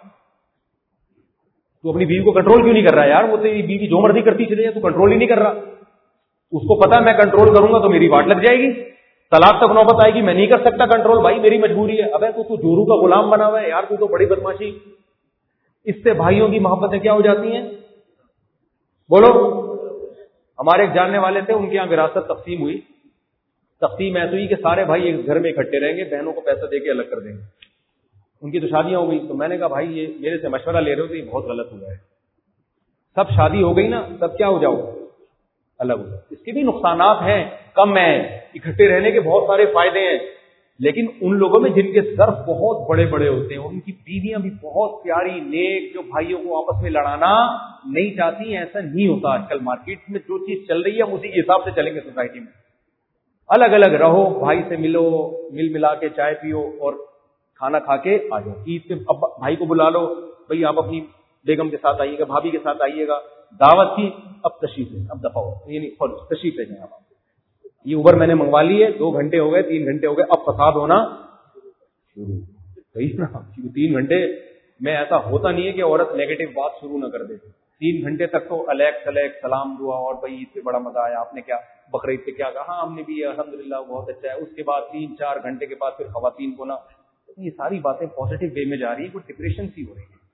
تو اپنی بیوی کو کنٹرول کیوں نہیں کر رہا یار، وہ تیری بیوی جو مرضی کرتی چلے جائے، تو کنٹرول ہی نہیں کر رہا. اس کو پتا میں کنٹرول کروں گا تو میری واٹ لگ جائے گی، طلاق تک نوبت آئے گی، میں نہیں کر سکتا کنٹرول، بھائی میری مجبوری ہے. ابے تو تو جورو کا غلام بنا ہوا ہے یار، تو تو بڑی بدماشی. اس سے بھائیوں کی محبتیں کیا ہو جاتی ہیں؟ بولو. ہمارے ایک جاننے والے تھے، ان کے یہاں وراثت تقسیم ہوئی. تقسیم ایسی ہوئی کہ سارے بھائی ایک گھر میں اکٹھے رہیں گے، بہنوں کو پیسہ دے کے الگ کر دیں گے. ان کی تو شادیاں ہو گئی. تو میں نے کہا بھائی یہ میرے سے مشورہ لے رہے ہو تو یہ بہت غلط ہوا ہے. سب شادی ہو گئی نا، سب کیا ہو جاؤ، الگ ہو جاؤ. اس کے بھی نقصانات ہیں، کم ہیں. اکٹھے رہنے کے بہت سارے فائدے ہیں، لیکن ان لوگوں میں جن کے ظرف بہت بڑے بڑے ہوتے ہیں، ان کی بیویاں بھی بہت پیاری نیک، جو بھائیوں کو آپس میں لڑانا نہیں چاہتی. ایسا نہیں ہوتا. آج کل مارکیٹ میں جو چیز چل رہی ہے ہم اسی کے حساب سے چلیں گے. سوسائٹی میں الگ الگ رہو، بھائی سے ملو، مل ملا کے چائے پیو اور کھانا کھا کے آ جاؤ. عید پہ اب بھائی کو بلا لو، بھائی آپ اپنی بیگم کے ساتھ آئیے گا، بھابھی کے ساتھ آئیے گا. دعوت کی، اب تشریف لیں، اب دفعہ ہو، یعنی تشریف لے جائیں. آپ یہ اوبر میں نے منگوا لی ہے، دو گھنٹے ہو گئے، تین گھنٹے ہو گئے، اب فساد ہونا شروع. صحیح نا؟ تین گھنٹے میں ایسا ہوتا نہیں ہے کہ عورت نیگیٹو بات شروع نہ کر دے. تین گھنٹے تک تو الیک سلیک سلام دعا، اور بھائی عید سے بڑا مزہ آیا، آپ نے کیا بقرعید پہ کیا کہا، ہاں ہم نے بھی الحمدللہ بہت اچھا ہے. اس کے بعد تین چار گھنٹے کے بعد پھر خواتین کو نا یہ ساری باتیں پازیٹو وے میں جا رہی ہیں. کچھ ڈپریشن سی ہو رہی ہے،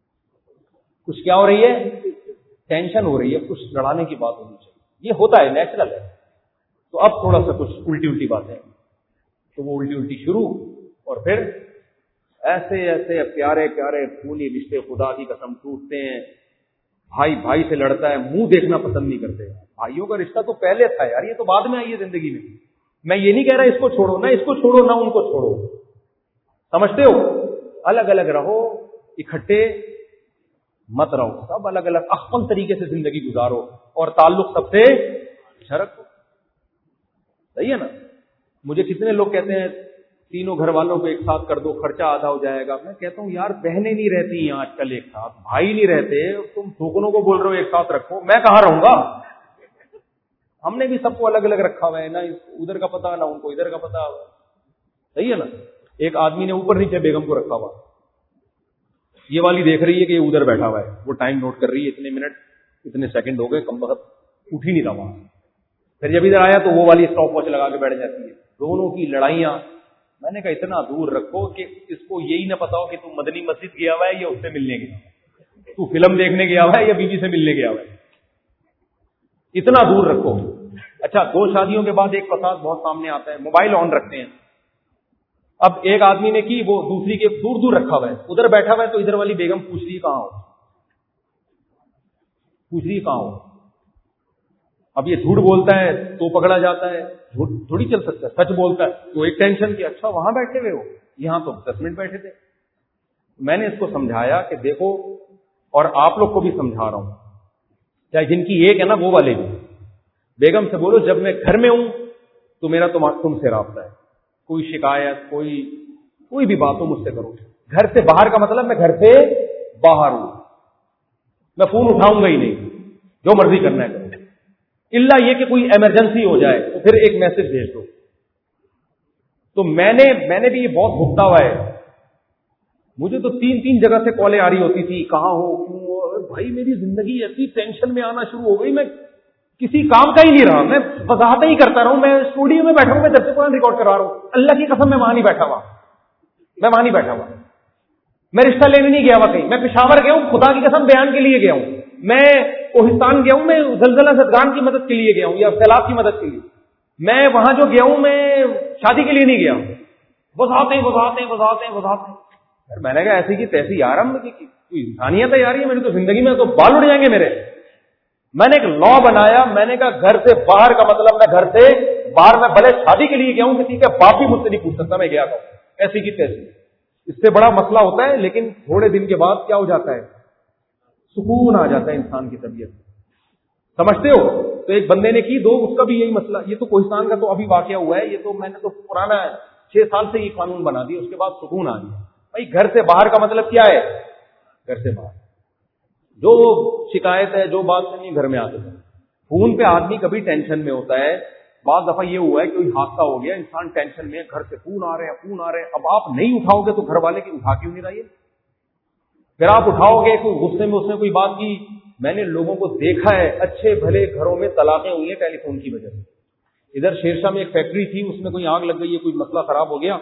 کچھ کیا ہو رہی ہے، ٹینشن ہو رہی ہے، کچھ لڑانے کی بات ہونی چاہیے. یہ ہوتا ہے، نیچرل ہے. تو اب تھوڑا سا کچھ الٹی الٹی باتیں، تو وہ الٹی الٹی شروع، اور پھر ایسے ایسے پیارے پیارے خونی رشتے خدا کی قسم ٹوٹتے ہیں. بھائی بھائی سے لڑتا ہے، منہ دیکھنا پسند نہیں کرتے. بھائیوں کا رشتہ تو پہلے تھا یار، یہ تو بعد میں آئی ہے زندگی میں. میں یہ نہیں کہہ رہا اس کو چھوڑو، نہ اس کو چھوڑو نہ ان کو چھوڑو. سمجھتے ہو؟ الگ الگ رہو، اکٹھے مت رہو. سب الگ الگ اخفل طریقے سے زندگی گزارو، اور تعلق سب سے اچھا رکھو. صحیح ہے نا؟ مجھے کتنے لوگ کہتے ہیں تینوں گھر والوں کو ایک ساتھ کر دو، خرچہ آدھا ہو جائے گا. میں کہتا ہوں یار بہنیں نہیں رہتی ہیں آج کل ایک ساتھ، بھائی نہیں رہتے، تم دونوں کو بول رہے ہو ایک ساتھ رکھو، میں کہاں رہوں گا؟ ہم نے بھی سب کو الگ الگ رکھا ہوا ہے، نہ ادھر کا پتا نہ ان کو ادھر کا پتا. صحیح ہے نا؟ ایک آدمی نے اوپر نیچے بیگم کو رکھا ہوا، یہ والی دیکھ رہی ہے کہ یہ ادھر بیٹھا ہوا ہے، وہ ٹائم نوٹ کر رہی ہے، اتنے منٹ اتنے سیکنڈ ہو گئے، کم وقت اٹھ ہی نہیں رہا وہاں. پھر جب ادھر آیا تو وہ والی اسٹاپ واچ لگا کے بیٹھ جاتی ہے. دونوں کی لڑائیاں. میں نے کہا اتنا دور رکھو کہ اس کو یہی نہ پتا ہو کہ تم مدنی مسجد گیا ہوا ہے یا اس سے ملنے گیا، تو فلم دیکھنے گیا ہوا ہے یا بیوی سے ملنے گیا ہوا ہے. اتنا دور رکھو. اچھا، دو شادیوں کے بعد ایک فساد بہت سامنے آتا ہے، موبائل آن رکھتے ہیں. اب ایک آدمی نے کی، وہ دوسری کے دور دور رکھا ہوا ہے، ادھر بیٹھا ہوا ہے، تو ادھر والی بیگم پوچھ رہی کہاں ہو، پوچھ رہی کہاں ہو. اب یہ جھوٹ بولتا ہے تو پکڑا جاتا ہے، جھوٹ تھوڑی چل سکتا ہے، سچ بولتا ہے تو ایک ٹینشن کی، اچھا وہاں بیٹھے ہوئے ہو، یہاں تو دس منٹ بیٹھے تھے. میں نے اس کو سمجھایا کہ دیکھو، اور آپ لوگ کو بھی سمجھا رہا ہوں، چاہے جن کی ایک ہے نا وہ والے بھی، بیگم سے بولو جب میں گھر میں ہوں تو میرا تم سے رابطہ ہے، کوئی شکایت کوئی کوئی بھی بات ہو مجھ سے کرو. گھر سے باہر کا مطلب میں گھر سے باہر ہوں، میں فون اٹھاؤں گا ہی نہیں، جو مرضی کرنا ہے کرو، الا یہ کہ کوئی ایمرجنسی ہو جائے تو پھر ایک میسج بھیج دو. تو میں نے میں نے بھی یہ بہت بھگتا ہوا ہے. مجھے تو تین تین جگہ سے کالیں آ رہی ہوتی تھی، کہاں ہو کیوں ہو. بھائی میری زندگی ایسی ٹینشن میں آنا شروع ہو گئی، میں کسی کام کا ہی نہیں رہا، میں وضاحتیں ہی کرتا رہا ہوں. میں اسٹوڈیو میں بیٹھا ہوں، میں جب سے قرآن ریکارڈ کروا رہا ہوں، اللہ کی قسم میں وہاں نہیں بیٹھا ہوا، میں وہاں نہیں بیٹھا ہوا. میں رشتہ لینے نہیں گیا ہوا کہیں، میں پشاور گیا ہوں، خدا کی قسم بیان کے لیے گیا ہوں. میں کوہستان گیا ہوں، میں زلزلہ زدگان کی مدد کے لیے گیا ہوں یا سیلاب کی مدد کے لیے. میں وہاں جو گیا ہوں میں شادی کے لیے نہیں گیا ہوں. وضاحتیں وضاحتیں وضاحتیں وضاحتیں. میں نے کہا ایسی کی تیسی یار، ہم کوئی انسانیت ہے یار، یہ میری تو زندگی میں تو بال اڑ جائیں گے میرے. میں نے ایک لا بنایا، میں نے کہا گھر سے باہر کا مطلب میں گھر سے باہر، میں بھلے شادی کے لیے گیا ہوں، کسی کا باپ بھی مجھ سے نہیں پوچھ سکتا میں گیا تھا، ایسی کی تیسی. اس سے بڑا مسئلہ ہوتا ہے، لیکن تھوڑے دن کے بعد کیا ہو جاتا ہے، سکون آ جاتا ہے انسان کی طبیعت. سمجھتے ہو؟ تو ایک بندے نے کی دو، اس کا بھی یہی مسئلہ. یہ تو کوہستان کا تو ابھی واقعہ ہوا ہے، یہ تو میں نے تو پرانا چھ سال سے یہ قانون بنا دیا، اس کے بعد سکون آ گیا. بھائی گھر سے باہر کا مطلب کیا ہے؟ گھر سے باہر جو شکایت ہے، جو بات نہیں، گھر میں آ کے فون پہ آدمی کبھی ٹینشن میں ہوتا ہے. بعض دفعہ یہ ہوا ہے کہ کوئی حادثہ ہو گیا، انسان ٹینشن میں، گھر سے فون آ رہے ہیں فون آ رہے ہیں. اب آپ نہیں اٹھاؤ گے تو گھر والے کی اٹھا کیوں نہیں رہی ہے؟ پھر آپ اٹھاؤ گے، کوئی غصے میں اس نے کوئی بات کی. میں نے لوگوں کو دیکھا ہے اچھے بھلے گھروں میں طلاقیں ہوئی ہیں ٹیلی فون کی وجہ سے. ادھر شیرشاہ میں ایک فیکٹری تھی، اس میں کوئی آگ لگ گئی ہے، کوئی مسئلہ خراب ہو گیا،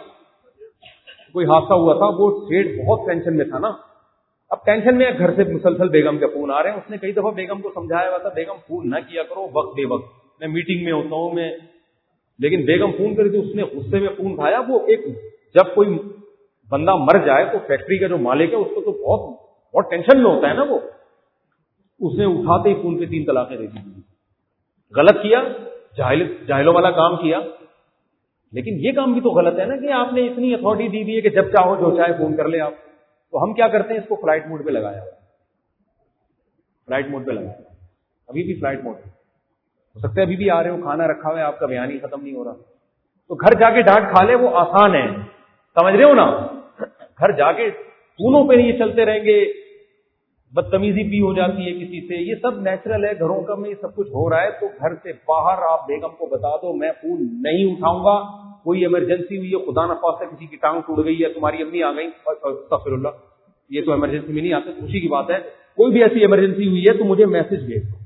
کوئی حادثہ ہوا تھا. وہ سیٹ بہت ٹینشن میں تھا نا. اب ٹینشن میں گھر سے مسلسل بیگم کے فون آ رہے ہیں. اس نے کئی دفعہ بیگم کو سمجھایا ہوا تھا بیگم فون نہ کیا کرو وقت بے وقت، میں میٹنگ میں ہوتا ہوں میں. لیکن بیگم فون کری تھی، اس نے غصے میں فون کھایا. وہ ایک جب کوئی بندہ مر جائے تو فیکٹری کا جو مالک ہے اس کو تو بہت بہت ٹینشن میں ہوتا ہے نا. وہ اس نے اٹھاتے ہی فون پہ تین طلاقیں دے دی. غلط کیا، جاہل جاہلوں والا کام کیا. لیکن یہ کام بھی تو غلط ہے نا کہ آپ نے اتنی اتھارٹی دی دی ہے کہ جب چاہو جو چاہے فون کر لے آپ. تو ہم کیا کرتے ہیں، اس کو فلائٹ موڈ پہ لگایا، فلائٹ موڈ پہ لگایا. ابھی بھی فلائٹ موڈ ہو سکتا ہے ابھی بھی آ رہے ہو، کھانا رکھا ہوا ہے، آپ کا بیان ہی ختم نہیں ہو رہا. تو گھر جا کے ڈانٹ کھا لے، وہ آسان ہے. سمجھ رہے ہو نا؟ گھر جا کے فونوں پہ یہ چلتے رہیں گے، بدتمیزی بھی ہو جاتی ہے کسی سے، یہ سب نیچرل ہے گھروں کا میں یہ سب کچھ ہو رہا ہے. تو گھر سے باہر آپ بیگم کو بتا دو میں فون نہیں اٹھاؤں گا، کوئی ایمرجنسی ہوئی ہے، خدا نخواستہ کسی کی ٹانگ ٹوٹ گئی ہے، تمہاری امی آ گئی، استغفر اللہ، یہ تو ایمرجنسی میں نہیں آتے، خوشی کی بات ہے. کوئی بھی ایسی ایمرجنسی ہوئی ہے تو مجھے میسج بھیج دو.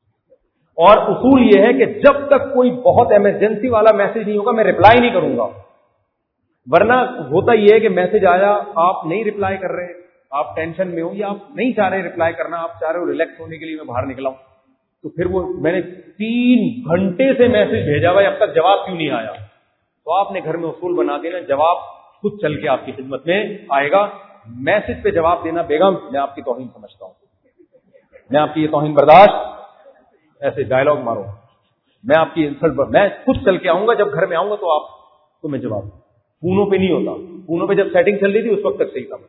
اور اصول یہ ہے کہ جب تک کوئی بہت ایمرجنسی والا میسج نہیں ہوگا میں رپلائی نہیں کروں گا. ورنہ ہوتا یہ ہے کہ میسج آیا، آپ نہیں رپلائی کر رہے، آپ ٹینشن میں ہو یا آپ نہیں چاہ رہے رپلائی کرنا، آپ چاہ رہے ہو ریلیکس ہونے کے لیے میں باہر نکلا ہوں، تو پھر وہ میں نے تین گھنٹے سے میسج بھیجا ہوا ہے اب تک جواب کیوں نہیں آیا. تو آپ نے گھر میں اصول بنا دینا، جواب خود چل کے آپ کی خدمت میں آئے گا. میسج پہ جواب دینا بیگم میں آپ کی توہین سمجھتا ہوں، میں آپ کی یہ توہین برداشت، ایسے ڈائلاگ مارو، میں آپ کی انسلٹ، میں خود چل کے آؤں گا. جب گھر میں آؤں گا تو آپ تو میں جواب فونوں پہ نہیں ہوتا. فونوں پہ جب سیٹنگ چل رہی تھی اس وقت تک صحیح تھا.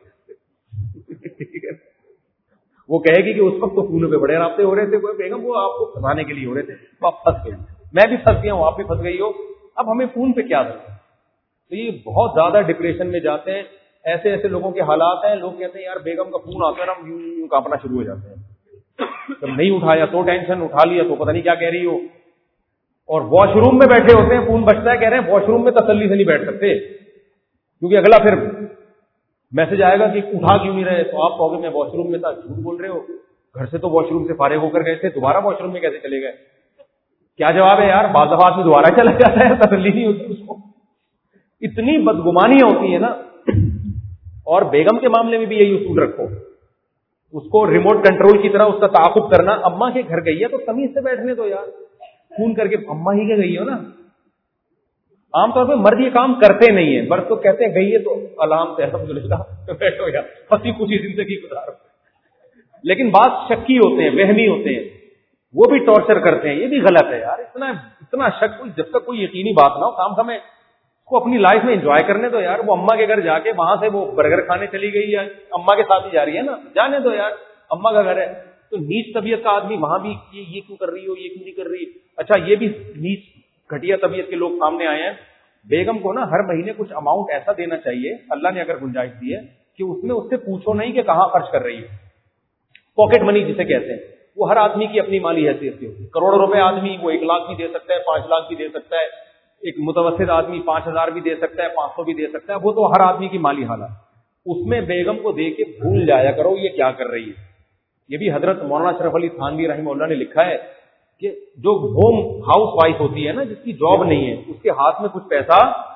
وہ کہے گی کہ اس وقت تو فونوں پہ بڑے رابطے ہو رہے تھے، کوئی بیگم وہ آپ کو پھنسانے کے لیے ہو رہے تھے، تو آپ پھنس گئی. میں بھی پھنس گیا ہوں، آپ بھی پھنس گئی ہو. اب ہمیں فون پہ کیا ضرورت ہے؟ تو یہ بہت زیادہ ڈپریشن میں جاتے ہیں. ایسے ایسے لوگوں کے حالات ہیں، لوگ کہتے ہیں یار بیگم کا فون آتا ہے نا یوں یوں کانپنا شروع ہو جاتے ہیں. جب نہیں اٹھایا تو ٹینشن، اٹھا لیا تو پتہ نہیں کیا کہہ رہی ہو. اور واش روم میں بیٹھے ہوتے ہیں، فون بجتا ہے، کہہ رہے ہیں واش روم میں تسلی سے نہیں بیٹھ سکتے کیونکہ اگلا پھر میسج آئے گا کہ اٹھا کیوں نہیں رہے. تو آپ کہو گے میں واش روم میں تھا، جھوٹ بول رہے ہو، گھر سے تو واش روم سے فارغ ہو کر گئے تھے، دوبارہ واش روم میں کیسے چلے گئے؟ کیا جواب ہے یار؟ بعض دفعہ میں دوبارہ چلا جاتا ہے، تسلی نہیں ہوتی اس کو. اتنی بدگمانیاں ہوتی ہیں نا. اور بیگم کے معاملے میں بھی یہی اصول رکھو، اس کو ریموٹ کنٹرول کی طرح اس کا تعاقب کرنا. اماں کے گھر گئی ہے تو تمیز سے بیٹھنے دو یار، فون کر کے اماں ہی کے گئی ہو نا. عام طور پہ مرد یہ کام کرتے نہیں ہیں، مرد تو کہتے ہیں گئی ہے تو الحمد سے الحمد للہ بیٹھو یار، ہنسی خوشی زندگی گزارو. لیکن بعض شکی ہوتے ہیں، وہمی ہوتے ہیں، وہ بھی ٹارچر کرتے ہیں. یہ بھی غلط ہے یار. اتنا اتنا شک، جب تک کوئی یقینی بات نہ ہو کام سمے کو اپنی لائف میں انجوائے کرنے دو یار. وہ اماں کے گھر جا کے وہاں سے وہ برگر کھانے چلی گئی ہے، اماں کے ساتھ ہی جا رہی ہے نا، جانے دو یار، اماں کا گھر ہے. تو نیچ طبیعت کا آدمی وہاں بھی یہ کیوں کر رہی ہو، یہ کیوں نہیں کر رہی. اچھا یہ بھی نیچ گھٹیا طبیعت کے لوگ سامنے آئے ہیں. بیگم کو نا ہر مہینے کچھ اماؤنٹ ایسا دینا چاہیے، اللہ نے اگر گنجائش دی ہے، کہ اس میں اس سے پوچھو نہیں کہ کہاں خرچ کر رہی ہے. پاکٹ منی جسے کہتے ہیں، وہ ہر آدمی کی اپنی مالی حیثیت ہوتی ہے. کروڑوں روپے آدمی وہ ایک لاکھ بھی دے سکتا ہے، پانچ لاکھ بھی دے سکتا ہے. ایک متوسط آدمی پانچ ہزار بھی دے سکتا ہے، پانچ سو بھی دے سکتا ہے. وہ تو ہر آدمی کی مالی حالت. اس میں بیگم کو دے کے بھول جایا کرو یہ کیا کر رہی ہے. یہ بھی حضرت مولانا اشرف علی تھانوی رحمہ اللہ نے لکھا ہے کہ جو ہوم ہاؤس وائف ہوتی ہے نا، جس کی جاب نہیں ہے، اس کے ہاتھ میں کچھ پیسہ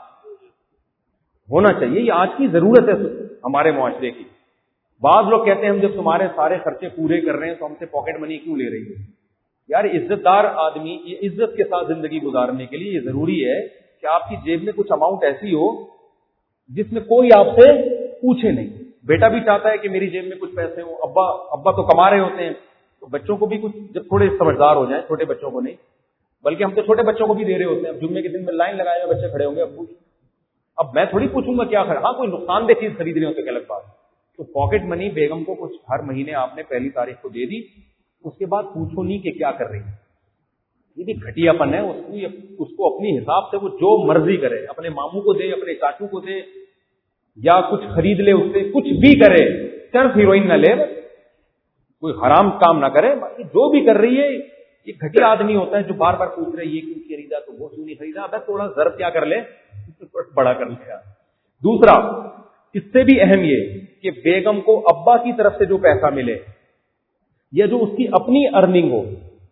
ہونا چاہیے. یہ آج کی ضرورت ہے ہمارے معاشرے کی. بعض لوگ کہتے ہیں ہم جب تمہارے سارے خرچے پورے کر رہے ہیں تو ہم سے پاکٹ منی کیوں لے رہی ہے. یار عزت دار آدمی یہ عزت کے ساتھ زندگی گزارنے کے لیے یہ ضروری ہے کہ آپ کی جیب میں کچھ اماؤنٹ ایسی ہو جس میں کوئی آپ سے پوچھے نہیں. بیٹا بھی چاہتا ہے کہ میری جیب میں کچھ پیسے ہوں. ابا ابا تو کما رہے ہوتے ہیں، تو بچوں کو بھی کچھ جب تھوڑے سمجھدار ہو جائیں، چھوٹے بچوں کو نہیں بلکہ ہم تو چھوٹے بچوں کو بھی دے رہے ہوتے ہیں. اب جمعے کے دن میں لائن لگائے ہوئے بچے کھڑے ہوں گے، ابو اب میں تھوڑی پوچھوں گا کیا خرید، ہاں کوئی نقصان دہ چیز خرید رہے ہو تو الگ بات. تو پاکٹ منی بیگم کو کچھ ہر مہینے آپ نے پہلی تاریخ کو دے دی. اس کے بعد پوچھو نہیں کہ کیا کر رہی ہے. یہ بھی گھٹیا پن ہے. اس کو اس کو اپنی حساب سے وہ جو مرضی کرے, اپنے ماموں کو دے, اپنے چاچو کو دے, یا کچھ خرید لے اس سے, کچھ بھی کرے, صرف ہیروئن نہ لے, کوئی حرام کام نہ کرے. جو بھی کر رہی ہے یہ گھٹیا آدمی ہوتا ہے جو بار بار پوچھ رہے یہ کیوں خریدا تو وہ کیوں نہیں خریدا. اب تھوڑا ضرب کیا کر لے, بڑا کر لے. دوسرا اس سے بھی اہم یہ کہ بیگم کو ابا کی طرف سے جو پیسہ ملے یا جو اس کی اپنی ارننگ ہو,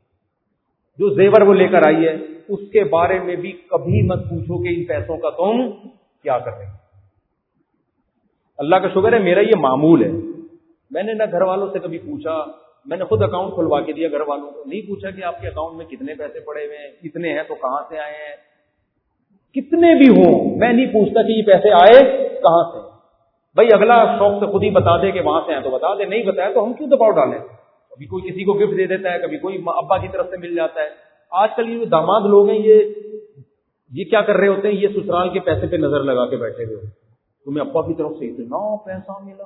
جو زیور وہ لے کر آئی ہے, اس کے بارے میں بھی کبھی مت پوچھو کہ ان پیسوں کا تم کیا کر رہے. اللہ کا شکر ہے میرا یہ معمول ہے. میں نے نہ گھر والوں سے کبھی پوچھا, میں نے خود اکاؤنٹ کھلوا کے دیا گھر والوں کو, نہیں پوچھا کہ آپ کے اکاؤنٹ میں کتنے پیسے پڑے ہوئے ہیں, کتنے ہیں تو کہاں سے آئے ہیں. کتنے بھی ہوں میں نہیں پوچھتا کہ یہ پیسے آئے کہاں سے. بھائی اگلا شوق سے خود ہی بتا دے کہ وہاں سے ہیں تو بتا دے, نہیں بتایا تو ہم کیوں دباؤ ڈالیں. کبھی کوئی کسی کو گفٹ دے دیتا ہے, کبھی کوئی ابا کی طرف سے مل جاتا ہے. آج کل یہ جو داماد لوگ ہیں یہ یہ کیا کر رہے ہوتے ہیں, یہ سسرال کے پیسے پہ نظر لگا کے بیٹھے ہوئے. تمہیں ابا کی طرف سے اتنا پیسہ ملا,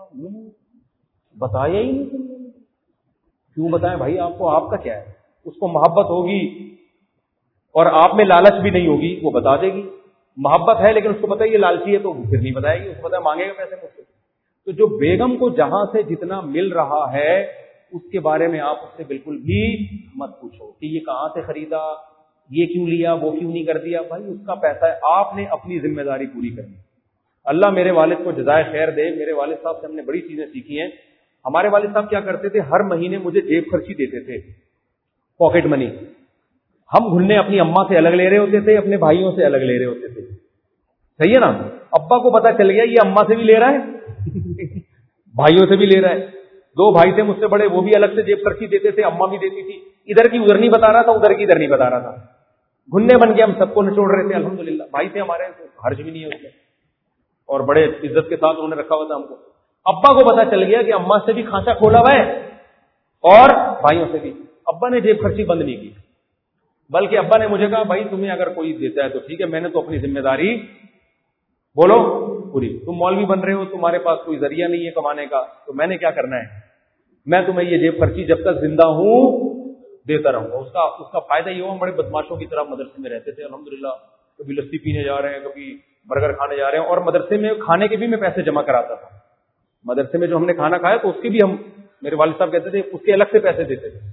بتایا ہی نہیں تم نے. کیوں بتائیں بھائی, آپ کو آپ کا کیا ہے. اس کو محبت ہوگی اور آپ میں لالچ بھی نہیں ہوگی, وہ بتا دے گی. محبت ہے لیکن اس کو پتا ہے یہ لالچی ہے تو پھر نہیں بتائے گی, اس کو پتا ہے مانگے گا پیسے مجھ سے. تو جو بیگم کو جہاں سے جتنا مل رہا ہے اس کے بارے میں آپ اس سے بالکل بھی مت پوچھو کہ یہ کہاں سے خریدا, یہ کیوں لیا, وہ کیوں نہیں کر دیا. بھائی اس کا پیسہ ہے, آپ نے اپنی ذمہ داری پوری کرنی. اللہ میرے والد کو جزائے خیر دے. میرے والد صاحب سے ہم نے بڑی چیزیں سیکھی ہیں. ہمارے والد صاحب کیا کرتے تھے, ہر مہینے مجھے جیب خرچی دیتے تھے, پاکٹ منی. ہم گھلنے اپنی اماں سے الگ لے رہے ہوتے تھے, اپنے بھائیوں سے الگ لے رہے ہوتے تھے. صحیح ہے نا. ابا کو پتا چل گیا یہ اماں سے بھی لے رہا ہے بھائیوں سے بھی لے رہا ہے. دو بھائی تھے مجھ سے بڑے, وہ بھی الگ سے جیب خرچی دیتے تھے, اماں بھی دیتی تھی. ادھر کی ادھر نہیں بتا رہا تھا, ادھر کی ادھر نہیں بتا رہا تھا. گھلنے بن کے ہم سب کو نچوڑ رہے تھے. الحمدللہ بھائی تھے ہمارے, حرج بھی نہیں ہے اس میں, اور بڑے عزت کے ساتھ انہوں نے رکھا ہوا تھا ہم کو. ابا کو پتا چل گیا کہ اماں سے بھی کھانچا کھولا ہوا ہے اور بھائیوں سے بھی. ابا نے جیب خرچی بند نہیں کی, بلکہ ابا نے مجھے کہا بھائی تمہیں اگر کوئی دیتا ہے تو ٹھیک ہے, میں نے تو اپنی ذمہ داری بولو پوری. تم مولوی بن رہے ہو, تمہارے پاس کوئی ذریعہ نہیں ہے کمانے کا, تو میں نے کیا کرنا ہے, میں تمہیں یہ جیب خرچی جب تک زندہ ہوں دیتا رہوں گا. اس کا اس کا فائدہ یہ ہوا, ہم بڑے بدماشوں کی طرح مدرسے میں رہتے تھے الحمدللہ. کبھی لسی پینے جا رہے ہیں, کبھی برگر کھانے جا رہے ہیں, اور مدرسے میں کھانے کے بھی میں پیسے جمع کراتا تھا. مدرسے میں جو ہم نے کھانا کھایا تو اس کے بھی ہم, میرے والد صاحب کہتے تھے اس کے الگ سے پیسے دیتے تھے.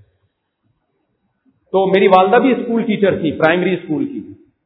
تو میری والدہ بھی اسکول ٹیچر تھی, پرائمری اسکول کی.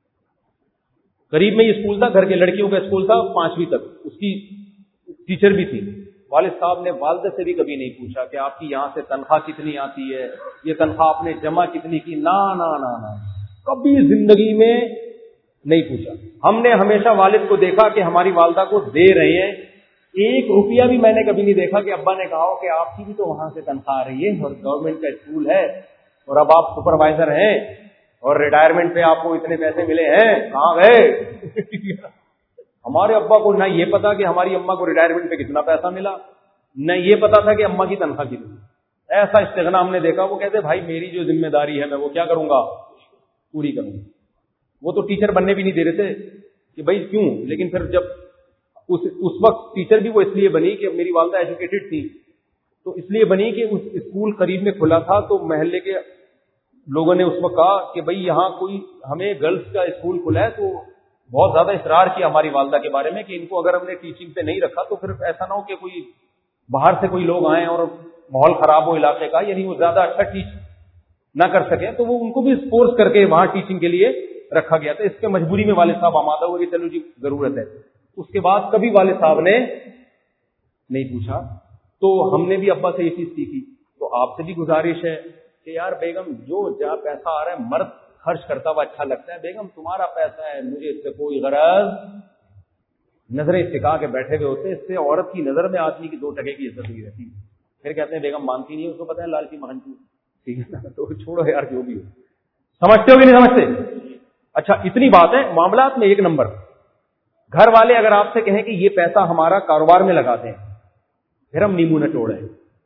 قریب میں یہ اسکول تھا, گھر کے لڑکیوں کا اسکول تھا پانچویں تک, اس کی ٹیچر بھی تھی. والد صاحب نے والدہ سے بھی کبھی نہیں پوچھا کہ آپ کی یہاں سے تنخواہ کتنی آتی ہے, یہ تنخواہ آپ نے جمع کتنی کی. نا نا نا نا کبھی زندگی میں نہیں پوچھا. ہم نے ہمیشہ والد کو دیکھا کہ ہماری والدہ کو دے رہے ہیں. ایک روپیہ بھی میں نے کبھی نہیں دیکھا کہ ابا نے کہا ہو کہ آپ کی بھی تو وہاں سے تنخواہ آ رہی ہے اور گورنمنٹ کا اسکول ہے اور اب آپ سپروائزر ہیں اور ریٹائرمنٹ پہ آپ کو اتنے پیسے ملے ہیں, کہاں گئے. ہمارے ابا کو نہ یہ پتا کہ ہماری اما کو ریٹائرمنٹ پہ کتنا پیسہ ملا, نہ یہ پتا تھا کہ اما کی تنخواہ کتنی. ایسا استغنا ہم نے دیکھا. وہ کہتے بھائی میری جو ذمہ داری ہے میں وہ کیا کروں گا, پوری کروں گا. وہ تو ٹیچر بننے بھی نہیں دے رہے تھے کہ بھائی کیوں, لیکن پھر جب اس اس وقت ٹیچر بھی وہ اس لیے بنی کہ میری والدہ ایجوکیٹڈ تھی, تو اس لیے بنی کہ اس اسکول قریب میں کھلا تھا, تو محلے کے لوگوں نے اس وقت کہا کہ بھئی یہاں کوئی ہمیں گرلس کا اسکول کھلا ہے. تو بہت زیادہ اصرار کیا ہماری والدہ کے بارے میں کہ ان کو اگر ہم نے ٹیچنگ پہ نہیں رکھا تو پھر ایسا نہ ہو کہ کوئی باہر سے کوئی لوگ آئیں اور ماحول خراب ہو علاقے کا, یعنی وہ زیادہ اچھا ٹیچ نہ کر سکیں. تو وہ ان کو بھی فورس کر کے وہاں ٹیچنگ کے لیے رکھا گیا تھا. اس کے مجبوری میں والد صاحب آمادہ ہوئے کہ چلو جی ضرورت ہے. اس کے بعد کبھی والد صاحب نے نہیں پوچھا. تو ہم نے بھی ابا سے یہ چیز سیکھی. تو آپ سے بھی گزارش ہے کہ یار بیگم جو جہاں پیسہ آ رہا ہے مرد خرچ کرتا ہوا اچھا لگتا ہے. بیگم تمہارا پیسہ ہے, مجھے اس سے کوئی غرض. نظریں ٹکا کے بیٹھے ہوئے ہوتے, اس سے عورت کی نظر میں آدمی کی دو ٹکے کی عزت ہوئی رہتی. پھر کہتے ہیں بیگم مانتی نہیں, اس کو پتا ہے لالچی مہنچو, ٹھیک ہے نا, تو چھوڑو یار جو بھی ہو. سمجھتے ہو کہ نہیں سمجھتے؟ اچھا اتنی بات ہے. معاملات میں ایک نمبر, گھر والے اگر آپ سے کہیں کہ یہ پیسہ ہمارا کاروبار میں لگا دیں, پھر ہم نیمو نہ توڑیں.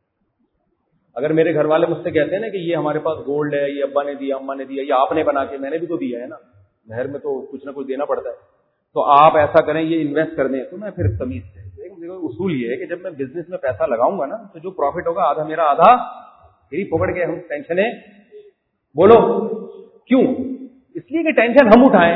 اگر میرے گھر والے مجھ سے کہتے ہیں نا کہ یہ ہمارے پاس گولڈ ہے, یہ ابا نے دیا, اما نے دیا, یا آپ نے بنا کے, میں نے بھی تو دیا ہے نا, مہر میں تو کچھ نہ کچھ دینا پڑتا ہے, تو آپ ایسا کریں یہ انویسٹ کر دیں, تو میں پھر تمیز سے. اصول یہ ہے کہ جب میں بزنس میں پیسہ لگاؤں گا نا تو جو پروفٹ ہوگا آدھا میرا آدھا پھر پکڑ کے ہم ٹینشنیں بولو کیوں؟ اس لیے کہ ٹینشن ہم اٹھائیں،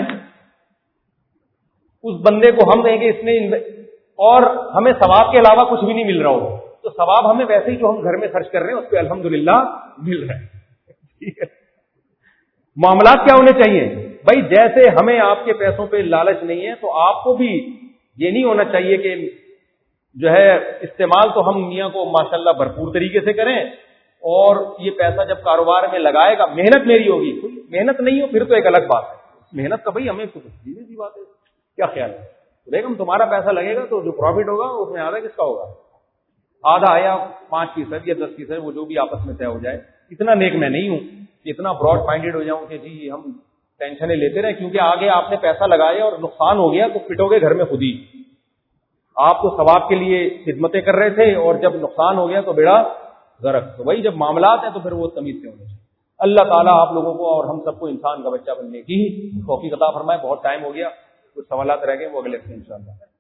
اس بندے کو ہم دیں گے اس نے، اور ہمیں ثواب کے علاوہ کچھ بھی نہیں مل رہا ہو تو ثواب ہمیں ویسے ہی جو ہم گھر میں خرچ کر رہے ہیں اس پہ الحمدللہ مل رہا ہے. ٹھیک ہے، معاملات کیا ہونے چاہیے بھائی؟ جیسے ہمیں آپ کے پیسوں پہ لالچ نہیں ہے تو آپ کو بھی یہ نہیں ہونا چاہیے کہ جو ہے استعمال تو ہم میاں کو ماشاءاللہ بھرپور طریقے سے کریں، اور یہ پیسہ جب کاروبار میں لگائے گا محنت میری ہوگی، محنت نہیں ہو پھر تو ایک الگ بات ہے. محنت کا بھائی ہمیں سیدھی سی بات ہے، کیا خیال ہے؟ بیگم تمہارا پیسہ لگے گا تو جو پروفٹ ہوگا اس میں آدھا کس کا ہوگا؟ آدھا آیا پانچ فیصد یا دس فیصد، وہ جو بھی آپس میں طے ہو جائے. اتنا نیک میں نہیں ہوں کہ اتنا براڈ مائنڈیڈ ہو جاؤں کہ جی ہم ٹینشنیں لیتے رہے، کیونکہ آگے آپ نے پیسہ لگایا اور نقصان ہو گیا تو پٹو گے گھر میں خود ہی. آپ تو ثواب کے لیے خدمتیں کر رہے تھے اور جب نقصان ہو گیا تو بیڑا غرق. تو وہی جب معاملات ہیں تو پھر وہ تمیز سے ہونے چاہیے. اللہ تعالیٰ آپ لوگوں کو اور ہم سب کو انسان کا بچہ بننے کی توفیق عطا فرمائے. بہت ٹائم ہو گیا، کچھ سوالات رہ گئے وہ اگلے ہفتے انشاءاللہ.